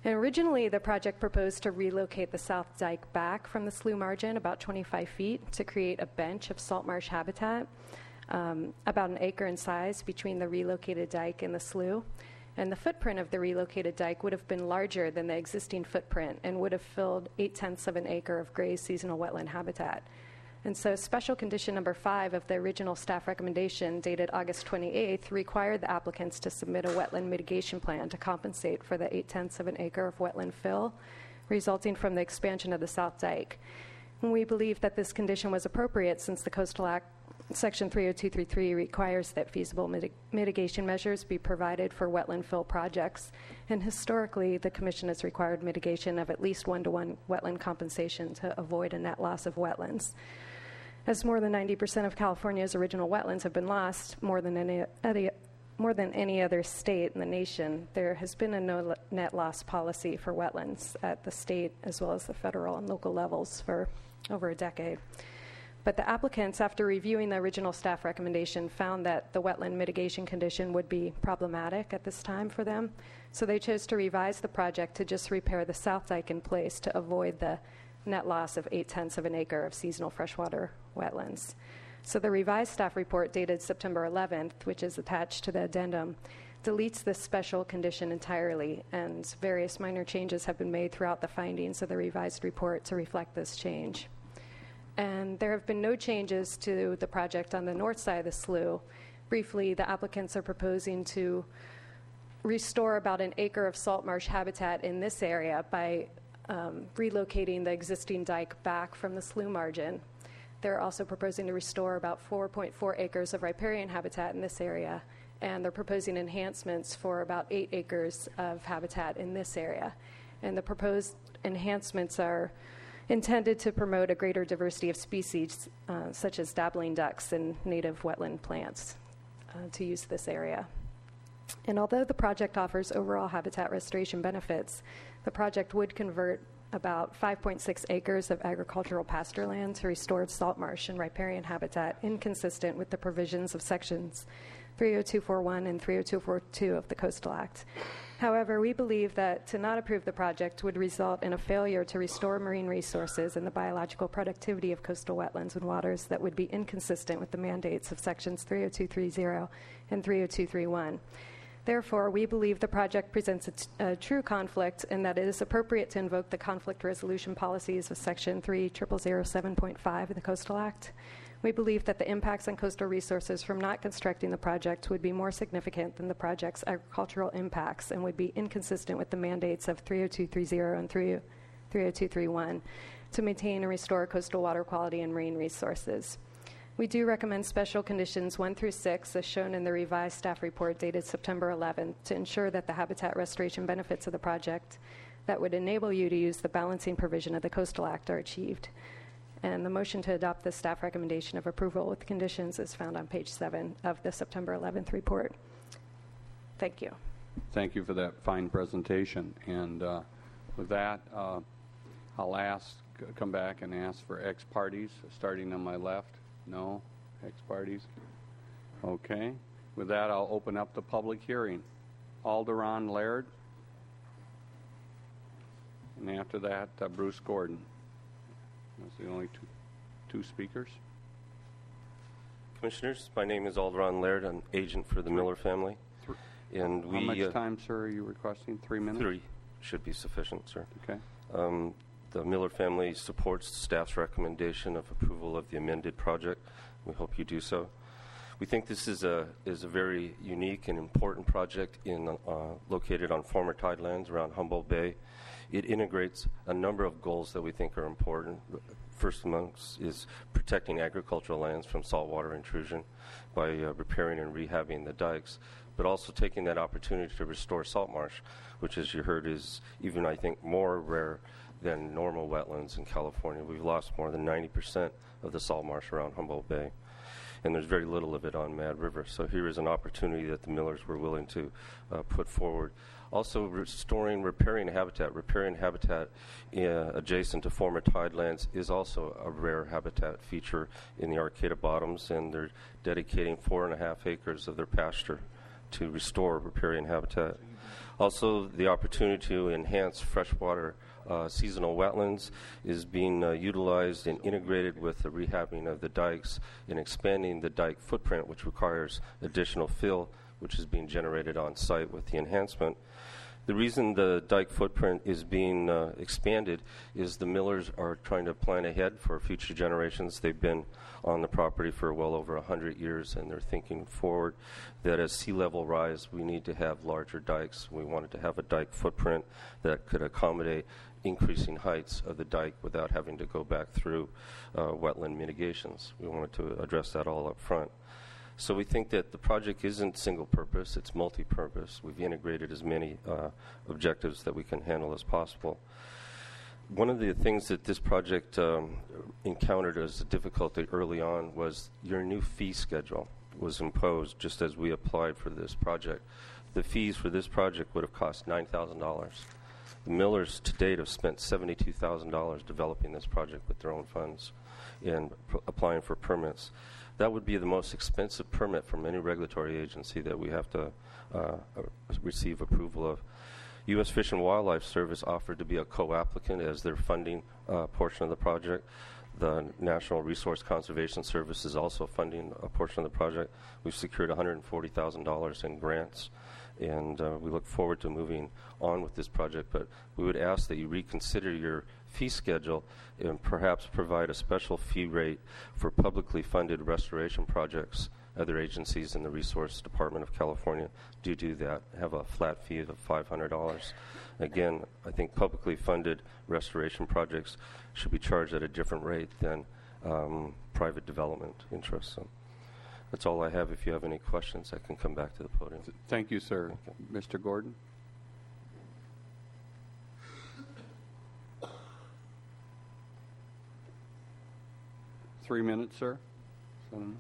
And originally, the project proposed to relocate the South Dike back from the slough margin about twenty-five feet to create a bench of salt marsh habitat, um, about an acre in size between the relocated dike and the slough. And the footprint of the relocated dike would have been larger than the existing footprint and would have filled eight-tenths of an acre of grazed seasonal wetland habitat. And so special condition number five of the original staff recommendation dated August twenty-eighth required the applicants to submit a wetland mitigation plan to compensate for the eight-tenths of an acre of wetland fill resulting from the expansion of the South Dike. And we believe that this condition was appropriate since the Coastal Act Section three oh two thirty-three requires that feasible mitig- mitigation measures be provided for wetland fill projects. And historically, the Commission has required mitigation of at least one-to-one wetland compensation to avoid a net loss of wetlands. As more than ninety percent of California's original wetlands have been lost, more than any, any, more than any other state in the nation, there has been a no net loss policy for wetlands at the state as well as the federal and local levels for over a decade. But the applicants, after reviewing the original staff recommendation, found that the wetland mitigation condition would be problematic at this time for them. So they chose to revise the project to just repair the South Dike in place to avoid the net loss of eight-tenths of an acre of seasonal freshwater wetlands. So the revised staff report dated September eleventh, which is attached to the addendum, deletes this special condition entirely, and various minor changes have been made throughout the findings of the revised report to reflect this change. And there have been no changes to the project on the north side of the slough. Briefly, the applicants are proposing to restore about an acre of salt marsh habitat in this area by um, relocating the existing dike back from the slough margin. They're also proposing to restore about four point four acres of riparian habitat in this area, and they're proposing enhancements for about eight acres of habitat in this area. And the proposed enhancements are intended to promote a greater diversity of species, uh, such as dabbling ducks and native wetland plants, uh, to use this area. And although the project offers overall habitat restoration benefits, the project would convert about five point six acres of agricultural pasture land to restored salt marsh and riparian habitat, inconsistent with the provisions of sections three oh two forty-one and three oh two forty-two of the Coastal Act. However, we believe that to not approve the project would result in a failure to restore marine resources and the biological productivity of coastal wetlands and waters that would be inconsistent with the mandates of sections three oh two thirty and three oh two thirty-one. Therefore, we believe the project presents a, t- a true conflict and that it is appropriate to invoke the conflict resolution policies of section three thousand seven point five of the Coastal Act. We believe that the impacts on coastal resources from not constructing the project would be more significant than the project's agricultural impacts and would be inconsistent with the mandates of three oh two thirty and three oh two thirty-one to maintain and restore coastal water quality and marine resources. We do recommend special conditions one through six, as shown in the revised staff report dated September eleventh, to ensure that the habitat restoration benefits of the project that would enable you to use the balancing provision of the Coastal Act are achieved. And the motion to adopt the staff recommendation of approval with conditions is found on page seven of the September eleventh report. Thank you. Thank you for that fine presentation. And uh, with that, uh, I'll ask, come back and ask for ex partes, starting on my left. No? Ex partes? Okay. With that, I'll open up the public hearing. Alderon Laird. And after that, uh, Bruce Gordon. That's the only two, two speakers. Commissioners, my name is Alderon Laird. I'm agent for the Miller family. And we, How much uh, time, sir, are you requesting? Three minutes? Three should be sufficient, sir. Okay. Um, the Miller family supports staff's recommendation of approval of the amended project. We hope you do so. We think this is a is a very unique and important project in uh, located on former tidelands around Humboldt Bay. It integrates a number of goals that we think are important. First amongst is protecting agricultural lands from saltwater intrusion by uh, repairing and rehabbing the dikes, but also taking that opportunity to restore salt marsh, which, as you heard, is even, I think, more rare than normal wetlands in California. We've lost more than ninety percent of the salt marsh around Humboldt Bay, and there's very little of it on Mad River. So here is an opportunity that the Millers were willing to uh, put forward. Also, restoring riparian habitat. Riparian habitat uh, adjacent to former tidelands is also a rare habitat feature in the Arcata Bottoms, and they're dedicating four and a half acres of their pasture to restore riparian habitat. Also, the opportunity to enhance freshwater uh, seasonal wetlands is being uh, utilized and integrated with the rehabbing of the dikes and expanding the dike footprint, which requires additional fill, which is being generated on site with the enhancement. The reason the dike footprint is being uh, expanded is the millers are trying to plan ahead for future generations. They've been on the property for well over one hundred years, and they're thinking forward that as sea level rise, we need to have larger dikes. We wanted to have a dike footprint that could accommodate increasing heights of the dike without having to go back through uh, wetland mitigations. We wanted to address that all up front. So we think that the project isn't single purpose, it's multi-purpose. We've integrated as many uh, objectives that we can handle as possible. One of the things that this project um, encountered as a difficulty early on was your new fee schedule was imposed just as we applied for this project. The fees for this project would have cost nine thousand dollars. The millers to date have spent seventy-two thousand dollars developing this project with their own funds and pr- applying for permits. That would be the most expensive permit from any regulatory agency that we have to uh, receive approval of. U S Fish and Wildlife Service offered to be a co-applicant as their funding uh, portion of the project. The National Resource Conservation Service is also funding a portion of the project. We've secured one hundred forty thousand dollars in grants, and uh, we look forward to moving on with this project, but we would ask that you reconsider your fee schedule and perhaps provide a special fee rate for publicly funded restoration projects. Other agencies in the Resource Department of California do do that, have a flat fee of five hundred dollars. Again, I think publicly funded restoration projects should be charged at a different rate than um, private development interests. So that's all I have. If you have any questions, I can come back to the podium. Thank you, sir. Okay. Mister Gordon? Three minutes, sir. Senator.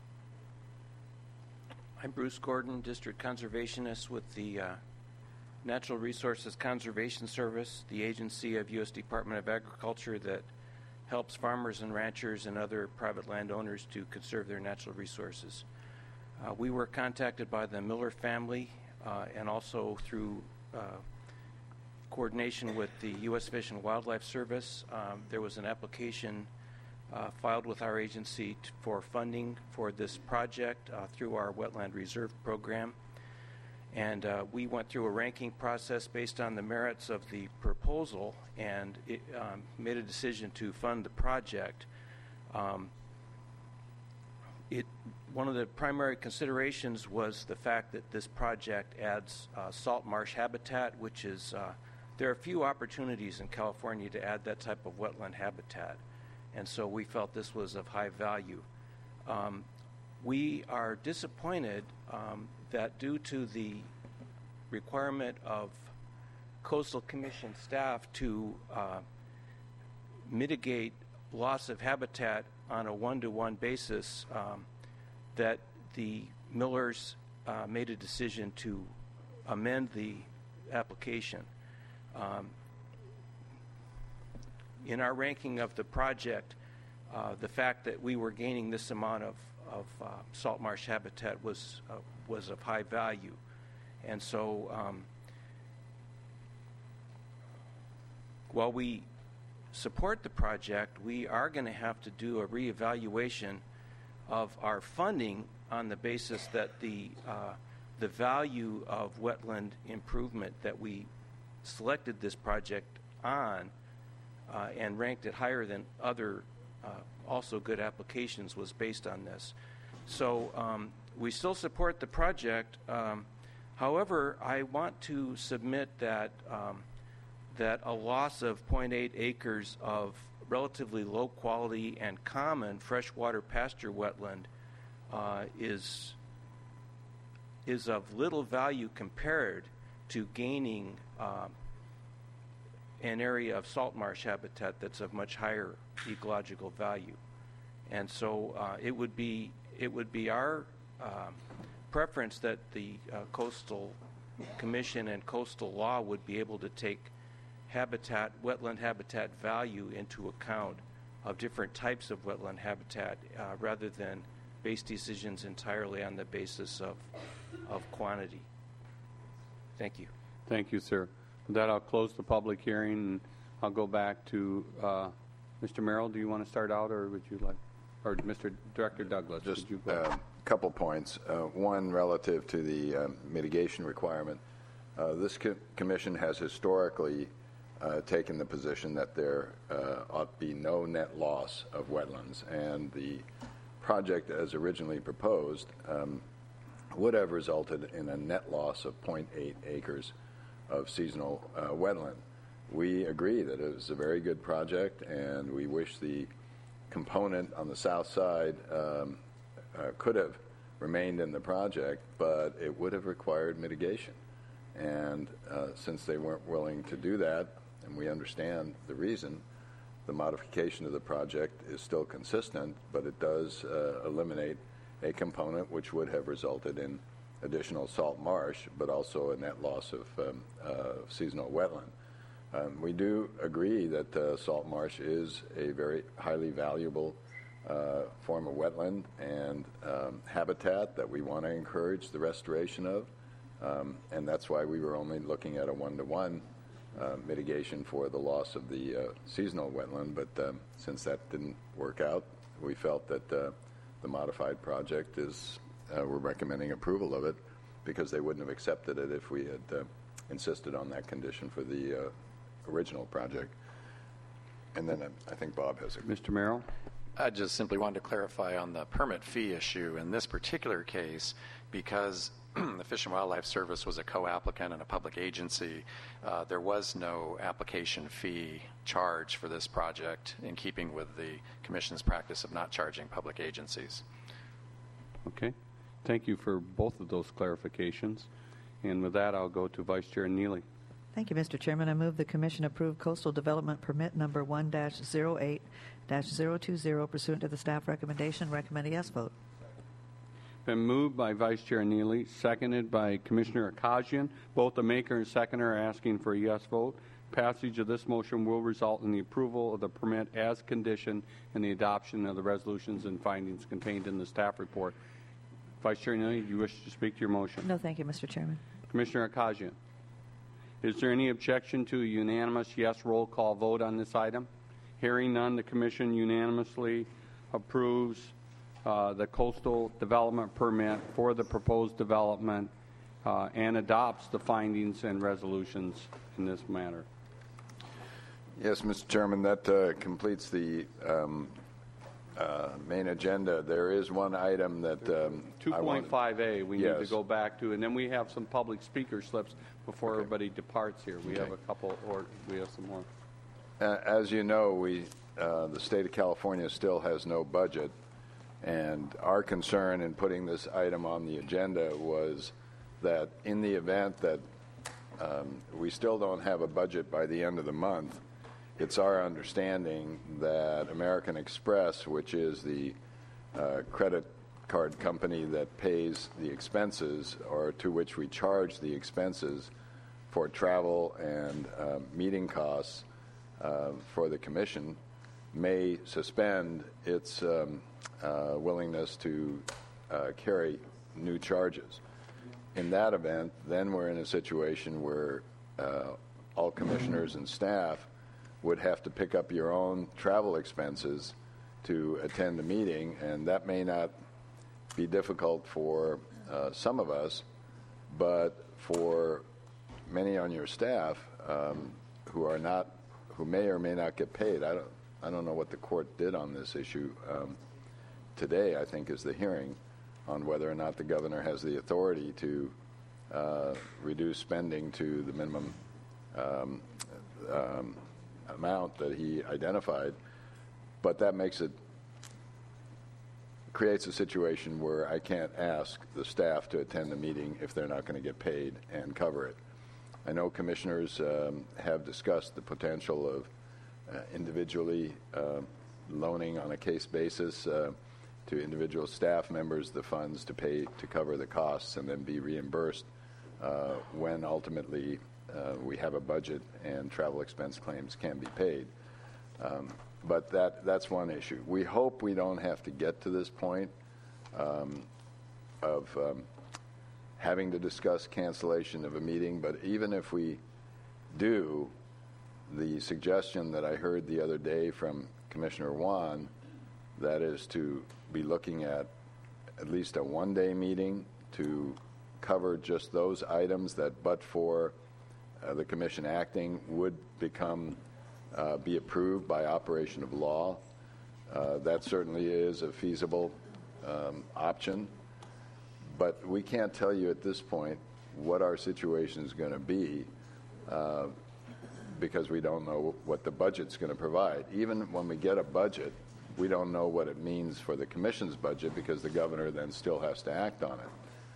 I'm Bruce Gordon, District Conservationist with the uh, Natural Resources Conservation Service, the agency of U S Department of Agriculture that helps farmers and ranchers and other private landowners to conserve their natural resources. Uh, we were contacted by the Miller family uh, and also through uh, coordination with the U S Fish and Wildlife Service. Um, there was an application Uh, filed with our agency t- for funding for this project uh, through our Wetland Reserve Program. And uh, we went through a ranking process based on the merits of the proposal and it, um, made a decision to fund the project. Um, it, one of the primary considerations was the fact that this project adds uh, salt marsh habitat, which is, uh, there are few opportunities in California to add that type of wetland habitat. And so we felt this was of high value. Um, we are disappointed um, that due to the requirement of Coastal Commission staff to uh, mitigate loss of habitat on a one-to-one basis, um, that the Millers uh, made a decision to amend the application. Um, In our ranking of the project, uh, the fact that we were gaining this amount of, of uh, salt marsh habitat was uh, was of high value. And so um, while we support the project, we are going to have to do a reevaluation of our funding on the basis that the, uh, the value of wetland improvement that we selected this project on Uh, and ranked it higher than other uh, also good applications was based on this. So um, we still support the project. Um, however, I want to submit that um, that a loss of zero point eight acres of relatively low quality and common freshwater pasture wetland uh, is is of little value compared to gaining um, an area of salt marsh habitat that's of much higher ecological value. And so uh, it would be it would be our um, preference that the uh, Coastal Commission and coastal law would be able to take habitat, wetland habitat value into account of different types of wetland habitat uh, rather than base decisions entirely on the basis of, of quantity. Thank you. Thank you, sir. With that, I'll close the public hearing, and I'll go back to uh, Mister Merrill. Do you want to start out, or would you like, or Mister Director Douglas? Just would you a uh, couple points. Uh, one, relative to the uh, mitigation requirement. Uh, this co- commission has historically uh, taken the position that there uh, ought to be no net loss of wetlands, and the project as originally proposed um, would have resulted in a net loss of zero point eight acres of seasonal uh, wetland. We agree that it was a very good project, and we wish the component on the south side um, uh, could have remained in the project, but it would have required mitigation. And uh, since they weren't willing to do that, and we understand the reason, the modification of the project is still consistent, but it does uh, eliminate a component which would have resulted in additional salt marsh, but also a net loss of um, uh, seasonal wetland. Um, we do agree that uh, salt marsh is a very highly valuable uh, form of wetland and um, habitat that we want to encourage the restoration of, um, and that's why we were only looking at a one-to-one uh, mitigation for the loss of the uh, seasonal wetland, but um, since that didn't work out, we felt that uh, the modified project is, uh, we're recommending approval of it because they wouldn't have accepted it if we had uh, insisted on that condition for the uh, original project. And then uh, I think Bob has a... Mister Merrill? I just simply wanted to clarify on the permit fee issue. In this particular case, because the Fish and Wildlife Service was a co-applicant and a public agency, uh, there was no application fee charge for this project, in keeping with the Commission's practice of not charging public agencies. Okay. Thank you for both of those clarifications. And with that, I'll go to Vice Chair Neely. Thank you, Mister Chairman. I move the Commission approve Coastal Development Permit Number one dash zero eight dash zero two zero pursuant to the staff recommendation. Recommend a yes vote. Been moved by Vice Chair Neely, seconded by Commissioner Akajian. Both the maker and seconder are asking for a yes vote. Passage of this motion will result in the approval of the permit as conditioned and the adoption of the resolutions and findings contained in the staff report. Vice Chair Neely, do you wish to speak to your motion? No, thank you, Mister Chairman. Commissioner Akajian. Is there any objection to a unanimous yes roll call vote on this item? Hearing none, the Commission unanimously approves uh, the coastal development permit for the proposed development uh, and adopts the findings and resolutions in this matter. Yes, Mister Chairman, that uh, completes the um, uh, main agenda. There is one item that um, two point five A we yes. need to go back to, and then we have some public speaker slips before okay. everybody departs here. We okay. have a couple, or we have some more. Uh, as you know, we uh, the state of California still has no budget, and our concern in putting this item on the agenda was that in the event that um, we still don't have a budget by the end of the month, it's our understanding that American Express, which is the uh, credit card company that pays the expenses, or to which we charge the expenses for travel and uh, meeting costs uh, for the commission, may suspend its um, uh, willingness to uh, carry new charges. In that event, then we're in a situation where uh, all commissioners and staff would have to pick up your own travel expenses to attend the meeting, and that may not be difficult for uh, some of us, but for many on your staff um, who are not, who may or may not get paid. I don't, I don't know what the court did on this issue. Um, today, I think, is the hearing on whether or not the governor has the authority to uh, reduce spending to the minimum um, um, amount that he identified, but that makes it creates a situation where I can't ask the staff to attend the meeting if they're not going to get paid and cover it. I know commissioners um, have discussed the potential of uh, individually uh, loaning on a case basis uh, to individual staff members the funds to pay to cover the costs and then be reimbursed uh, when ultimately Uh, we have a budget and travel expense claims can be paid. Um, but that, that's one issue. We hope we don't have to get to this point, um, of um, having to discuss cancellation of a meeting, but even if we do, the suggestion that I heard the other day from Commissioner Wan, that is to be looking at at least a one-day meeting to cover just those items that, but for uh, the commission acting, would become uh, be approved by operation of law. Uh, that certainly is a feasible um, option. But we can't tell you at this point what our situation is going to be uh, because we don't know what the budget's going to provide. Even when we get a budget, we don't know what it means for the commission's budget because the governor then still has to act on it.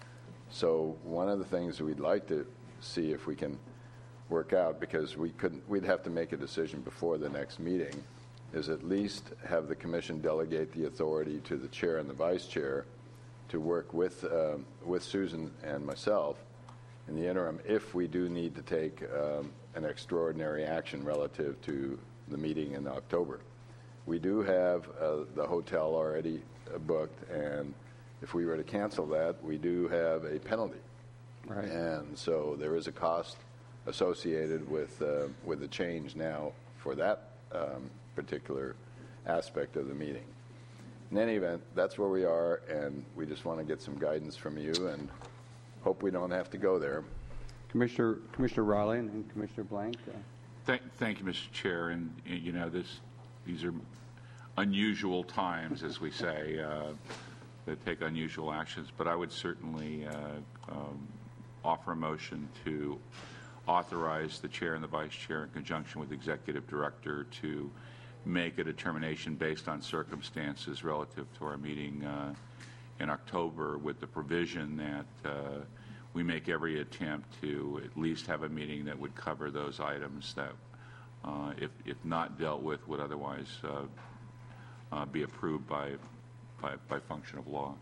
So one of the things we'd like to see if we can work out, because we couldn't, we'd have to make a decision before the next meeting, is at least have the commission delegate the authority to the chair and the vice chair to work with um, with Susan and myself in the interim if we do need to take um, an extraordinary action relative to the meeting in October. We do have uh, the hotel already uh, booked, and if we were to cancel that, we do have a penalty. Right. And so there is a cost associated with uh, with the change now for that um, particular aspect of the meeting. In any event, that's where we are, and we just want to get some guidance from you and hope we don't have to go there. Commissioner Commissioner Riley and then Commissioner Blank. Uh, Thank, thank you, Mister Chair. And, you know, this these are unusual times, as we say, uh, that take unusual actions. But I would certainly uh, um, offer a motion to authorize the chair and the vice chair in conjunction with the executive director to make a determination based on circumstances relative to our meeting uh, in October, with the provision that uh, we make every attempt to at least have a meeting that would cover those items that, uh, if, if not dealt with, would otherwise uh, uh, be approved by, by, by function of law.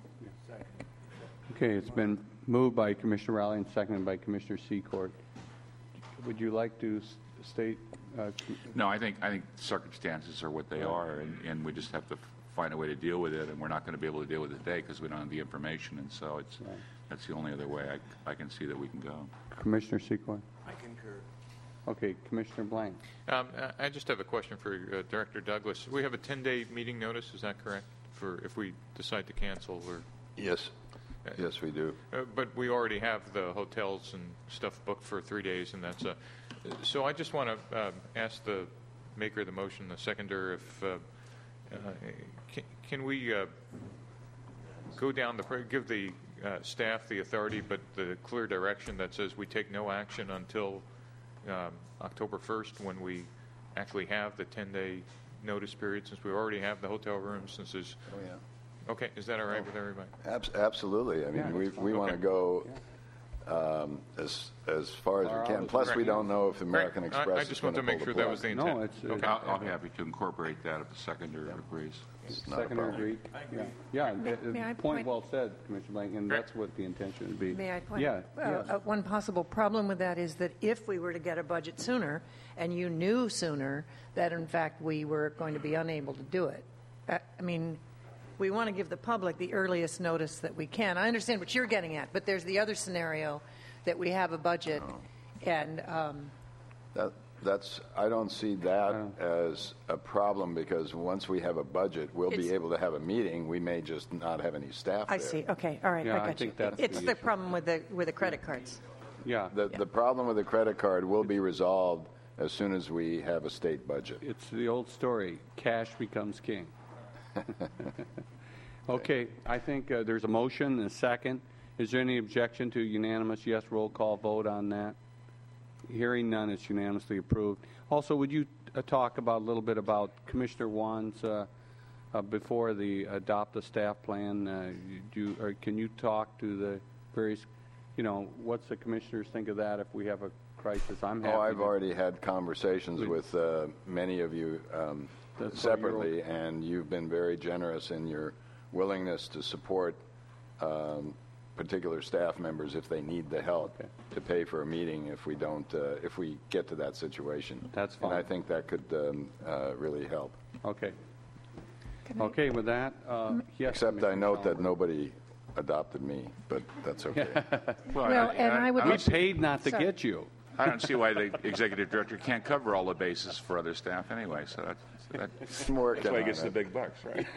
Okay, it's been moved by Commissioner Riley and seconded by Commissioner Secord. Would you like to s- state? Uh, No, I think I think circumstances are what they are, and, and we just have to find a way to deal with it. And we're not going to be able to deal with it today because we don't have the information, and so it's right. that's the only other way I, I can see that we can go. Commissioner Secord. I concur. Okay, Commissioner Blank. Um, I I just have a question for uh, Director Douglas. We have a ten-day meeting notice. Is that correct? For if we decide to cancel, or Yes. uh, Yes, we do. Uh, but we already have the hotels and stuff booked for three days, and that's a. So I just want to uh, ask the maker of the motion, the seconder, if uh, uh, can, can we uh, go down the give the uh, staff the authority, but the clear direction that says we take no action until um, October first, when we actually have the ten-day notice period, since we already have the hotel rooms. Since there's Oh yeah. Okay, is that all right with everybody? Abs- absolutely. I mean, Yeah, we that's fine. we want to Okay. go um, as as far as Far we out can. as Plus, we we can. don't know if American Great. I- Express I is just going wanted to to make pull sure the that plug. was the intent. No, it's, it's Okay. I'll, I'll be happy to incorporate that if the seconder agrees. not a seconder problem. agreed. Yeah, yeah. May- uh, may I point point- well said, Commissioner Blank, and that's what the intention would be. May I point Yeah. uh, yes. uh, one possible problem with that is that if we were to get a budget sooner and you knew sooner that in fact we were going to be unable to do it, uh, I mean, we want to give the public the earliest notice that we can. I understand what you're getting at, but there's the other scenario that we have a budget and um, That that's I don't see that as a problem because once we have a budget, we'll be It's- able to have a meeting. We may just not have any staff I there. see. Okay, all right, Yeah, I I got think you. that's It's the the issue. problem with the with the credit cards. Yeah. The the problem with the credit card will be resolved as soon as we have a state budget. It's the old story: cash becomes king. Okay, I think uh, there's a motion and a second. Is there any objection to unanimous yes roll call vote on that? Hearing none, it's unanimously approved. Also, would you uh, talk about a little bit about Commissioner Wan's uh, uh, before the adopt the staff plan? Uh, do you, or can you talk to the various, you know, what's the commissioners think of that if we have a crisis? I'm happy. Oh, I've to- already had conversations Good. with uh, many of you um, That's why you're separately, and you've been very generous in your willingness to support um, particular staff members if they need the help to pay for a meeting if we don't, uh, if we get to that situation. That's And I fine. think that could um, uh, really help. Okay. Okay, with that, uh, yes. Except I Commissioner note that Shelburne. nobody adopted me, but that's okay. Well, and I would We like- paid not to Sorry. get you. I don't see why the executive director can't cover all the bases for other staff anyway. So that's, that, I'm working that's why he on gets it. the big bucks, right?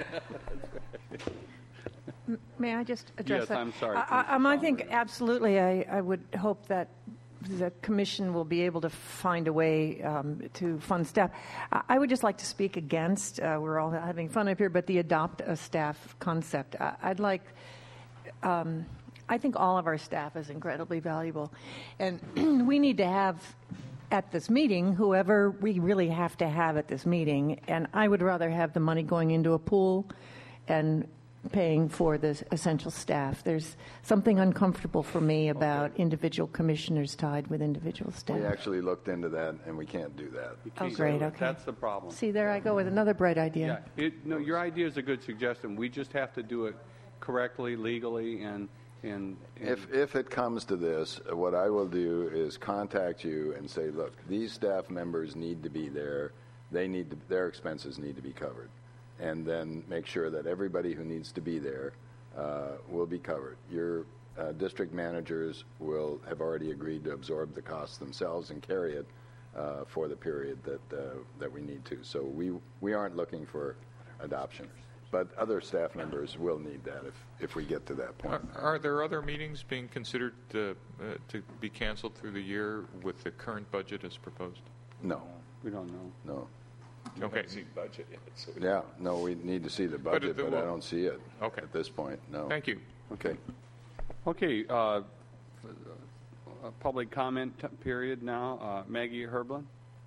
May I just address Yes, that? I'm sorry, I, I, Commissioner um, I think absolutely. I, I would hope that the commission will be able to find a way um, to fund staff. I, I would just like to speak against. Uh, we're all having fun up here, but the adopt a staff concept. I, I'd like. Um, I think all of our staff is incredibly valuable, and we need to have at this meeting whoever we really have to have at this meeting. And I would rather have the money going into a pool and paying for the essential staff. There's something uncomfortable for me about individual commissioners tied with individual staff. We actually looked into that, and we can't do that. Oh, great. Okay. That's the problem. See, there I go with another bright idea. Yeah, it, no, your idea is a good suggestion. We just have to do it correctly, legally, and and, and If, if it comes to this, uh, what I will do is contact you and say, look, these staff members need to be there. They need to, their expenses need to be covered. And then make sure that everybody who needs to be there uh, will be covered. Your uh, district managers will have already agreed to absorb the costs themselves and carry it uh, for the period that uh, that we need to. So we we aren't looking for adoption. But other staff members will need that if, if we get to that point. Are, are there other meetings being considered uh, uh, to be canceled through the year with the current budget as proposed? No. We don't know. No. Okay. See budget yet. So Yeah, no, we need to see the But budget, it- but, well- I don't see it Okay. at this point, no. Thank you. Okay. Okay, uh, a public comment t- period now. Uh, Maggie Herblin?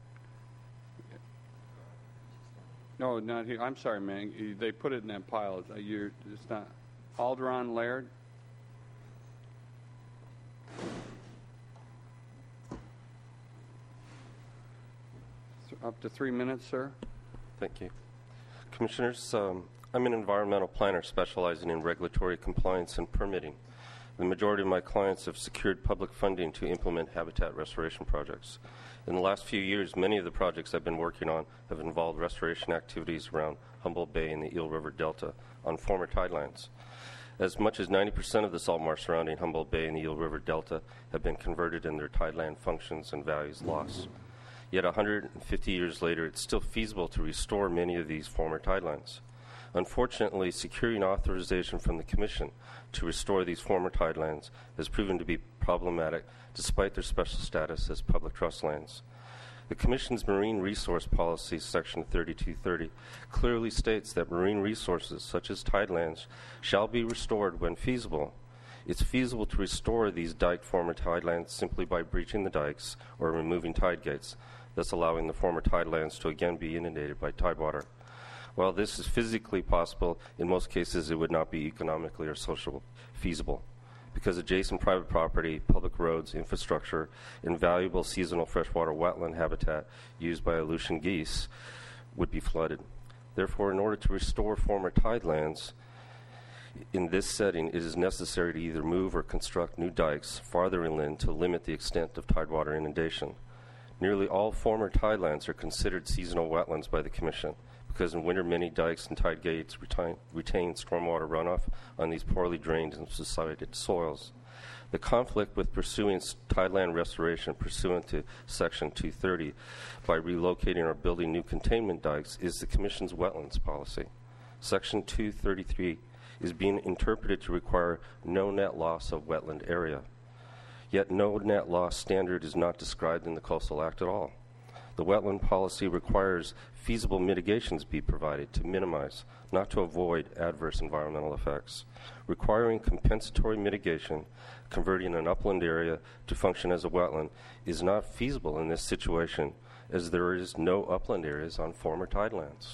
No, not here. I'm sorry, Maggie. They put it in that pile. Uh, You're, it's not. Alderon Laird? Up to three minutes, sir. Thank you. Commissioners, um, I'm an environmental planner specializing in regulatory compliance and permitting. The majority of my clients have secured public funding to implement habitat restoration projects. In the last few years, many of the projects I've been working on have involved restoration activities around Humboldt Bay and the Eel River Delta on former tidelines. As much as ninety percent of the salt marsh surrounding Humboldt Bay and the Eel River Delta have been converted and their tideland functions and values lost. Yet one hundred fifty years later, it's still feasible to restore many of these former tidelines. Unfortunately, securing authorization from the Commission to restore these former tidelands has proven to be problematic despite their special status as public trust lands. The Commission's Marine Resource Policy, Section thirty-two thirty, clearly states that marine resources such as tidelands shall be restored when feasible. It's feasible to restore these diked former tidelands simply by breaching the dikes or removing tide gates, thus allowing the former tidelands to again be inundated by tidewater. While this is physically possible, in most cases it would not be economically or socially feasible, because adjacent private property, public roads, infrastructure, and valuable seasonal freshwater wetland habitat used by Aleutian geese would be flooded. Therefore, in order to restore former tidelands, in this setting, it is necessary to either move or construct new dikes farther inland to limit the extent of tidewater inundation. Nearly all former tidelands are considered seasonal wetlands by the Commission, because in winter many dikes and tide gates retain, retain stormwater runoff on these poorly drained and subsided soils. The conflict with pursuing tideland restoration pursuant to Section two thirty by relocating or building new containment dikes is the Commission's wetlands policy. Section two thirty-three is being interpreted to require no net loss of wetland area. Yet no net loss standard is not described in the Coastal Act at all. The wetland policy requires feasible mitigations be provided to minimize, not to avoid, adverse environmental effects. Requiring compensatory mitigation, converting an upland area to function as a wetland, is not feasible in this situation, as there is no upland areas on former tidelands.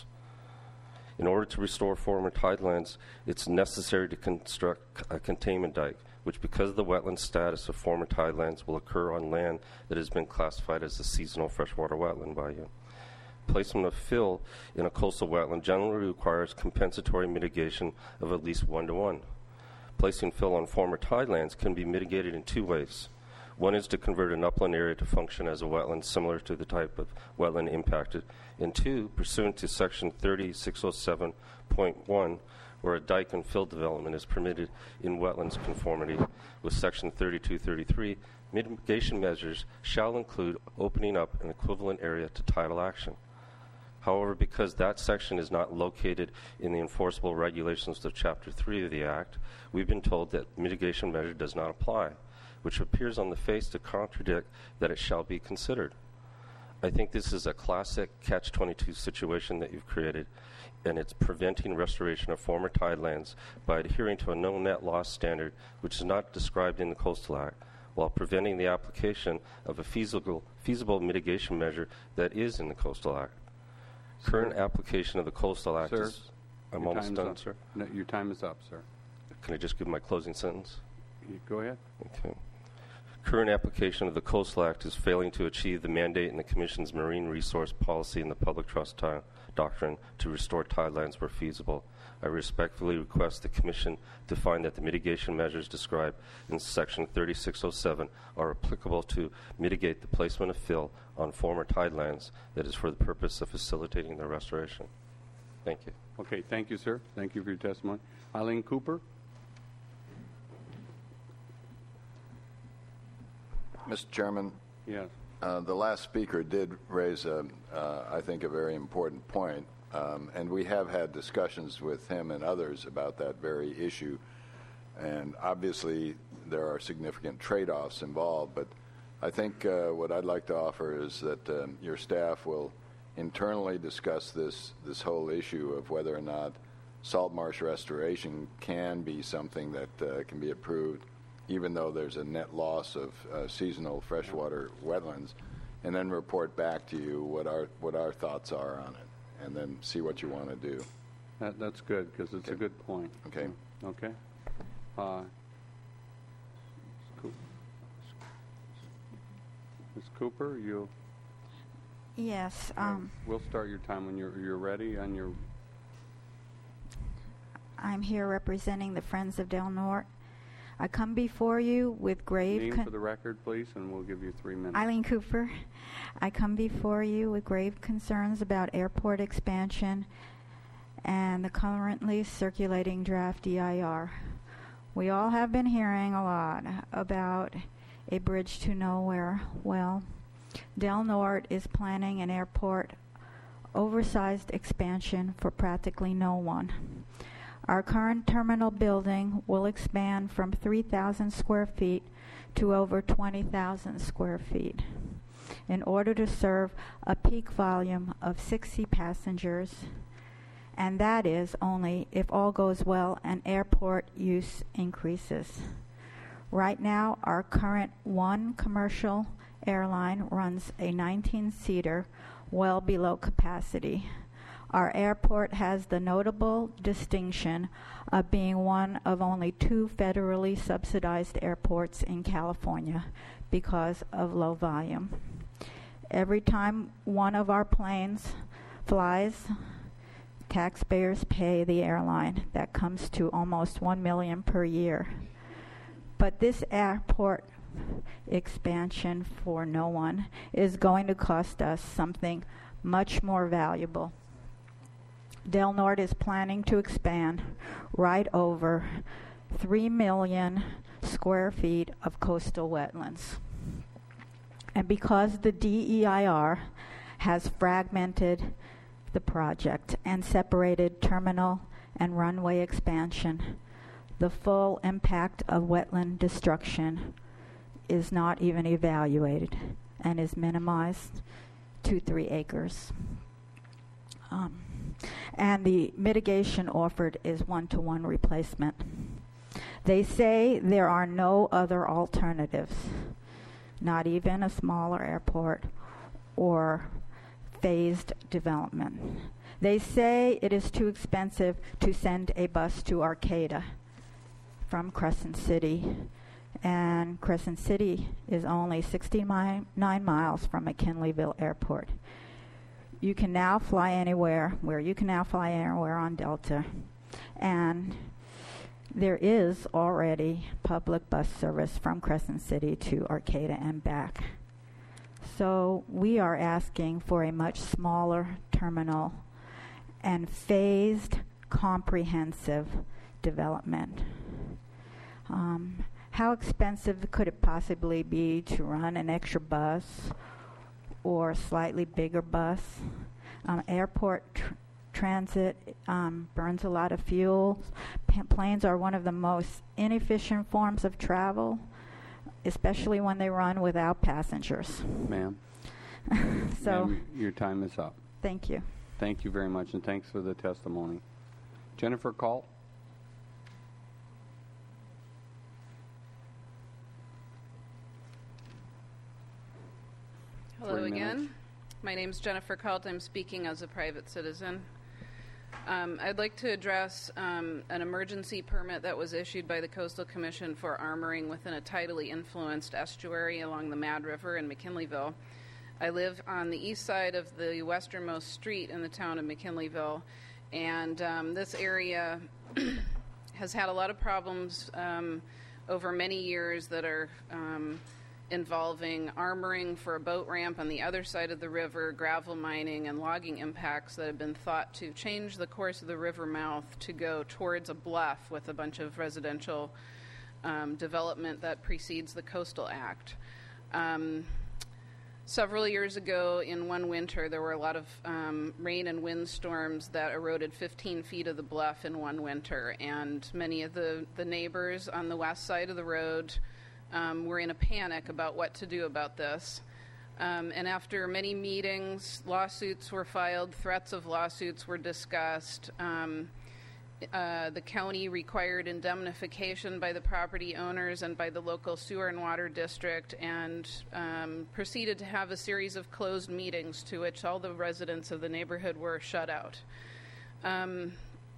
In order to restore former tidelands, it's necessary to construct a containment dike, which, because of the wetland status of former tidelands, will occur on land that has been classified as a seasonal freshwater wetland by you. Placement of fill in a coastal wetland generally requires compensatory mitigation of at least one to one. Placing fill on former tidelands can be mitigated in two ways. One is to convert an upland area to function as a wetland similar to the type of wetland impacted. And two, pursuant to Section thirty-six oh seven point one, where a dike and fill development is permitted in wetlands conformity with Section thirty-two thirty-three, mitigation measures shall include opening up an equivalent area to tidal action. However, because that section is not located in the enforceable regulations of Chapter three of the Act, we've been told that mitigation measure does not apply, which appears on the face to contradict that it shall be considered. I think this is a classic catch twenty-two situation that you've created, and it's preventing restoration of former tidelands by adhering to a no net loss standard, which is not described in the Coastal Act, while preventing the application of a feasible, feasible mitigation measure that is in the Coastal Act. Current application of the Coastal Act Sir, is... I'm your almost time's done, up. sir. No, your time is up, sir. Can I just give my closing sentence? You go ahead. Okay. Current application of the Coastal Act is failing to achieve the mandate in the Commission's marine resource policy and the public trust ti- doctrine to restore tidelands where feasible. I respectfully request the Commission to find that the mitigation measures described in Section thirty-six oh seven are applicable to mitigate the placement of fill on former tidelands that is for the purpose of facilitating their restoration. Thank you. Okay, thank you, sir. Thank you for your testimony. Eileen Cooper? Mister Chairman? Yes. Uh, the last speaker did raise, a, uh, I think, a very important point, um, and we have had discussions with him and others about that very issue. And obviously, there are significant trade-offs involved, but I think uh, what I'd like to offer is that um, your staff will internally discuss this, this whole issue of whether or not salt marsh restoration can be something that uh, can be approved, even though there's a net loss of uh, seasonal freshwater wetlands, and then report back to you what our what our thoughts are on it, and then see what you want to do. That, that's good, because it's Okay. a good point. Okay. Okay. Uh, Miz Cooper, you... Yes. Um, We'll start your time when you're, you're ready on your... I'm here representing the Friends of Del Norte. I come before you with grave... Name con- for the record, please, and we'll give you three minutes. Eileen Cooper. I come before you with grave concerns about airport expansion and the currently circulating draft D I R. We all have been hearing a lot about a bridge to nowhere. Well, Del Norte is planning an airport oversized expansion for practically no one. Our current terminal building will expand from three thousand square feet to over twenty thousand square feet in order to serve a peak volume of sixty passengers, and that is only if all goes well and airport use increases. Right now, our current one commercial airline runs a nineteen-seater, well below capacity. Our airport has the notable distinction of being one of only two federally subsidized airports in California because of low volume. Every time one of our planes flies, taxpayers pay the airline. That comes to almost one million dollars per year. But this airport expansion for no one is going to cost us something much more valuable. Del Norte is planning to expand right over three million square feet of coastal wetlands. And because the D E I R has fragmented the project and separated terminal and runway expansion, the full impact of wetland destruction is not even evaluated and is minimized to three acres. Um, and the mitigation offered is one-to-one replacement. They say there are no other alternatives, not even a smaller airport or phased development. They say it is too expensive to send a bus to Arcata from Crescent City, and Crescent City is only sixty-nine miles from McKinleyville Airport. You can now fly anywhere, where you can now fly anywhere on Delta. And There is already public bus service from Crescent City to Arcata and back. So we are asking for a much smaller terminal and phased, comprehensive development. Um, how expensive could it possibly be to run an extra bus or a slightly bigger bus? Um, airport tr- transit um, burns a lot of fuel. P- planes are one of the most inefficient forms of travel, especially when they run without passengers. Ma'am. So, Ma'am, your time is up. Thank you. Thank you very much, and thanks for the testimony. Jennifer Call. Hello Three again. minutes. My name is Jennifer Cult. I'm speaking as a private citizen. Um, I'd like to address um, an emergency permit that was issued by the Coastal Commission for armoring within a tidally influenced estuary along the Mad River in McKinleyville. I live on the east side of the westernmost street in the town of McKinleyville, and um, this area has had a lot of problems um, over many years that are um, involving armoring for a boat ramp on the other side of the river, gravel mining, and logging impacts that have been thought to change the course of the river mouth to go towards a bluff with a bunch of residential um, development that precedes the Coastal Act. Um, Several years ago, in one winter, there were a lot of um, rain and wind storms that eroded fifteen feet of the bluff in one winter, and many of the, the neighbors on the west side of the road um, were in a panic about what to do about this. Um, and after many meetings, lawsuits were filed, threats of lawsuits were discussed. Um, Uh, the county required indemnification by the property owners and by the local sewer and water district, and um, proceeded to have a series of closed meetings to which all the residents of the neighborhood were shut out. Um,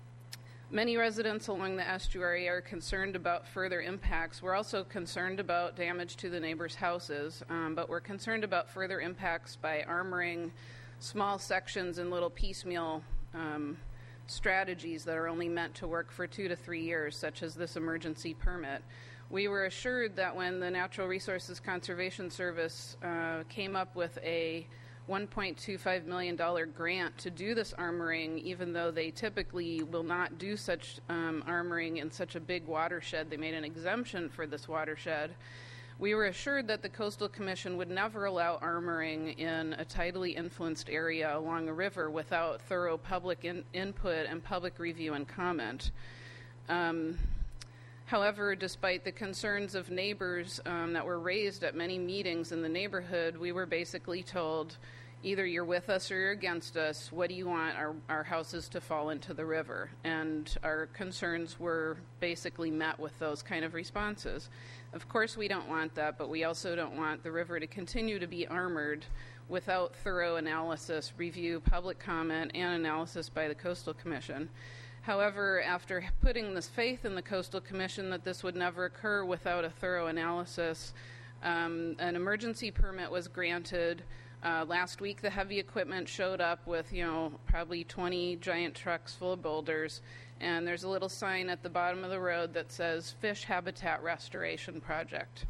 many residents along the estuary are concerned about further impacts. We're also concerned about damage to the neighbors' houses, um, but we're concerned about further impacts by armoring small sections in little piecemeal um, strategies that are only meant to work for two to three years, such as this emergency permit. We were assured that when the Natural Resources Conservation Service uh, came up with a one point two five million dollars grant to do this armoring, even though they typically will not do such um, armoring in such a big watershed, they made an exemption for this watershed. We were assured that the Coastal Commission would never allow armoring in a tidally influenced area along a river without thorough public in- input and public review and comment. Um, however, despite the concerns of neighbors um, that were raised at many meetings in the neighborhood, we were basically told, either you're with us or you're against us. What do you want our, our houses to fall into the river? And our concerns were basically met with those kind of responses. Of course we don't want that, but we also don't want the river to continue to be armored without thorough analysis, review, public comment, and analysis by the Coastal Commission. However, after putting this faith in the Coastal Commission that this would never occur without a thorough analysis, um, an emergency permit was granted. Uh, last week, the heavy equipment showed up with, you know, probably twenty giant trucks full of boulders, and there's a little sign at the bottom of the road that says Fish Habitat Restoration Project.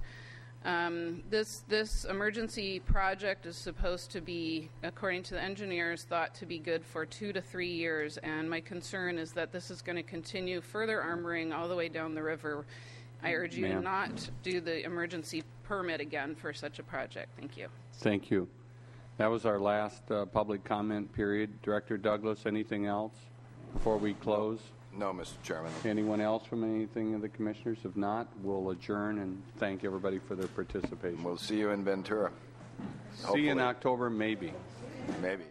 Um, this this emergency project is supposed to be, according to the engineers, thought to be good for two to three years, and my concern is that this is going to continue further armoring all the way down the river. I urge you to Ma'am. not do the emergency permit again for such a project. Thank you. Thank you. That was our last uh, public comment period. Director Douglas, anything else before we close? No, Mister Chairman. Anyone else from anything of the commissioners? If not, we'll adjourn and thank everybody for their participation. We'll see you in Ventura. See you in Hopefully. October, maybe. Maybe.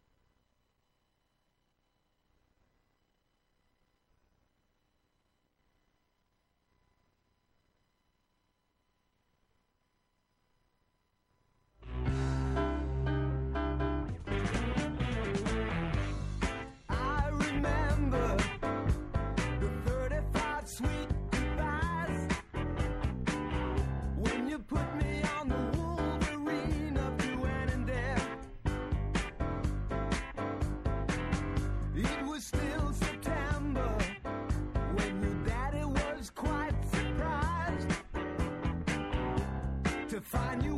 I remember the thirty-five sweet goodbyes when you put me on the Wolverine of doing and death. find you